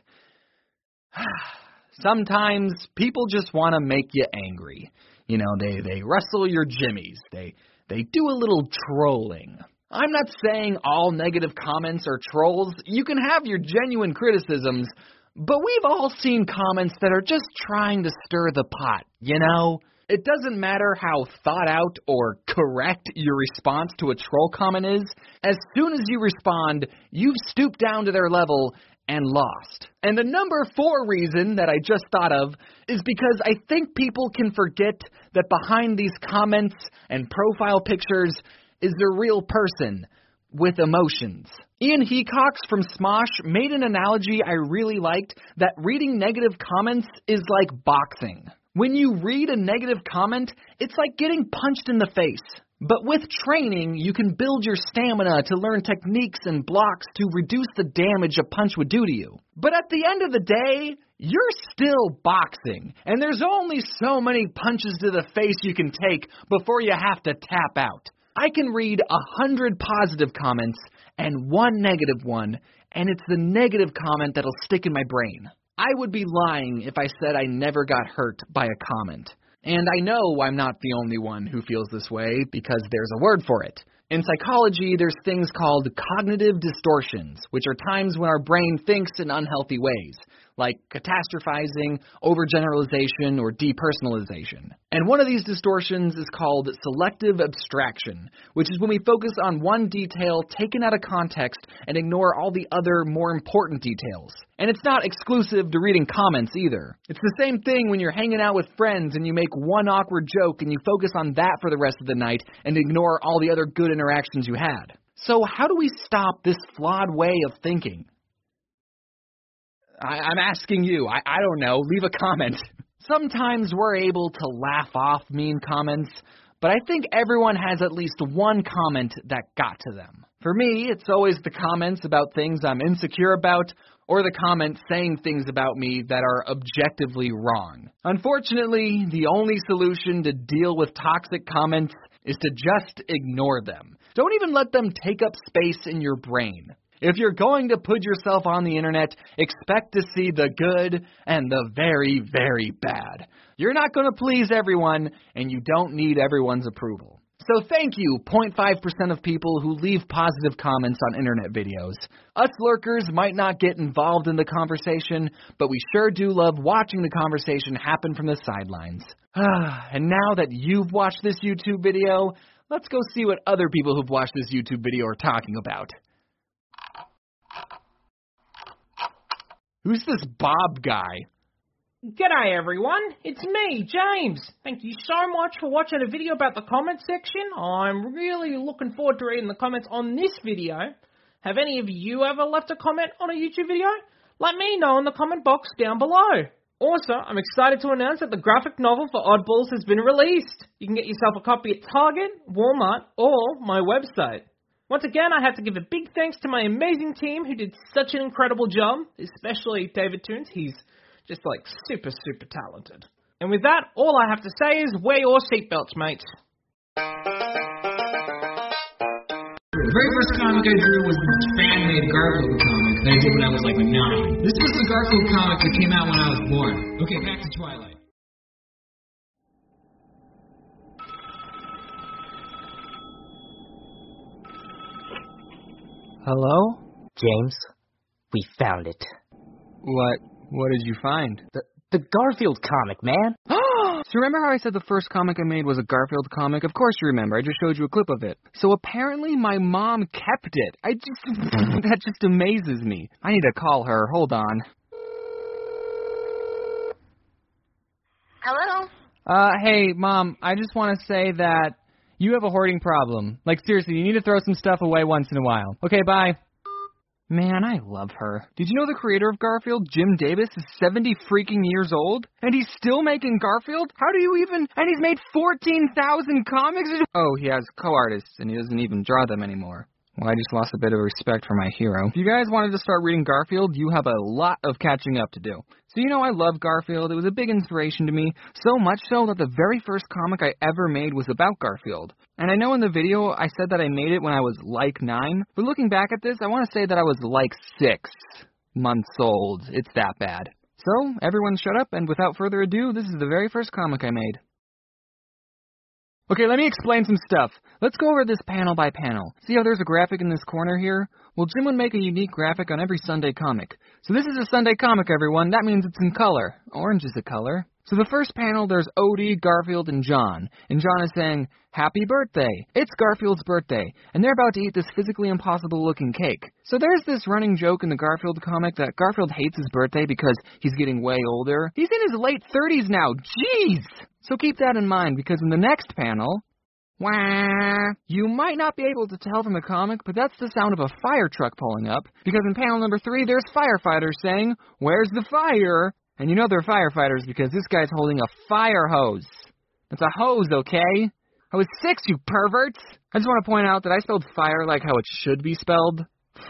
sometimes people just want to make you angry. You know, they, they rustle your jimmies. They, they do a little trolling. I'm not saying all negative comments are trolls. You can have your genuine criticisms, but we've all seen comments that are just trying to stir the pot, you know? It doesn't matter how thought out or correct your response to a troll comment is. As soon as you respond, you've stooped down to their level and lost. And the number four reason that I just thought of is because I think people can forget that behind these comments and profile pictures is a real person with emotions. Ian Hecox from Smosh made an analogy I really liked that reading negative comments is like boxing. When you read a negative comment, it's like getting punched in the face. But with training, you can build your stamina to learn techniques and blocks to reduce the damage a punch would do to you. But at the end of the day, you're still boxing, and there's only so many punches to the face you can take before you have to tap out. I can read a hundred positive comments and one negative one, and it's the negative comment that'll stick in my brain. I would be lying if I said I never got hurt by a comment. And I know I'm not the only one who feels this way because there's a word for it. In psychology, there's things called cognitive distortions, which are times when our brain thinks in unhealthy ways, like catastrophizing, overgeneralization, or depersonalization. And one of these distortions is called selective abstraction, which is when we focus on one detail taken out of context and ignore all the other more important details. And it's not exclusive to reading comments either. It's the same thing when you're hanging out with friends and you make one awkward joke and you focus on that for the rest of the night and ignore all the other good interactions you had. So how do we stop this flawed way of thinking? I, I'm asking you. I, I don't know. Leave a comment. Sometimes we're able to laugh off mean comments, but I think everyone has at least one comment that got to them. For me, it's always the comments about things I'm insecure about, or the comments saying things about me that are objectively wrong. Unfortunately, the only solution to deal with toxic comments is to just ignore them. Don't even let them take up space in your brain. If you're going to put yourself on the internet, expect to see the good and the very, very bad. You're not going to please everyone, and you don't need everyone's approval. So thank you, zero point five percent of people who leave positive comments on internet videos. Us lurkers might not get involved in the conversation, but we sure do love watching the conversation happen from the sidelines. And now that you've watched this YouTube video, let's go see what other people who've watched this YouTube video are talking about. Who's this Bob guy? G'day everyone, it's me, James. Thank you so much for watching a video about the comment section. I'm really looking forward to reading the comments on this video. Have any of you ever left a comment on a YouTube video? Let me know in the comment box down below. Also, I'm excited to announce that the graphic novel for Oddballs has been released. You can get yourself a copy at Target, Walmart, or my website. Once again, I have to give a big thanks to my amazing team who did such an incredible job, especially David Toons. He's just like super, super talented. And with that, all I have to say is wear your seatbelts, mates. The very first comic I drew was the fan-made Garfield comic that I did when I was like nine. This was the Garfield comic that came out when I was born. Okay, back to Twilight. Hello? James, we found it. What? What did you find? The, the Garfield comic, man. So remember how I said the first comic I made was a Garfield comic? Of course you remember. I just showed you a clip of it. So apparently my mom kept it. I just... that just amazes me. I need to call her. Hold on. Hello? Uh, hey, Mom. I just want to say that you have a hoarding problem. Like, seriously, you need to throw some stuff away once in a while. Okay, bye. Man, I love her. Did you know the creator of Garfield, Jim Davis, is seventy freaking years old? And he's still making Garfield? How do you even... And he's made fourteen thousand comics? Oh, he has co-artists, and he doesn't even draw them anymore. Well, I just lost a bit of respect for my hero. If you guys wanted to start reading Garfield, you have a lot of catching up to do. So you know I love Garfield. It was a big inspiration to me, so much so that the very first comic I ever made was about Garfield. And I know in the video I said that I made it when I was like nine, but looking back at this, I want to say that I was like six months old. It's that bad. So, everyone shut up, and without further ado, this is the very first comic I made. Okay, let me explain some stuff. Let's go over this panel by panel. See how there's a graphic in this corner here? Well, Jim would make a unique graphic on every Sunday comic. So this is a Sunday comic, everyone. That means it's in color. Orange is a color. So the first panel, there's Odie, Garfield, and John. And John is saying, happy birthday. It's Garfield's birthday. And they're about to eat this physically impossible-looking cake. So there's this running joke in the Garfield comic that Garfield hates his birthday because he's getting way older. He's in his late thirties now. Jeez! So keep that in mind, because in the next panel, wah, you might not be able to tell from the comic, but that's the sound of a fire truck pulling up, because in panel number three, there's firefighters saying, where's the fire? And you know they're firefighters because this guy's holding a fire hose. It's a hose, okay? I was six, you perverts! I just want to point out that I spelled fire like how it should be spelled.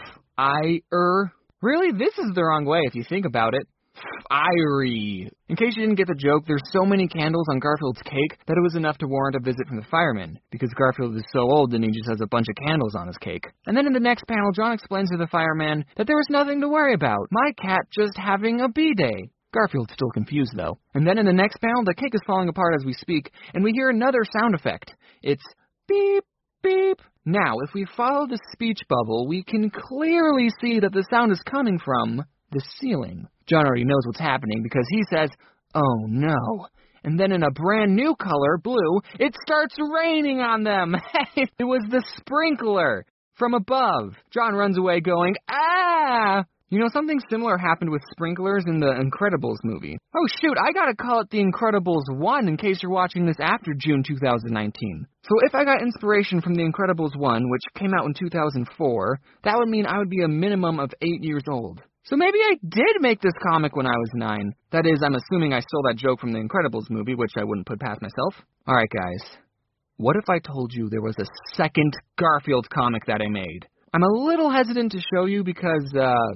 I-er. Really, this is the wrong way if you think about it. Fiery. In case you didn't get the joke, there's so many candles on Garfield's cake that it was enough to warrant a visit from the firemen, because Garfield is so old and he just has a bunch of candles on his cake. And then in the next panel, John explains to the fireman that there was nothing to worry about. My cat just having a B-day. Garfield's still confused, though. And then in the next panel, the cake is falling apart as we speak, and we hear another sound effect. It's beep, beep. Now, if we follow the speech bubble, we can clearly see that the sound is coming from the ceiling. John already knows what's happening because he says, oh no. And then in a brand new color, blue, it starts raining on them. It was the sprinkler from above. John runs away going, ah! You know, something similar happened with sprinklers in the Incredibles movie. Oh shoot, I gotta call it The Incredibles one in case you're watching this after June two thousand nineteen. So if I got inspiration from The Incredibles one, which came out in two thousand four, that would mean I would be a minimum of eight years old. So maybe I did make this comic when I was nine. That is, I'm assuming I stole that joke from The Incredibles movie, which I wouldn't put past myself. Alright guys, what if I told you there was a second Garfield comic that I made? I'm a little hesitant to show you because, uh...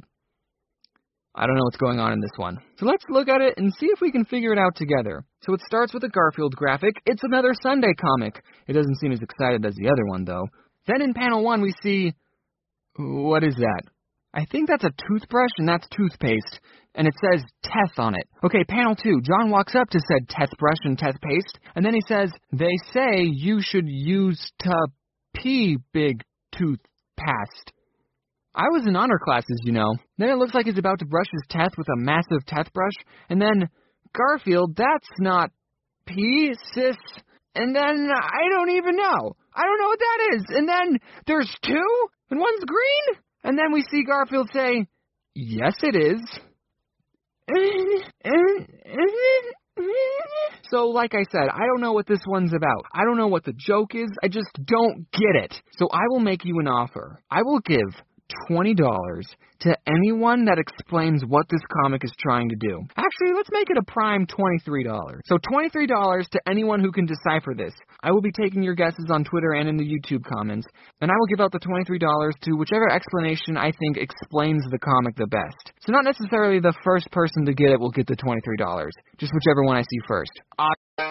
I don't know what's going on in this one. So let's look at it and see if we can figure it out together. So it starts with a Garfield graphic. It's another Sunday comic. It doesn't seem as excited as the other one, though. Then in panel one, we see... What is that? I think that's a toothbrush and that's toothpaste. And it says Teth on it. Okay, panel two. John walks up to said Tethbrush and Tethpaste. And then he says, they say you should use to pee big toothpaste. I was in honor classes, you know. Then it looks like he's about to brush his teeth with a massive teeth brush. And then, Garfield, that's not pee, sis. And then, I don't even know. I don't know what that is. And then, there's two? And one's green? And then we see Garfield say, yes, it is. So, like I said, I don't know what this one's about. I don't know what the joke is. I just don't get it. So I will make you an offer. I will give twenty dollars to anyone that explains what this comic is trying to do. Actually, let's make it a prime twenty-three dollars. So twenty-three dollars to anyone who can decipher this. I will be taking your guesses on Twitter and in the YouTube comments, and I will give out the twenty-three dollars to whichever explanation I think explains the comic the best. So not necessarily the first person to get it will get the twenty-three dollars, just whichever one I see first. Uh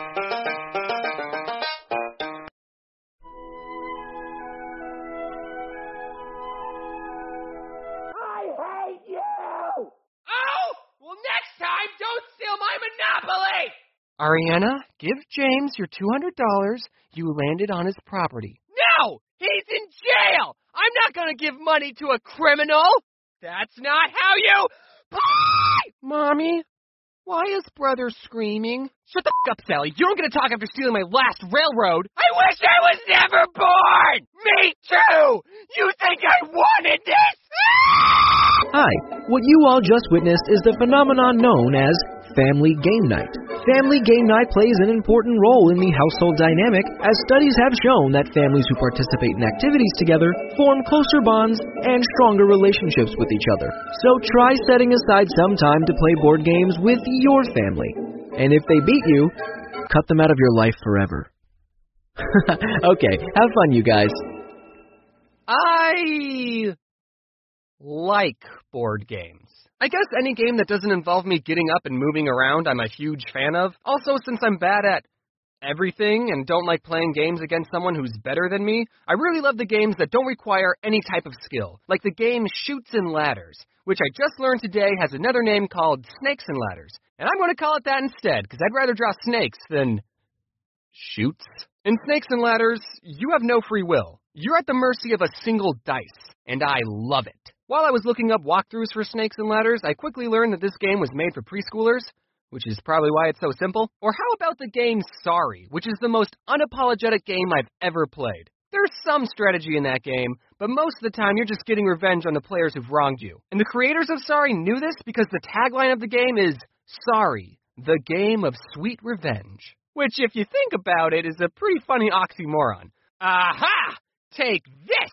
Ariana, give James your two hundred dollars. You landed on his property. No! He's in jail! I'm not gonna give money to a criminal! That's not how you play! Mommy, why is brother screaming? Shut the f*** up, Sally. You don't get to talk after stealing my last railroad. I wish I was never born! Me too! You think I wanted this? Hi, what you all just witnessed is the phenomenon known as Family Game Night. Family Game Night plays an important role in the household dynamic, as studies have shown that families who participate in activities together form closer bonds and stronger relationships with each other. So try setting aside some time to play board games with your family. And if they beat you, cut them out of your life forever. Okay, have fun, you guys. I like board games. I guess any game that doesn't involve me getting up and moving around I'm a huge fan of. Also, since I'm bad at everything and don't like playing games against someone who's better than me, I really love the games that don't require any type of skill, like the game Chutes and Ladders, which I just learned today has another name called Snakes and Ladders. And I'm going to call it that instead, because I'd rather draw snakes than chutes. In Snakes and Ladders, you have no free will. You're at the mercy of a single dice, and I love it. While I was looking up walkthroughs for Snakes and Ladders, I quickly learned that this game was made for preschoolers, which is probably why it's so simple. Or how about the game Sorry, which is the most unapologetic game I've ever played. There's some strategy in that game, but most of the time you're just getting revenge on the players who've wronged you. And the creators of Sorry knew this because the tagline of the game is, Sorry, the game of sweet revenge. Which, if you think about it, is a pretty funny oxymoron. Aha! Take this!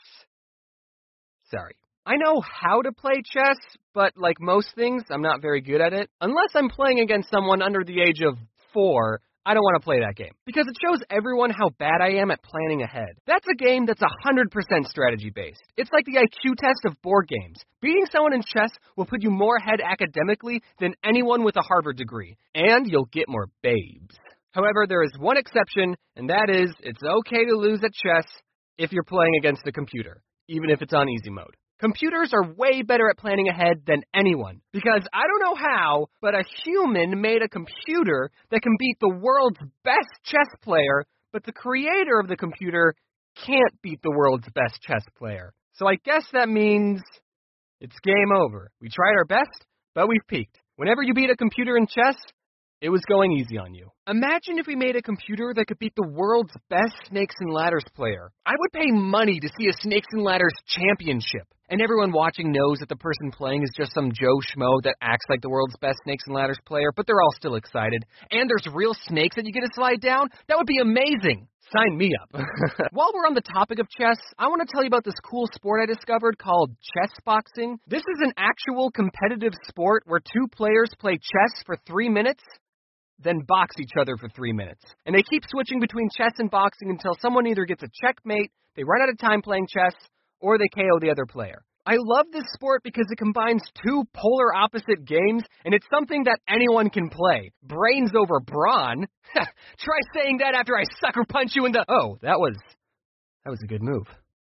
Sorry. I know how to play chess, but like most things, I'm not very good at it. Unless I'm playing against someone under the age of four, I don't want to play that game, because it shows everyone how bad I am at planning ahead. That's a game that's one hundred percent strategy-based. It's like the I Q test of board games. Beating someone in chess will put you more ahead academically than anyone with a Harvard degree, and you'll get more babes. However, there is one exception, and that is, it's okay to lose at chess if you're playing against a computer, even if it's on easy mode. Computers are way better at planning ahead than anyone, because I don't know how, but a human made a computer that can beat the world's best chess player, but the creator of the computer can't beat the world's best chess player. So I guess that means it's game over. We tried our best, but we've peaked. Whenever you beat a computer in chess, it was going easy on you. Imagine if we made a computer that could beat the world's best Snakes and Ladders player. I would pay money to see a Snakes and Ladders championship. And everyone watching knows that the person playing is just some Joe Schmo that acts like the world's best Snakes and Ladders player, but they're all still excited. And there's real snakes that you get to slide down? That would be amazing. Sign me up. While we're on the topic of chess, I want to tell you about this cool sport I discovered called chess boxing. This is an actual competitive sport where two players play chess for three minutes, then box each other for three minutes. And they keep switching between chess and boxing until someone either gets a checkmate, they run out of time playing chess, or they K O the other player. I love this sport because it combines two polar opposite games, and it's something that anyone can play. Brains over brawn? Try saying that after I sucker punch you in the... Oh, that was... That was a good move.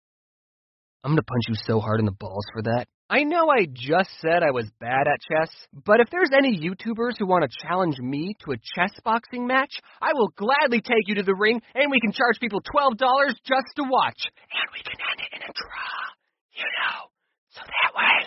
I'm gonna punch you so hard in the balls for that. I know I just said I was bad at chess, but if there's any YouTubers who want to challenge me to a chess boxing match, I will gladly take you to the ring, and we can charge people twelve dollars just to watch. And we can end it in a draw, you know, so that way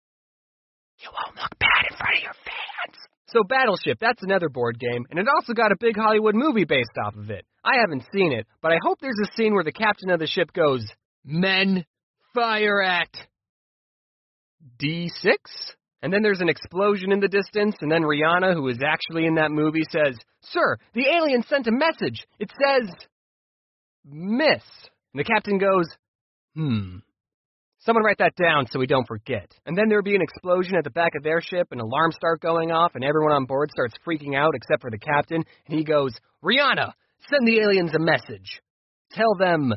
you won't look bad in front of your fans. So Battleship, that's another board game, and it also got a big Hollywood movie based off of it. I haven't seen it, but I hope there's a scene where the captain of the ship goes, "Men, fire at D six, And then there's an explosion in the distance, and then Rihanna, who is actually in that movie, says, "Sir, the alien sent a message. It says, miss." And the captain goes, hmm. Someone write that down so we don't forget. And then there'll be an explosion at the back of their ship, and alarms start going off, and everyone on board starts freaking out except for the captain. And he goes, "Rihanna, send the aliens a message. Tell them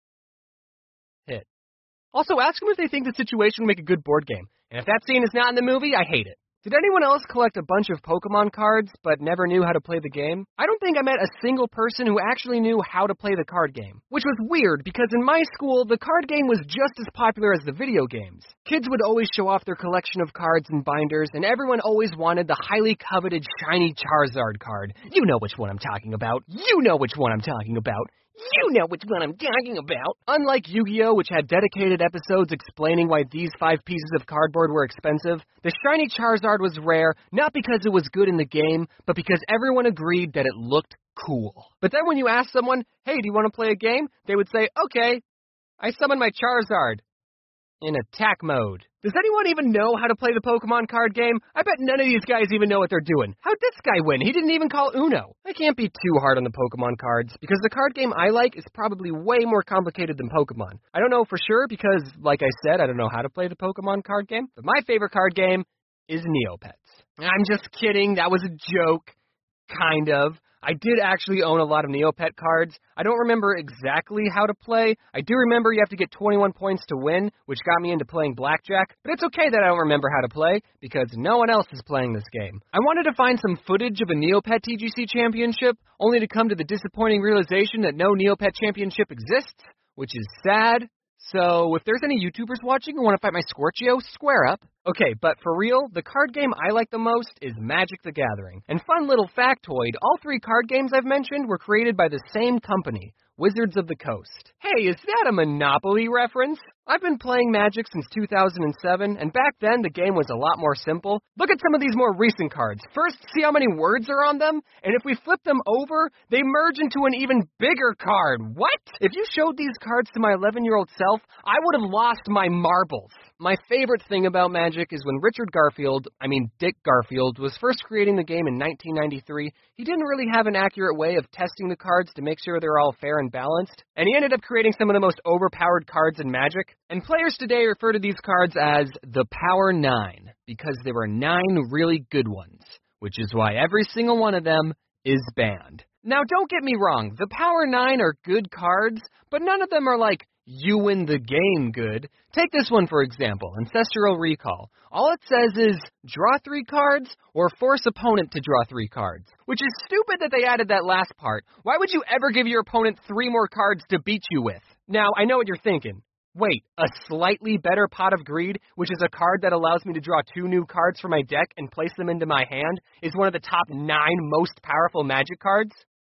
hit." Also, ask them if they think the situation will make a good board game. And if that scene is not in the movie, I hate it. Did anyone else collect a bunch of Pokemon cards but never knew how to play the game? I don't think I met a single person who actually knew how to play the card game. Which was weird, because in my school, the card game was just as popular as the video games. Kids would always show off their collection of cards and binders, and everyone always wanted the highly coveted shiny Charizard card. You know which one I'm talking about. You know which one I'm talking about. You know which one I'm talking about. Unlike Yu-Gi-Oh!, which had dedicated episodes explaining why these five pieces of cardboard were expensive, the shiny Charizard was rare, not because it was good in the game, but because everyone agreed that it looked cool. But then when you ask someone, "Hey, do you want to play a game?" they would say, "Okay, I summon my Charizard in attack mode." Does anyone even know how to play the Pokemon card game? I bet none of these guys even know what they're doing. How'd this guy win? He didn't even call Uno. I can't be too hard on the Pokemon cards, because the card game I like is probably way more complicated than Pokemon. I don't know for sure, because, like I said, I don't know how to play the Pokemon card game, but my favorite card game is Neopets. I'm just kidding. That was a joke. Kind of. I did actually own a lot of Neopet cards. I don't remember exactly how to play. I do remember you have to get twenty-one points to win, which got me into playing blackjack. But it's okay that I don't remember how to play, because no one else is playing this game. I wanted to find some footage of a Neopet T G C championship, only to come to the disappointing realization that no Neopet championship exists, which is sad. So, if there's any YouTubers watching who want to fight my Scorchio, square up. Okay, but for real, the card game I like the most is Magic the Gathering. And fun little factoid, all three card games I've mentioned were created by the same company, Wizards of the Coast. Hey, is that a Monopoly reference? I've been playing Magic since two thousand seven, and back then the game was a lot more simple. Look at some of these more recent cards. First, see how many words are on them, and if we flip them over, they merge into an even bigger card. What? If you showed these cards to my eleven-year-old self, I would have lost my marbles. My favorite thing about Magic is when Richard Garfield, I mean Dick Garfield, was first creating the game in nineteen ninety-three, he didn't really have an accurate way of testing the cards to make sure they're all fair and balanced, and he ended up creating some of the most overpowered cards in Magic. And players today refer to these cards as the Power Nine, because there were nine really good ones, which is why every single one of them is banned. Now, don't get me wrong, the Power Nine are good cards, but none of them are like, you win the game good. Take this one, for example, Ancestral Recall. All it says is, draw three cards, or force opponent to draw three cards. Which is stupid that they added that last part. Why would you ever give your opponent three more cards to beat you with? Now, I know what you're thinking. Wait, a slightly better Pot of Greed, which is a card that allows me to draw two new cards from my deck and place them into my hand, is one of the top nine most powerful Magic cards?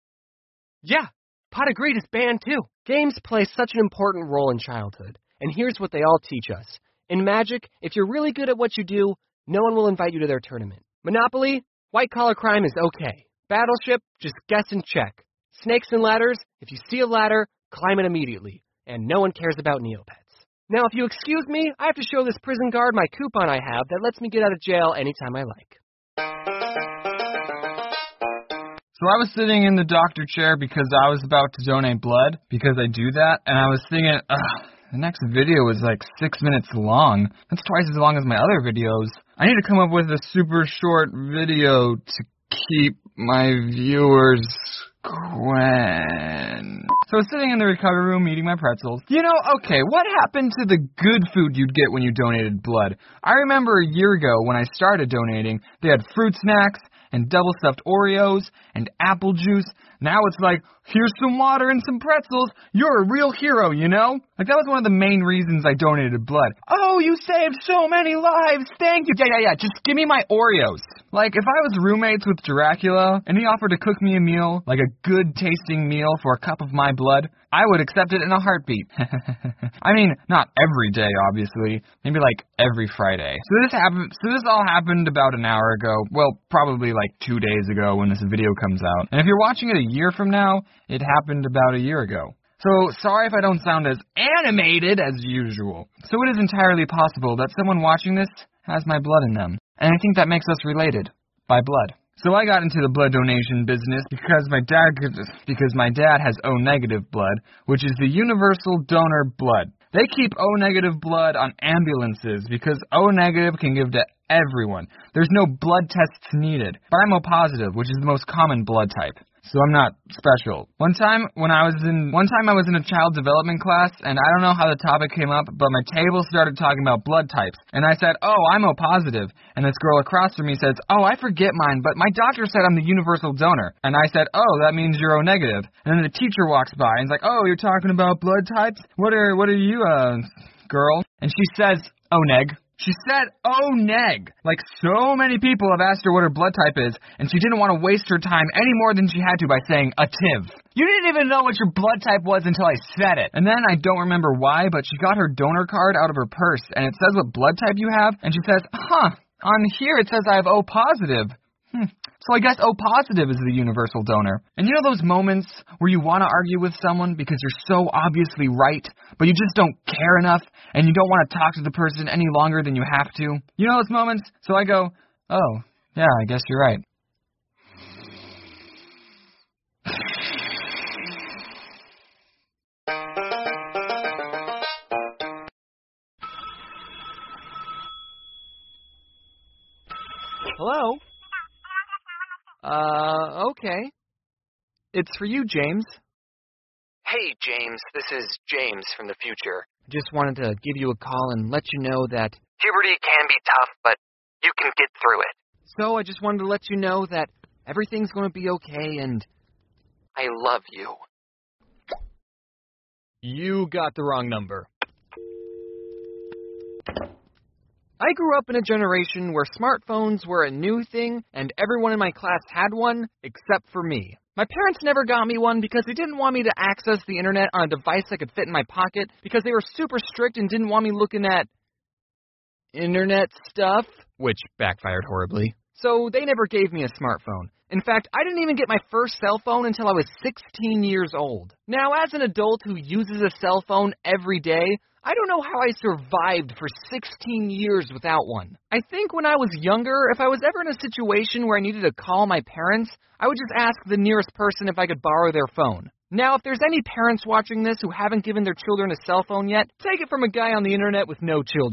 Yeah, Pot of Greed is banned too. Games play such an important role in childhood, and here's what they all teach us. In Magic, if you're really good at what you do, no one will invite you to their tournament. Monopoly, white-collar crime is okay. Battleship, just guess and check. Snakes and ladders, if you see a ladder, climb it immediately. And no one cares about Neopets. Now, if you excuse me, I have to show this prison guard my coupon I have that lets me get out of jail anytime I like. So I was sitting in the doctor chair because I was about to donate blood, because I do that, and I was thinking, ugh, the next video is like six minutes long. That's twice as long as my other videos. I need to come up with a super short video to keep my viewers Gwen. So I was sitting in the recovery room eating my pretzels. You know, okay, what happened to the good food you'd get when you donated blood? I remember a year ago when I started donating, they had fruit snacks and double-stuffed Oreos and apple juice. Now it's like, here's some water and some pretzels. You're a real hero, you know? Like, that was one of the main reasons I donated blood. Oh, you saved so many lives. Thank you. Yeah, yeah, yeah. Just give me my Oreos. Like, if I was roommates with Dracula and he offered to cook me a meal, like a good-tasting meal for a cup of my blood, I would accept it in a heartbeat. I mean, not every day, obviously. Maybe, like, every Friday. So this happened. So this all happened about an hour ago. Well, probably, like, two days ago when this video comes out. And if you're watching it a year from now, it happened about a year ago. So, sorry if I don't sound as animated as usual. So it is entirely possible that someone watching this has my blood in them. and I think that makes us related by blood. So I got into the blood donation business because my dad because my dad has O negative blood, which is the universal donor blood. They keep O negative blood on ambulances because O negative can give to everyone. There's no blood tests needed. But I'm O positive, which is the most common blood type. So I'm not special. One time when I was in one time I was in a child development class, and I don't know how the topic came up, but my table started talking about blood types. And I said, "Oh, I'm O positive." And this girl across from me says, "Oh, I forget mine, but my doctor said I'm the universal donor." And I said, "Oh, that means you're O negative." And then the teacher walks by and is like, "Oh, you're talking about blood types? What are what are you, uh, girl?" And she says, "O neg." She said O neg. Like, so many people have asked her what her blood type is, and she didn't want to waste her time any more than she had to by saying a T I V. You didn't even know what your blood type was until I said it. And then I don't remember why, but she got her donor card out of her purse, and it says what blood type you have, and she says, huh, on here it says I have O positive. Hmm. So I guess O positive is the universal donor. And you know those moments where you want to argue with someone because you're so obviously right, but you just don't care enough, and you don't want to talk to the person any longer than you have to? You know those moments? So I go, oh, yeah, I guess you're right. Hello? Uh, okay. It's for you, James. Hey, James. This is James from the future. I just wanted to give you a call and let you know that Puberty can be tough, but you can get through it. So I just wanted to let you know that everything's going to be okay and I love you. You got the wrong number. I grew up in a generation where smartphones were a new thing, and everyone in my class had one, except for me. My parents never got me one because they didn't want me to access the internet on a device that could fit in my pocket, because they were super strict and didn't want me looking at internet stuff, which backfired horribly. So they never gave me a smartphone. In fact, I didn't even get my first cell phone until I was sixteen years old. Now, as an adult who uses a cell phone every day, I don't know how I survived for sixteen years without one. I think when I was younger, if I was ever in a situation where I needed to call my parents, I would just ask the nearest person if I could borrow their phone. Now, if there's any parents watching this who haven't given their children a cell phone yet, take it from a guy on the internet with no children.